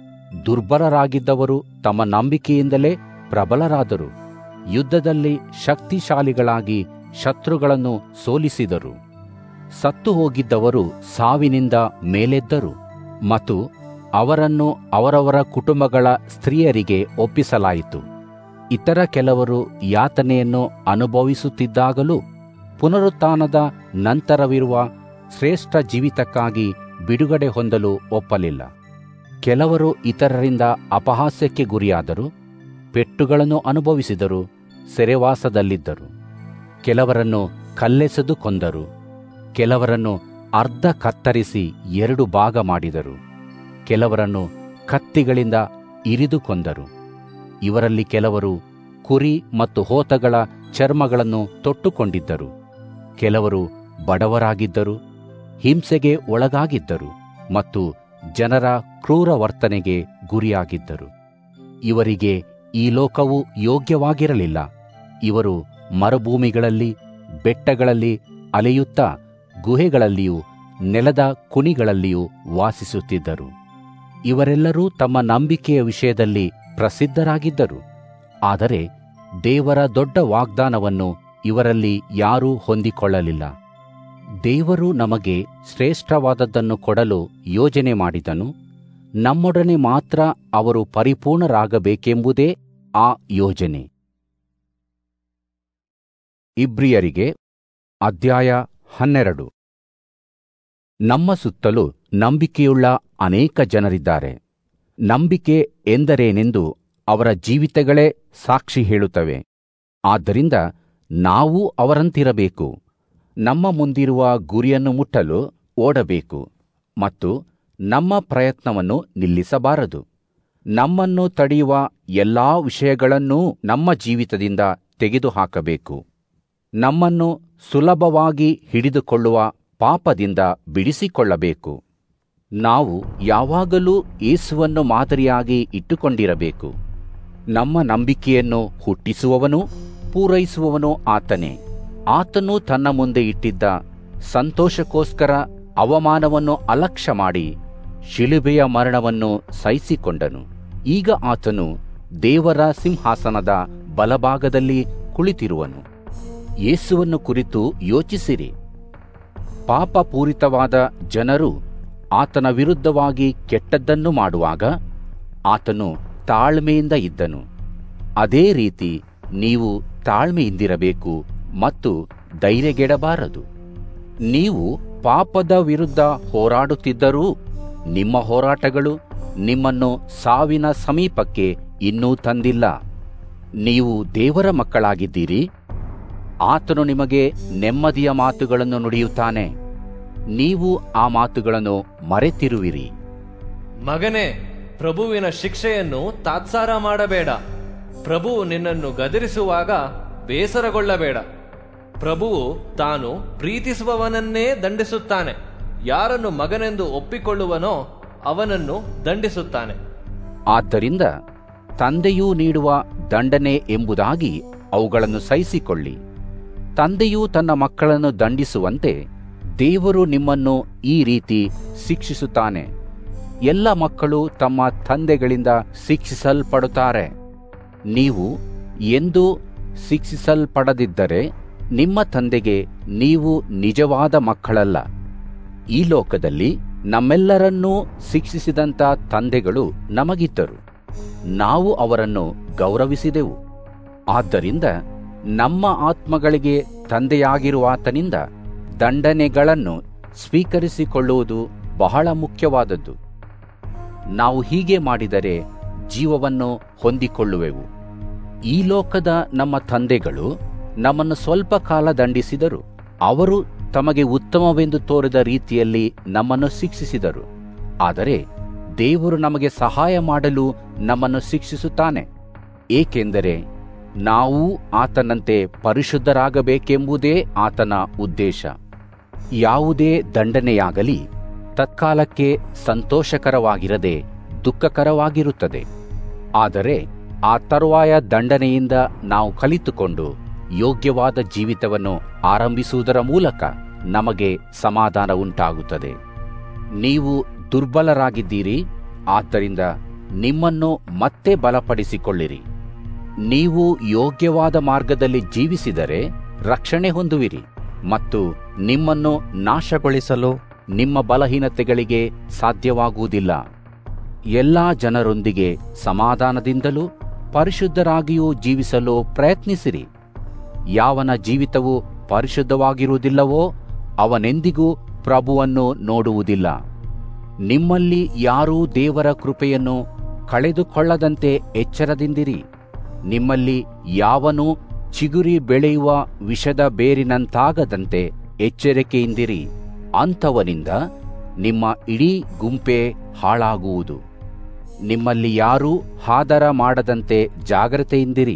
ದುರ್ಬಲರಾಗಿದ್ದವರು ತಮ್ಮ ನಂಬಿಕೆಯಿಂದಲೇ ಪ್ರಬಲರಾದರು. ಯುದ್ಧದಲ್ಲಿ ಶಕ್ತಿಶಾಲಿಗಳಾಗಿ ಶತ್ರುಗಳನ್ನು ಸೋಲಿಸಿದರು. ಸತ್ತು ಹೋಗಿದ್ದವರು ಸಾವಿನಿಂದ ಮೇಲೆದ್ದರು ಮತ್ತು ಅವರನ್ನು ಅವರವರ ಕುಟುಂಬಗಳ ಸ್ತ್ರೀಯರಿಗೆ ಒಪ್ಪಿಸಲಾಯಿತು. ಇತರ ಕೆಲವರು ಯಾತನೆಯನ್ನು ಅನುಭವಿಸುತ್ತಿದ್ದಾಗಲೂ ಪುನರುತ್ಥಾನದ ನಂತರವಿರುವ ಶ್ರೇಷ್ಠ ಜೀವಿತಕ್ಕಾಗಿ ಬಿಡುಗಡೆ ಹೊಂದಲು ಒಪ್ಪಲಿಲ್ಲ. ಕೆಲವರು ಇತರರಿಂದ ಅಪಹಾಸ್ಯಕ್ಕೆ ಗುರಿಯಾದರು, ಪೆಟ್ಟುಗಳನ್ನು ಅನುಭವಿಸಿದರು, ಸೆರೆವಾಸದಲ್ಲಿದ್ದರು. ಕೆಲವರನ್ನು ಕಲ್ಲೆಸೆದು ಕೊಂದರು. ಕೆಲವರನ್ನು ಅರ್ಧ ಕತ್ತರಿಸಿ ಎರಡು ಭಾಗ ಮಾಡಿದರು. ಕೆಲವರನ್ನು ಕತ್ತಿಗಳಿಂದ ಇರಿದು ಕೊಂದರು. ಇವರಲ್ಲಿ ಕೆಲವರು ಕುರಿ ಮತ್ತು ಹೋತಗಳ ಚರ್ಮಗಳನ್ನು ತೊಟ್ಟುಕೊಂಡಿದ್ದರು. ಕೆಲವರು ಬಡವರಾಗಿದ್ದರು, ಹಿಂಸೆಗೆ ಒಳಗಾಗಿದ್ದರು ಮತ್ತು ಜನರ ಕ್ರೂರ ವರ್ತನೆಗೆ ಗುರಿಯಾಗಿದ್ದರು. ಇವರಿಗೆ ಈ ಲೋಕವು ಯೋಗ್ಯವಾಗಿರಲಿಲ್ಲ. ಇವರು ಮರುಭೂಮಿಗಳಲ್ಲಿ, ಬೆಟ್ಟಗಳಲ್ಲಿ ಅಲೆಯುತ್ತಾ ಗುಹೆಗಳಲ್ಲಿಯೂ ನೆಲದ ಕುಣಿಗಳಲ್ಲಿಯೂ ವಾಸಿಸುತ್ತಿದ್ದರು. ಇವರೆಲ್ಲರೂ ತಮ್ಮ ನಂಬಿಕೆಯ ವಿಷಯದಲ್ಲಿ ಪ್ರಸಿದ್ಧರಾಗಿದ್ದರು. ಆದರೆ ದೇವರ ದೊಡ್ಡ ವಾಗ್ದಾನವನ್ನು ಇವರಲ್ಲಿ ಯಾರೂ ಹೊಂದಿಕೊಳ್ಳಲಿಲ್ಲ. ದೇವರು ನಮಗೆ ಶ್ರೇಷ್ಠವಾದದ್ದನ್ನು ಕೊಡಲು ಯೋಜನೆ ಮಾಡಿದನು. ನಮ್ಮೊಡನೆ ಮಾತ್ರ ಅವರು ಪರಿಪೂರ್ಣರಾಗಬೇಕೆಂಬುದೇ ಆ ಯೋಜನೆ. ಇಬ್ರಿಯರಿಗೆ ಅಧ್ಯಾಯ ಹನ್ನೆರಡು. ನಮ್ಮ ಸುತ್ತಲೂ ನಂಬಿಕೆಯುಳ್ಳ ಅನೇಕ ಜನರಿದ್ದಾರೆ. ನಂಬಿಕೆ ಎಂದರೇನೆಂದು ಅವರ ಜೀವಿತಗಳೇ ಸಾಕ್ಷಿ ಹೇಳುತ್ತವೆ. ಆದ್ದರಿಂದ ನಾವು ಅವರಂತಿರಬೇಕು. ನಮ್ಮ ಮುಂದಿರುವ ಗುರಿಯನ್ನು ಮುಟ್ಟಲು ಓಡಬೇಕು ಮತ್ತು ನಮ್ಮ ಪ್ರಯತ್ನವನ್ನು ನಿಲ್ಲಿಸಬಾರದು. ನಮ್ಮನ್ನು ತಡೆಯುವ ಎಲ್ಲಾ ವಿಷಯಗಳನ್ನೂ ನಮ್ಮ ಜೀವಿತದಿಂದ ತೆಗೆದುಹಾಕಬೇಕು. ನಮ್ಮನ್ನು ಸುಲಭವಾಗಿ ಹಿಡಿದುಕೊಳ್ಳುವ ಪಾಪದಿಂದ ಬಿಡಿಸಿಕೊಳ್ಳಬೇಕು. ನಾವು ಯಾವಾಗಲೂ ಯೇಸುವನ್ನು ಮಾದರಿಯಾಗಿ ಇಟ್ಟುಕೊಂಡಿರಬೇಕು. ನಮ್ಮ ನಂಬಿಕೆಯನ್ನು ಹುಟ್ಟಿಸುವವನು ಪೂರೈಸುವವನು ಆತನೇ. ಆತನು ತನ್ನ ಮುಂದೆ ಇಟ್ಟಿದ್ದ ಸಂತೋಷಕ್ಕೋಸ್ಕರ ಅವಮಾನವನ್ನು ಅಲಕ್ಷ್ಯ ಮಾಡಿ ಶಿಲುಬೆಯ ಮರಣವನ್ನು ಸಹಿಸಿಕೊಂಡನು. ಈಗ ಆತನು ದೇವರ ಸಿಂಹಾಸನದ ಬಲಭಾಗದಲ್ಲಿ ಕುಳಿತಿರುವನು. ಯೇಸುವನ್ನು ಕುರಿತು ಯೋಚಿಸಿರಿ. ಪಾಪಪೂರಿತವಾದ ಜನರು ಆತನ ವಿರುದ್ಧವಾಗಿ ಕೆಟ್ಟದ್ದನ್ನು ಮಾಡುವಾಗ ಆತನು ತಾಳ್ಮೆಯಿಂದ ಇದ್ದನು. ಅದೇ ರೀತಿ ನೀವು ತಾಳ್ಮೆಯಿಂದಿರಬೇಕು ಮತ್ತು ಧೈರ್ಯಗೆಡಬಾರದು. ನೀವು ಪಾಪದ ವಿರುದ್ಧ ಹೋರಾಡುತ್ತಿದ್ದರೂ ನಿಮ್ಮ ಹೋರಾಟಗಳು ನಿಮ್ಮನ್ನು ಸಾವಿನ ಸಮೀಪಕ್ಕೆ ಇನ್ನೂ ತಂದಿಲ್ಲ. ನೀವು ದೇವರ ಮಕ್ಕಳಾಗಿದ್ದೀರಿ. ಆತನು ನಿಮಗೆ ನೆಮ್ಮದಿಯ ಮಾತುಗಳನ್ನು ನುಡಿಯುತ್ತಾನೆ. ನೀವು ಆ ಮಾತುಗಳನ್ನು ಮರೆತಿರುವಿರಿ. ಮಗನೇ, ಪ್ರಭುವಿನ ಶಿಕ್ಷೆಯನ್ನು ತಾತ್ಸಾರ ಮಾಡಬೇಡ. ಪ್ರಭುವು ನಿನ್ನನ್ನು ಗದರಿಸುವಾಗ ಬೇಸರಗೊಳ್ಳಬೇಡ. ಪ್ರಭುವು ತಾನು ಪ್ರೀತಿಸುವವನನ್ನೇ ದಂಡಿಸುತ್ತಾನೆ. ಯಾರನ್ನು ಮಗನೆಂದು ಒಪ್ಪಿಕೊಳ್ಳುವನೋ ಅವನನ್ನು ದಂಡಿಸುತ್ತಾನೆ. ಆದ್ದರಿಂದ ತಂದೆಯೂ ನೀಡುವ ದಂಡನೆ ಎಂಬುದಾಗಿ ಅವುಗಳನ್ನು ಸಹಿಸಿಕೊಳ್ಳಿ. ತಂದೆಯೂ ತನ್ನ ಮಕ್ಕಳನ್ನು ದಂಡಿಸುವಂತೆ ದೇವರು ನಿಮ್ಮನ್ನು ಈ ರೀತಿ ಶಿಕ್ಷಿಸುತ್ತಾನೆ. ಎಲ್ಲ ಮಕ್ಕಳು ತಮ್ಮ ತಂದೆಗಳಿಂದ ಶಿಕ್ಷಿಸಲ್ಪಡುತ್ತಾರೆ. ನೀವು ಎಂದೂ ಶಿಕ್ಷಿಸಲ್ಪಡದಿದ್ದರೆ ನಿಮ್ಮ ತಂದೆಗೆ ನೀವು ನಿಜವಾದ ಮಕ್ಕಳಲ್ಲ. ಈ ಲೋಕದಲ್ಲಿ ನಮ್ಮೆಲ್ಲರನ್ನೂ ಶಿಕ್ಷಿಸಿದಂಥ ತಂದೆಗಳು ನಮಗಿದ್ದರು. ನಾವು ಅವರನ್ನು ಗೌರವಿಸಿದೆವು. ಆದ್ದರಿಂದ ನಮ್ಮ ಆತ್ಮಗಳಿಗೆ ತಂದೆಯಾಗಿರುವಾತನಿಂದ ದಂಡನೆಗಳನ್ನು ಸ್ವೀಕರಿಸಿಕೊಳ್ಳುವುದು ಬಹಳ ಮುಖ್ಯವಾದದ್ದು. ನಾವು ಹೀಗೆ ಮಾಡಿದರೆ ಜೀವವನ್ನು ಹೊಂದಿಕೊಳ್ಳುವೆವು. ಈ ಲೋಕದ ನಮ್ಮ ತಂದೆಗಳು ನಮ್ಮನ್ನು ಸ್ವಲ್ಪ ಕಾಲ ದಂಡಿಸಿದರು. ಅವರು ತಮಗೆ ಉತ್ತಮವೆಂದು ತೋರಿದ ರೀತಿಯಲ್ಲಿ ನಮ್ಮನ್ನು ಶಿಕ್ಷಿಸಿದರು. ಆದರೆ ದೇವರು ನಮಗೆ ಸಹಾಯ ಮಾಡಲು ನಮ್ಮನ್ನು ಶಿಕ್ಷಿಸುತ್ತಾನೆ. ಏಕೆಂದರೆ ನಾವು ಆತನಂತೆ ಪರಿಶುದ್ಧರಾಗಬೇಕೆಂಬುದೇ ಆತನ ಉದ್ದೇಶ. ಯಾವುದೇ ದಂಡನೆಯಾಗಲಿ ತತ್ಕಾಲಕ್ಕೆ ಸಂತೋಷಕರವಾಗಿರದೆ ದುಃಖಕರವಾಗಿರುತ್ತದೆ. ಆದರೆ ಆ ತರುವಾಯ ದಂಡನೆಯಿಂದ ನಾವು ಕಲಿತುಕೊಂಡು ಯೋಗ್ಯವಾದ ಜೀವಿತವನ್ನು ಆರಂಭಿಸುವುದರ ಮೂಲಕ ನಮಗೆ ಸಮಾಧಾನ ಉಂಟಾಗುತ್ತದೆ. ನೀವು ದುರ್ಬಲರಾಗಿದ್ದೀರಿ. ಆದ್ದರಿಂದ ನಿಮ್ಮನ್ನು ಮತ್ತೆ ಬಲಪಡಿಸಿಕೊಳ್ಳಿರಿ. ನೀವು ಯೋಗ್ಯವಾದ ಮಾರ್ಗದಲ್ಲಿ ಜೀವಿಸಿದರೆ ರಕ್ಷಣೆ ಹೊಂದುವಿರಿ ಮತ್ತು ನಿಮ್ಮನ್ನು ನಾಶಗೊಳಿಸಲು ನಿಮ್ಮ ಬಲಹೀನತೆಗಳಿಗೆ ಸಾಧ್ಯವಾಗುವುದಿಲ್ಲ. ಎಲ್ಲಾ ಜನರೊಂದಿಗೆ ಸಮಾಧಾನದಿಂದಲೂ ಪರಿಶುದ್ಧರಾಗಿಯೂ ಜೀವಿಸಲು ಪ್ರಯತ್ನಿಸಿರಿ. ಯಾವನ ಜೀವಿತವು ಪರಿಶುದ್ಧವಾಗಿರುವುದಿಲ್ಲವೋ ಅವನೆಂದಿಗೂ ಪ್ರಭುವನ್ನು ನೋಡುವುದಿಲ್ಲ. ನಿಮ್ಮಲ್ಲಿ ಯಾರೂ ದೇವರ ಕೃಪೆಯನ್ನು ಕಳೆದುಕೊಳ್ಳದಂತೆ ಎಚ್ಚರದಿಂದಿರಿ. ನಿಮ್ಮಲ್ಲಿ ಯಾವನೂ ಚಿಗುರಿ ಬೆಳೆಯುವ ವಿಷದ ಬೇರಿನಂತಾಗದಂತೆ ಎಚ್ಚರಿಕೆಯಿಂದಿರಿ. ಅಂಥವನಿಂದ ನಿಮ್ಮ ಇಡೀ ಗುಂಪೇ ಹಾಳಾಗುವುದು. ನಿಮ್ಮಲ್ಲಿ ಯಾರೂ ಹಾದರ ಮಾಡದಂತೆ ಜಾಗ್ರತೆಯಿಂದಿರಿ.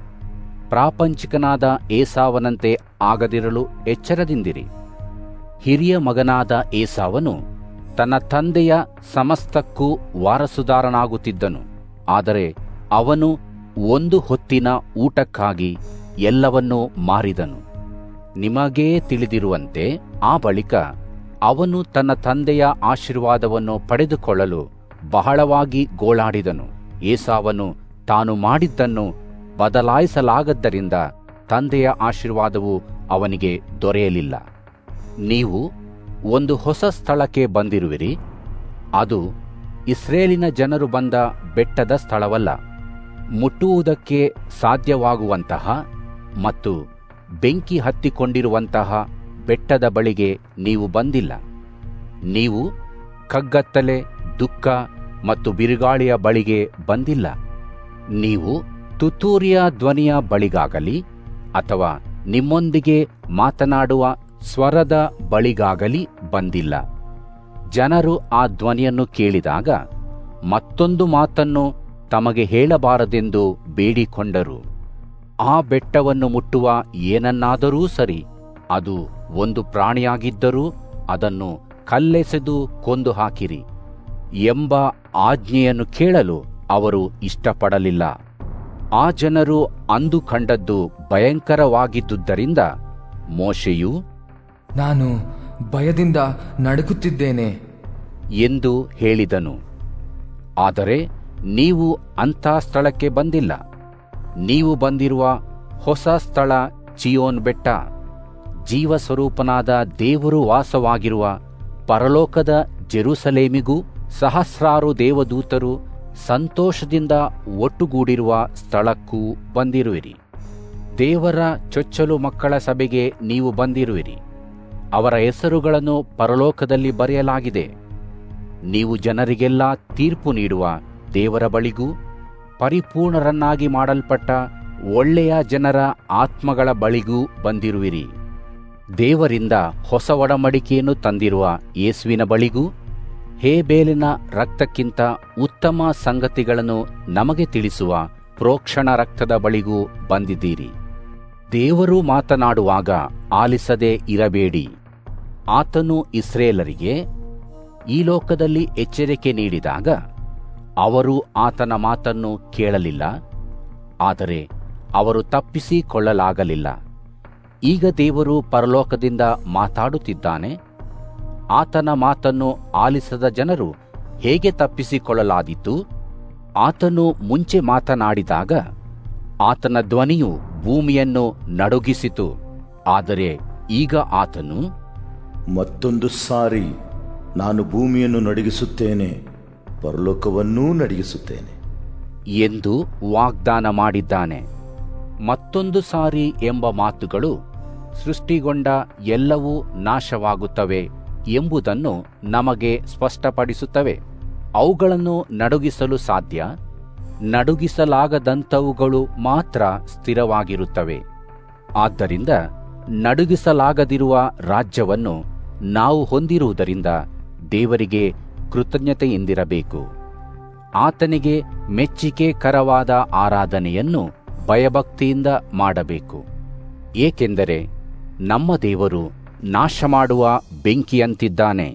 ಪ್ರಾಪಂಚಿಕನಾದ ಏಸಾವನಂತೆ ಆಗದಿರಲು ಎಚ್ಚರದಿಂದಿರಿ. ಹಿರಿಯ ಮಗನಾದ ಏಸಾವನು ತನ್ನ ತಂದೆಯ ಸಮಸ್ತಕ್ಕೂ ವಾರಸುದಾರನಾಗುತ್ತಿದ್ದನು. ಆದರೆ ಅವನು ಒಂದು ಹೊತ್ತಿನ ಊಟಕ್ಕಾಗಿ ಎಲ್ಲವನ್ನೂ ಮಾರಿದನು. ನಿಮಗೇ ತಿಳಿದಿರುವಂತೆ ಆ ಬಳಿಕ ಅವನು ತನ್ನ ತಂದೆಯ ಆಶೀರ್ವಾದವನ್ನು ಪಡೆದುಕೊಳ್ಳಲು ಬಹಳವಾಗಿ ಗೋಳಾಡಿದನು. ಏಸಾವನು ತಾನು ಮಾಡಿದ್ದನ್ನು ಬದಲಾಯಿಸಲಾಗದ್ದರಿಂದ ತಂದೆಯ ಆಶೀರ್ವಾದವು ಅವನಿಗೆ ದೊರೆಯಲಿಲ್ಲ. ನೀವು ಒಂದು ಹೊಸ ಸ್ಥಳಕ್ಕೆ ಬಂದಿರುವಿರಿ. ಅದು ಇಸ್ರೇಲಿನ ಜನರು ಬಂದ ಬೆಟ್ಟದ ಸ್ಥಳವಲ್ಲ. ಮುಟ್ಟುವುದಕ್ಕೆ ಸಾಧ್ಯವಾಗುವಂತಹ ಮತ್ತು ಬೆಂಕಿ ಹತ್ತಿಕೊಂಡಿರುವಂತಹ ಬೆಟ್ಟದ ಬಳಿಗೆ ನೀವು ಬಂದಿಲ್ಲ. ನೀವು ಕಗ್ಗತ್ತಲೆ, ದುಃಖ ಮತ್ತು ಬಿರುಗಾಳಿಯ ಬಳಿಗೆ ಬಂದಿಲ್ಲ. ನೀವು ತುತ್ತೂರಿಯ ಧ್ವನಿಯ ಬಳಿಗಾಗಲಿ ಅಥವಾ ನಿಮ್ಮೊಂದಿಗೆ ಮಾತನಾಡುವ ಸ್ವರದ ಬಳಿಗಾಗಲಿ ಬಂದಿಲ್ಲ. ಜನರು ಆ ಧ್ವನಿಯನ್ನು ಕೇಳಿದಾಗ ಮತ್ತೊಂದು ಮಾತನ್ನು ತಮಗೆ ಹೇಳಬಾರದೆಂದು ಬೇಡಿಕೊಂಡರು. ಆ ಬೆಟ್ಟವನ್ನು ಮುಟ್ಟುವ ಏನನ್ನಾದರೂ ಸರಿ, ಅದು ಒಂದು ಪ್ರಾಣಿಯಾಗಿದ್ದರೂ ಅದನ್ನು ಕಲ್ಲೆಸೆದು ಕೊಂದು ಹಾಕಿರಿ ಎಂಬ ಆಜ್ಞೆಯನ್ನು ಕೇಳಲು ಅವರು ಇಷ್ಟಪಡಲಿಲ್ಲ. ಆ ಜನರು ಅಂದು ಕಂಡದ್ದು ಭಯಂಕರವಾಗಿದ್ದುದರಿಂದ ಮೋಶೆಯು, ನಾನು ಭಯದಿಂದ ನಡುಗುತ್ತಿದ್ದೇನೆ ಎಂದು ಹೇಳಿದನು. ಆದರೆ ನೀವು ಅಂಥ ಸ್ಥಳಕ್ಕೆ ಬಂದಿಲ್ಲ. ನೀವು ಬಂದಿರುವ ಹೊಸ ಸ್ಥಳ ಚಿಯೋನ್ ಬೆಟ್ಟ, ಜೀವಸ್ವರೂಪನಾದ ದೇವರು ವಾಸವಾಗಿರುವ ಪರಲೋಕದ ಜೆರುಸಲೇಮಿಗೂ ಸಹಸ್ರಾರು ದೇವದೂತರು ಸಂತೋಷದಿಂದ ಒಟ್ಟುಗೂಡಿರುವ ಸ್ಥಳಕ್ಕೂ ಬಂದಿರುವಿರಿ. ದೇವರ ಚೊಚ್ಚಲು ಮಕ್ಕಳ ಸಭೆಗೆ ನೀವು ಬಂದಿರುವಿರಿ. ಅವರ ಹೆಸರುಗಳನ್ನು ಪರಲೋಕದಲ್ಲಿ ಬರೆಯಲಾಗಿದೆ. ನೀವು ಜನರಿಗೆಲ್ಲ ತೀರ್ಪು ನೀಡುವ ದೇವರ ಬಳಿಗೂ ಪರಿಪೂರ್ಣರನ್ನಾಗಿ ಮಾಡಲ್ಪಟ್ಟ ಒಳ್ಳೆಯ ಜನರ ಆತ್ಮಗಳ ಬಳಿಗೂ ಬಂದಿರುವಿರಿ. ದೇವರಿಂದ ಹೊಸ ಒಡಂಬಡಿಕೆಯನ್ನು ತಂದಿರುವ ಯೇಸುವಿನ ಬಳಿಗೂ ಹೇಬೇಲಿನ ರಕ್ತಕ್ಕಿಂತ ಉತ್ತಮ ಸಂಗತಿಗಳನ್ನು ನಮಗೆ ತಿಳಿಸುವ ಪ್ರೋಕ್ಷಣ ರಕ್ತದ ಬಳಿಗೂ ಬಂದಿದ್ದೀರಿ. ದೇವರು ಮಾತನಾಡುವಾಗ ಆಲಿಸದೆ ಇರಬೇಡಿ. ಆತನು ಇಸ್ರೇಲರಿಗೆ ಈ ಲೋಕದಲ್ಲಿ ಎಚ್ಚರಿಕೆ ನೀಡಿದಾಗ ಅವರು ಆತನ ಮಾತನ್ನು ಕೇಳಲಿಲ್ಲ, ಆದರೆ ಅವರು ತಪ್ಪಿಸಿಕೊಳ್ಳಲಾಗಲಿಲ್ಲ. ಈಗ ದೇವರು ಪರಲೋಕದಿಂದ ಮಾತಾಡುತ್ತಿದ್ದಾನೆ. ಆತನ ಮಾತನ್ನು ಆಲಿಸದ ಜನರು ಹೇಗೆ ತಪ್ಪಿಸಿಕೊಳ್ಳಲಾದೀತು? ಆತನು ಮುಂಚೆ ಮಾತನಾಡಿದಾಗ ಆತನ ಧ್ವನಿಯು ಭೂಮಿಯನ್ನು ನಡುಗಿಸಿತು. ಆದರೆ ಈಗ ಆತನು, ಮತ್ತೊಂದು ಸಾರಿ ನಾನು ಭೂಮಿಯನ್ನು ನಡುಗಿಸುತ್ತೇನೆ, ಪರಲೋಕವನ್ನೂ ನಡುಗಿಸುತ್ತೇನೆ ಎಂದು ವಾಗ್ದಾನ ಮಾಡಿದ್ದಾನೆ. ಮತ್ತೊಂದು ಸಾರಿ ಎಂಬ ಮಾತುಗಳು ಸೃಷ್ಟಿಗೊಂಡ ಎಲ್ಲವೂ ನಾಶವಾಗುತ್ತವೆ ಎಂಬುದನ್ನು ನಮಗೆ ಸ್ಪಷ್ಟಪಡಿಸುತ್ತವೆ. ಅವುಗಳನ್ನು ನಡುಗಿಸಲು ಸಾಧ್ಯ, ನಡುಗಿಸಲಾಗದಂಥವುಗಳು ಮಾತ್ರ ಸ್ಥಿರವಾಗಿರುತ್ತವೆ. ಆದ್ದರಿಂದ ನಡುಗಿಸಲಾಗದಿರುವ ರಾಜ್ಯವನ್ನು ನಾವು ಹೊಂದಿರುವುದರಿಂದ ದೇವರಿಗೆ ಕೃತಜ್ಞತೆಯಿಂದಿರಬೇಕು. ಆತನಿಗೆ ಮೆಚ್ಚಿಕೆಕರವಾದ ಆರಾಧನೆಯನ್ನು ಭಯಭಕ್ತಿಯಿಂದ ಮಾಡಬೇಕು. ಏಕೆಂದರೆ ನಮ್ಮ ದೇವರು ನಾಶಮಾಡುವ ಬೆಂಕಿಯಂತಿದ್ದಾನೆ.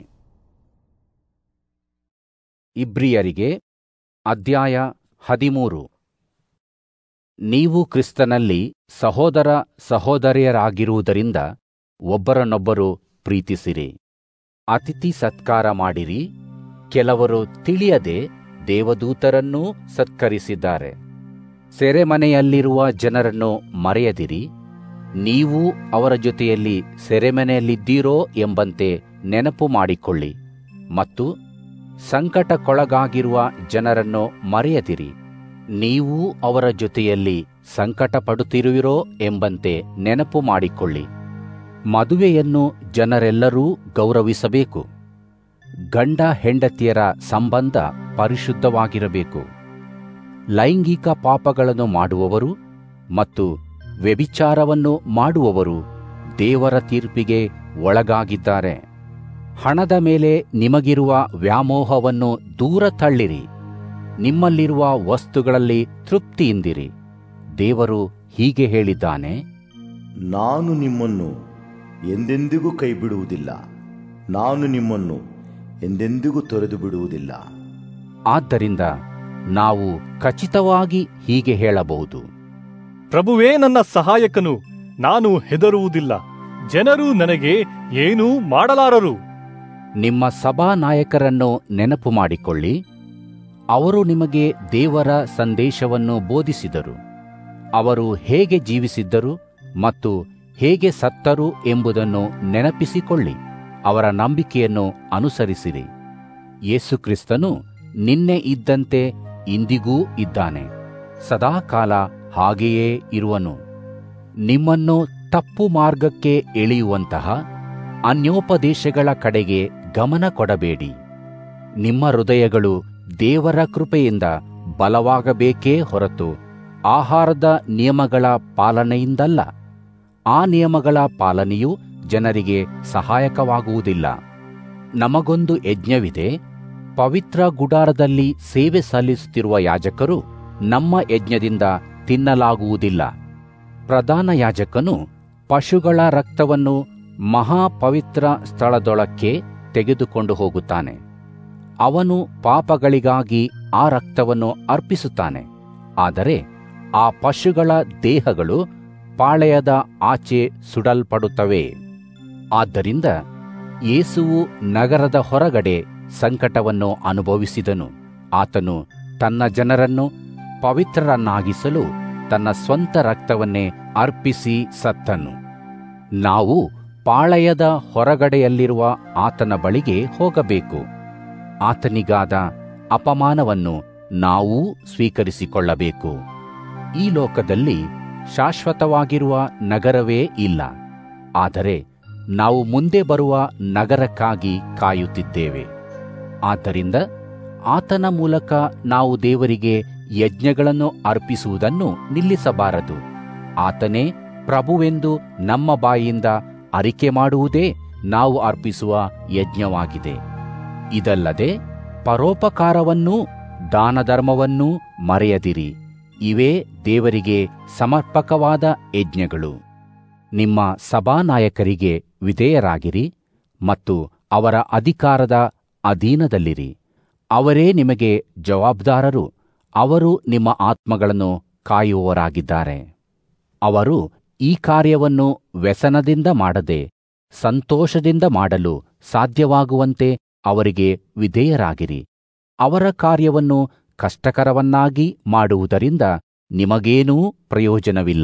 ಇಬ್ರಿಯರಿಗೆ ಅಧ್ಯಾಯ ಹದಿಮೂರು. ನೀವು ಕ್ರಿಸ್ತನಲ್ಲಿ ಸಹೋದರ ಸಹೋದರಿಯರಾಗಿರುವುದರಿಂದ ಒಬ್ಬರನ್ನೊಬ್ಬರು ಪ್ರೀತಿಸಿರಿ. ಅತಿಥಿ ಸತ್ಕಾರ ಮಾಡಿರಿ. ಕೆಲವರು ತಿಳಿಯದೆ ದೇವದೂತರನ್ನೂ ಸತ್ಕರಿಸಿದ್ದಾರೆ. ಸೆರೆಮನೆಯಲ್ಲಿರುವ ಜನರನ್ನು ಮರೆಯದಿರಿ. ನೀವು ಅವರ ಜೊತೆಯಲ್ಲಿ ಸೆರೆಮನೆಯಲ್ಲಿದ್ದೀರೋ ಎಂಬಂತೆ ನೆನಪು ಮಾಡಿಕೊಳ್ಳಿ. ಮತ್ತು ಸಂಕಟಕ್ಕೊಳಗಾಗಿರುವ ಜನರನ್ನು ಮರೆಯದಿರಿ. ನೀವು ಅವರ ಜೊತೆಯಲ್ಲಿ ಸಂಕಟಪಡುತ್ತಿರುವಿರೋ ಎಂಬಂತೆ ನೆನಪು ಮಾಡಿಕೊಳ್ಳಿ. ಮದುವೆಯನ್ನು ಜನರೆಲ್ಲರೂ ಗೌರವಿಸಬೇಕು. ಗಂಡ ಹೆಂಡತಿಯರ ಸಂಬಂಧ ಪರಿಶುದ್ಧವಾಗಿರಬೇಕು. ಲೈಂಗಿಕ ಪಾಪಗಳನ್ನು ಮಾಡುವವರು ಮತ್ತು ವ್ಯಭಿಚಾರವನ್ನು ಮಾಡುವವರು ದೇವರ ತೀರ್ಪಿಗೆ ಒಳಗಾಗಿದ್ದಾರೆ. ಹಣದ ಮೇಲೆ ನಿಮಗಿರುವ ವ್ಯಾಮೋಹವನ್ನು ದೂರ ತಳ್ಳಿರಿ. ನಿಮ್ಮಲ್ಲಿರುವ ವಸ್ತುಗಳಲ್ಲಿ ತೃಪ್ತಿಯಿಂದಿರಿ. ದೇವರು ಹೀಗೆ ಹೇಳಿದ್ದಾನೆ, ನಾನು ನಿಮ್ಮನ್ನು ಎಂದೆಂದಿಗೂ ಕೈ ಬಿಡುವುದಿಲ್ಲ, ನಾನು ನಿಮ್ಮನ್ನು ಎಂದೆಂದಿಗೂ ತೊರೆದು ಬಿಡುವುದಿಲ್ಲ. ಆದ್ದರಿಂದ ನಾವು ಖಚಿತವಾಗಿ ಹೀಗೆ ಹೇಳಬಹುದು, ಪ್ರಭುವೇ ನನ್ನ ಸಹಾಯಕನು, ನಾನು ಹೆದರುವುದಿಲ್ಲ. ಜನರು ನನಗೆ ಏನೂ ಮಾಡಲಾರರು. ನಿಮ್ಮ ಸಭಾನಾಯಕರನ್ನು ನೆನಪು ಮಾಡಿಕೊಳ್ಳಿ. ಅವರು ನಿಮಗೆ ದೇವರ ಸಂದೇಶವನ್ನು ಬೋಧಿಸಿದರು. ಅವರು ಹೇಗೆ ಜೀವಿಸಿದ್ದರು ಮತ್ತು ಹೇಗೆ ಸತ್ತರು ಎಂಬುದನ್ನು ನೆನಪಿಸಿಕೊಳ್ಳಿ. ಅವರ ನಂಬಿಕೆಯನ್ನು ಅನುಸರಿಸಿರಿ. ಯೇಸುಕ್ರಿಸ್ತನು ನಿನ್ನೆ ಇದ್ದಂತೆ ಇಂದಿಗೂ ಇದ್ದಾನೆ, ಸದಾಕಾಲ ಹಾಗೆಯೇ ಇರುವನು. ನಿಮ್ಮನ್ನು ತಪ್ಪು ಮಾರ್ಗಕ್ಕೆ ಎಳೆಯುವಂತಹ ಅನ್ಯೋಪದೇಶಗಳ ಕಡೆಗೆ ಗಮನ ಕೊಡಬೇಡಿ. ನಿಮ್ಮ ಹೃದಯಗಳು ದೇವರ ಕೃಪೆಯಿಂದ ಬಲವಾಗಬೇಕೇ ಹೊರತು ಆಹಾರದ ನಿಯಮಗಳ ಪಾಲನೆಯಿಂದಲ್ಲ. ಆ ನಿಯಮಗಳ ಪಾಲನೆಯು ಜನರಿಗೆ ಸಹಾಯಕವಾಗುವುದಿಲ್ಲ. ನಮಗೊಂದು ಯಜ್ಞವಿದೆ. ಪವಿತ್ರ ಗುಡಾರದಲ್ಲಿ ಸೇವೆ ಸಲ್ಲಿಸುತ್ತಿರುವ ಯಾಜಕರು ನಮ್ಮ ಯಜ್ಞದಿಂದ ತಿನ್ನಲಾಗುವುದಿಲ್ಲ. ಪ್ರಧಾನ ಯಾಜಕನು ಪಶುಗಳ ರಕ್ತವನ್ನು ಮಹಾಪವಿತ್ರ ಸ್ಥಳದೊಳಕ್ಕೆ ತೆಗೆದುಕೊಂಡು ಹೋಗುತ್ತಾನೆ. ಅವನು ಪಾಪಗಳಿಗಾಗಿ ಆ ರಕ್ತವನ್ನು ಅರ್ಪಿಸುತ್ತಾನೆ. ಆದರೆ ಆ ಪಶುಗಳ ದೇಹಗಳು ಪಾಳೆಯದ ಆಚೆ ಸುಡಲ್ಪಡುತ್ತವೆ. ಆದ್ದರಿಂದ ಯೇಸುವು ನಗರದ ಹೊರಗಡೆ ಸಂಕಟವನ್ನು ಅನುಭವಿಸಿದನು. ಆತನು ತನ್ನ ಜನರನ್ನು ಪವಿತ್ರರನ್ನಾಗಿಸಲು ತನ್ನ ಸ್ವಂತ ರಕ್ತವನ್ನೇ ಅರ್ಪಿಸಿ ಸತ್ತನು. ನಾವು ಪಾಳೆಯದ ಹೊರಗಡೆಯಲ್ಲಿರುವ ಆತನ ಬಳಿಗೆ ಹೋಗಬೇಕು. ಆತನಿಗಾದ ಅಪಮಾನವನ್ನು ನಾವೂ ಸ್ವೀಕರಿಸಿಕೊಳ್ಳಬೇಕು. ಈ ಲೋಕದಲ್ಲಿ ಶಾಶ್ವತವಾಗಿರುವ ನಗರವೇ ಇಲ್ಲ. ಆದರೆ ನಾವು ಮುಂದೆ ಬರುವ ನಗರಕ್ಕಾಗಿ ಕಾಯುತ್ತಿದ್ದೇವೆ. ಆದ್ದರಿಂದ ಆತನ ಮೂಲಕ ನಾವು ದೇವರಿಗೆ ಯಜ್ಞಗಳನ್ನು ಅರ್ಪಿಸುವುದನ್ನು ನಿಲ್ಲಿಸಬಾರದು. ಆತನೇ ಪ್ರಭುವೆಂದು ನಮ್ಮ ಬಾಯಿಯಿಂದ ಅರಿಕೆ ಮಾಡುವುದೇ ನಾವು ಅರ್ಪಿಸುವ ಯಜ್ಞವಾಗಿದೆ. ಇದಲ್ಲದೆ ಪರೋಪಕಾರವನ್ನೂ ದಾನಧರ್ಮವನ್ನೂ ಮರೆಯದಿರಿ. ಇವೇ ದೇವರಿಗೆ ಸಮರ್ಪಕವಾದ ಯಜ್ಞಗಳು. ನಿಮ್ಮ ಸಭಾನಾಯಕರಿಗೆ ವಿಧೇಯರಾಗಿರಿ ಮತ್ತು ಅವರ ಅಧಿಕಾರದ ಅಧೀನದಲ್ಲಿರಿ. ಅವರೇ ನಿಮಗೆ ಜವಾಬ್ದಾರರು. ಅವರು ನಿಮ್ಮ ಆತ್ಮಗಳನ್ನು ಕಾಯುವವರಾಗಿದ್ದಾರೆ. ಅವರು ಈ ಕಾರ್ಯವನ್ನು ವ್ಯಸನದಿಂದ ಮಾಡದೆ ಸಂತೋಷದಿಂದ ಮಾಡಲು ಸಾಧ್ಯವಾಗುವಂತೆ ಅವರಿಗೆ ವಿಧೇಯರಾಗಿರಿ. ಅವರ ಕಾರ್ಯವನ್ನು ಕಷ್ಟಕರವನ್ನಾಗಿ ಮಾಡುವುದರಿಂದ ನಿಮಗೇನೂ ಪ್ರಯೋಜನವಿಲ್ಲ.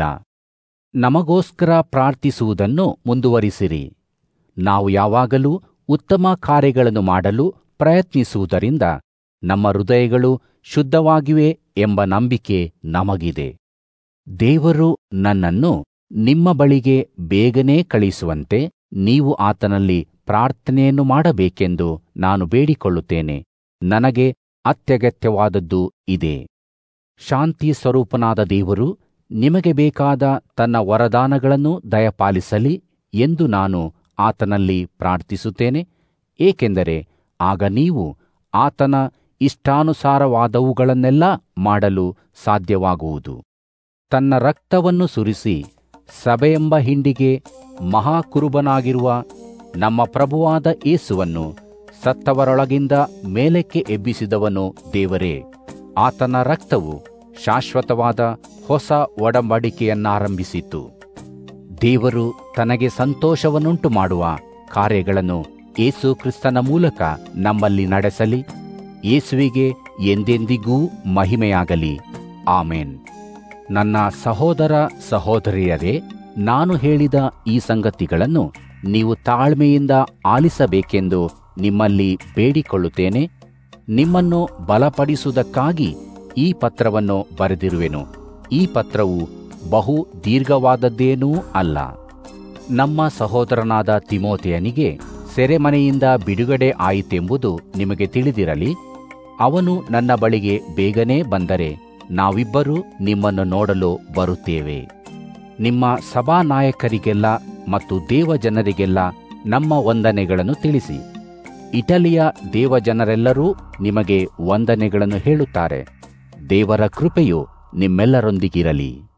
ನಮಗೋಸ್ಕರ ಪ್ರಾರ್ಥಿಸುವುದನ್ನು ಮುಂದುವರಿಸಿರಿ. ನಾವು ಯಾವಾಗಲೂ ಉತ್ತಮ ಕಾರ್ಯಗಳನ್ನು ಮಾಡಲು ಪ್ರಯತ್ನಿಸುವುದರಿಂದ ನಮ್ಮ ಹೃದಯಗಳು ಶುದ್ಧವಾಗಿವೆ ಎಂಬ ನಂಬಿಕೆ ನಮಗಿದೆ. ದೇವರು ನನ್ನನ್ನು ನಿಮ್ಮ ಬಳಿಗೆ ಬೇಗನೆ ಕಳಿಸುವಂತೆ ನೀವು ಆತನಲ್ಲಿ ಪ್ರಾರ್ಥನೆಯನ್ನು ಮಾಡಬೇಕೆಂದು ನಾನು ಬೇಡಿಕೊಳ್ಳುತ್ತೇನೆ. ನನಗೆ ಅತ್ಯಗತ್ಯವಾದದ್ದು ಇದೆ. ಶಾಂತಿ ಸ್ವರೂಪನಾದ ದೇವರು ನಿಮಗೆ ಬೇಕಾದ ತನ್ನ ವರದಾನಗಳನ್ನು ದಯಪಾಲಿಸಲಿ ಎಂದು ನಾನು ಆತನಲ್ಲಿ ಪ್ರಾರ್ಥಿಸುತ್ತೇನೆ. ಏಕೆಂದರೆ ಆಗ ನೀವು ಆತನ ಇಷ್ಟಾನುಸಾರವಾದವುಗಳನ್ನೆಲ್ಲ ಮಾಡಲು ಸಾಧ್ಯವಾಗುವುದು. ತನ್ನ ರಕ್ತವನ್ನು ಸುರಿಸಿ ಸಭೆಯೆಂಬ ಹಿಂಡಿಗೆ ಮಹಾಕುರುಬನಾಗಿರುವ ನಮ್ಮ ಪ್ರಭುವಾದ ಯೇಸುವನ್ನು ಸತ್ತವರೊಳಗಿಂದ ಮೇಲಕ್ಕೆ ಎಬ್ಬಿಸಿದವನು ದೇವರೇ. ಆತನ ರಕ್ತವು ಶಾಶ್ವತವಾದ ಹೊಸ ಒಡಂಬಡಿಕೆಯನ್ನಾರಂಭಿಸಿತು. ದೇವರು ತನಗೆ ಸಂತೋಷವನ್ನುಂಟು ಮಾಡುವ ಕಾರ್ಯಗಳನ್ನು ಯೇಸು ಕ್ರಿಸ್ತನ ಮೂಲಕ ನಮ್ಮಲ್ಲಿ ನಡೆಸಲಿ. ಯೇಸುವಿಗೆ ಎಂದೆಂದಿಗೂ ಮಹಿಮೆಯಾಗಲಿ. ಆಮೇನ್. ನನ್ನ ಸಹೋದರ ಸಹೋದರಿಯರೇ, ನಾನು ಹೇಳಿದ ಈ ಸಂಗತಿಗಳನ್ನು ನೀವು ತಾಳ್ಮೆಯಿಂದ ಆಲಿಸಬೇಕೆಂದು ನಿಮ್ಮಲ್ಲಿ ಬೇಡಿಕೊಳ್ಳುತ್ತೇನೆ. ನಿಮ್ಮನ್ನು ಬಲಪಡಿಸುವುದಕ್ಕಾಗಿ ಈ ಪತ್ರವನ್ನು ಬರೆದಿರುವೆನು. ಈ ಪತ್ರವು ಬಹು ದೀರ್ಘವಾದದ್ದೇನೂ ಅಲ್ಲ. ನಮ್ಮ ಸಹೋದರನಾದ ತಿಮೋಥೆಯನಿಗೆ ಸೆರೆಮನೆಯಿಂದ ಬಿಡುಗಡೆ ಆಯಿತೆಂಬುದು ನಿಮಗೆ ತಿಳಿದಿರಲಿ. ಅವನು ನನ್ನ ಬಳಿಗೆ ಬೇಗನೆ ಬಂದರೆ ನಾವಿಬ್ಬರೂ ನಿಮ್ಮನ್ನು ನೋಡಲು ಬರುತ್ತೇವೆ. ನಿಮ್ಮ ಸಭಾನಾಯಕರಿಗೆಲ್ಲ ಮತ್ತು ದೇವಜನರಿಗೆಲ್ಲ ನಮ್ಮ ವಂದನೆಗಳನ್ನು ತಿಳಿಸಿ. ಇಟಲಿಯ ದೇವಜನರೆಲ್ಲರೂ ನಿಮಗೆ ವಂದನೆಗಳನ್ನು ಹೇಳುತ್ತಾರೆ. ದೇವರ ಕೃಪೆಯು ನಿಮ್ಮೆಲ್ಲರೊಂದಿಗಿರಲಿ.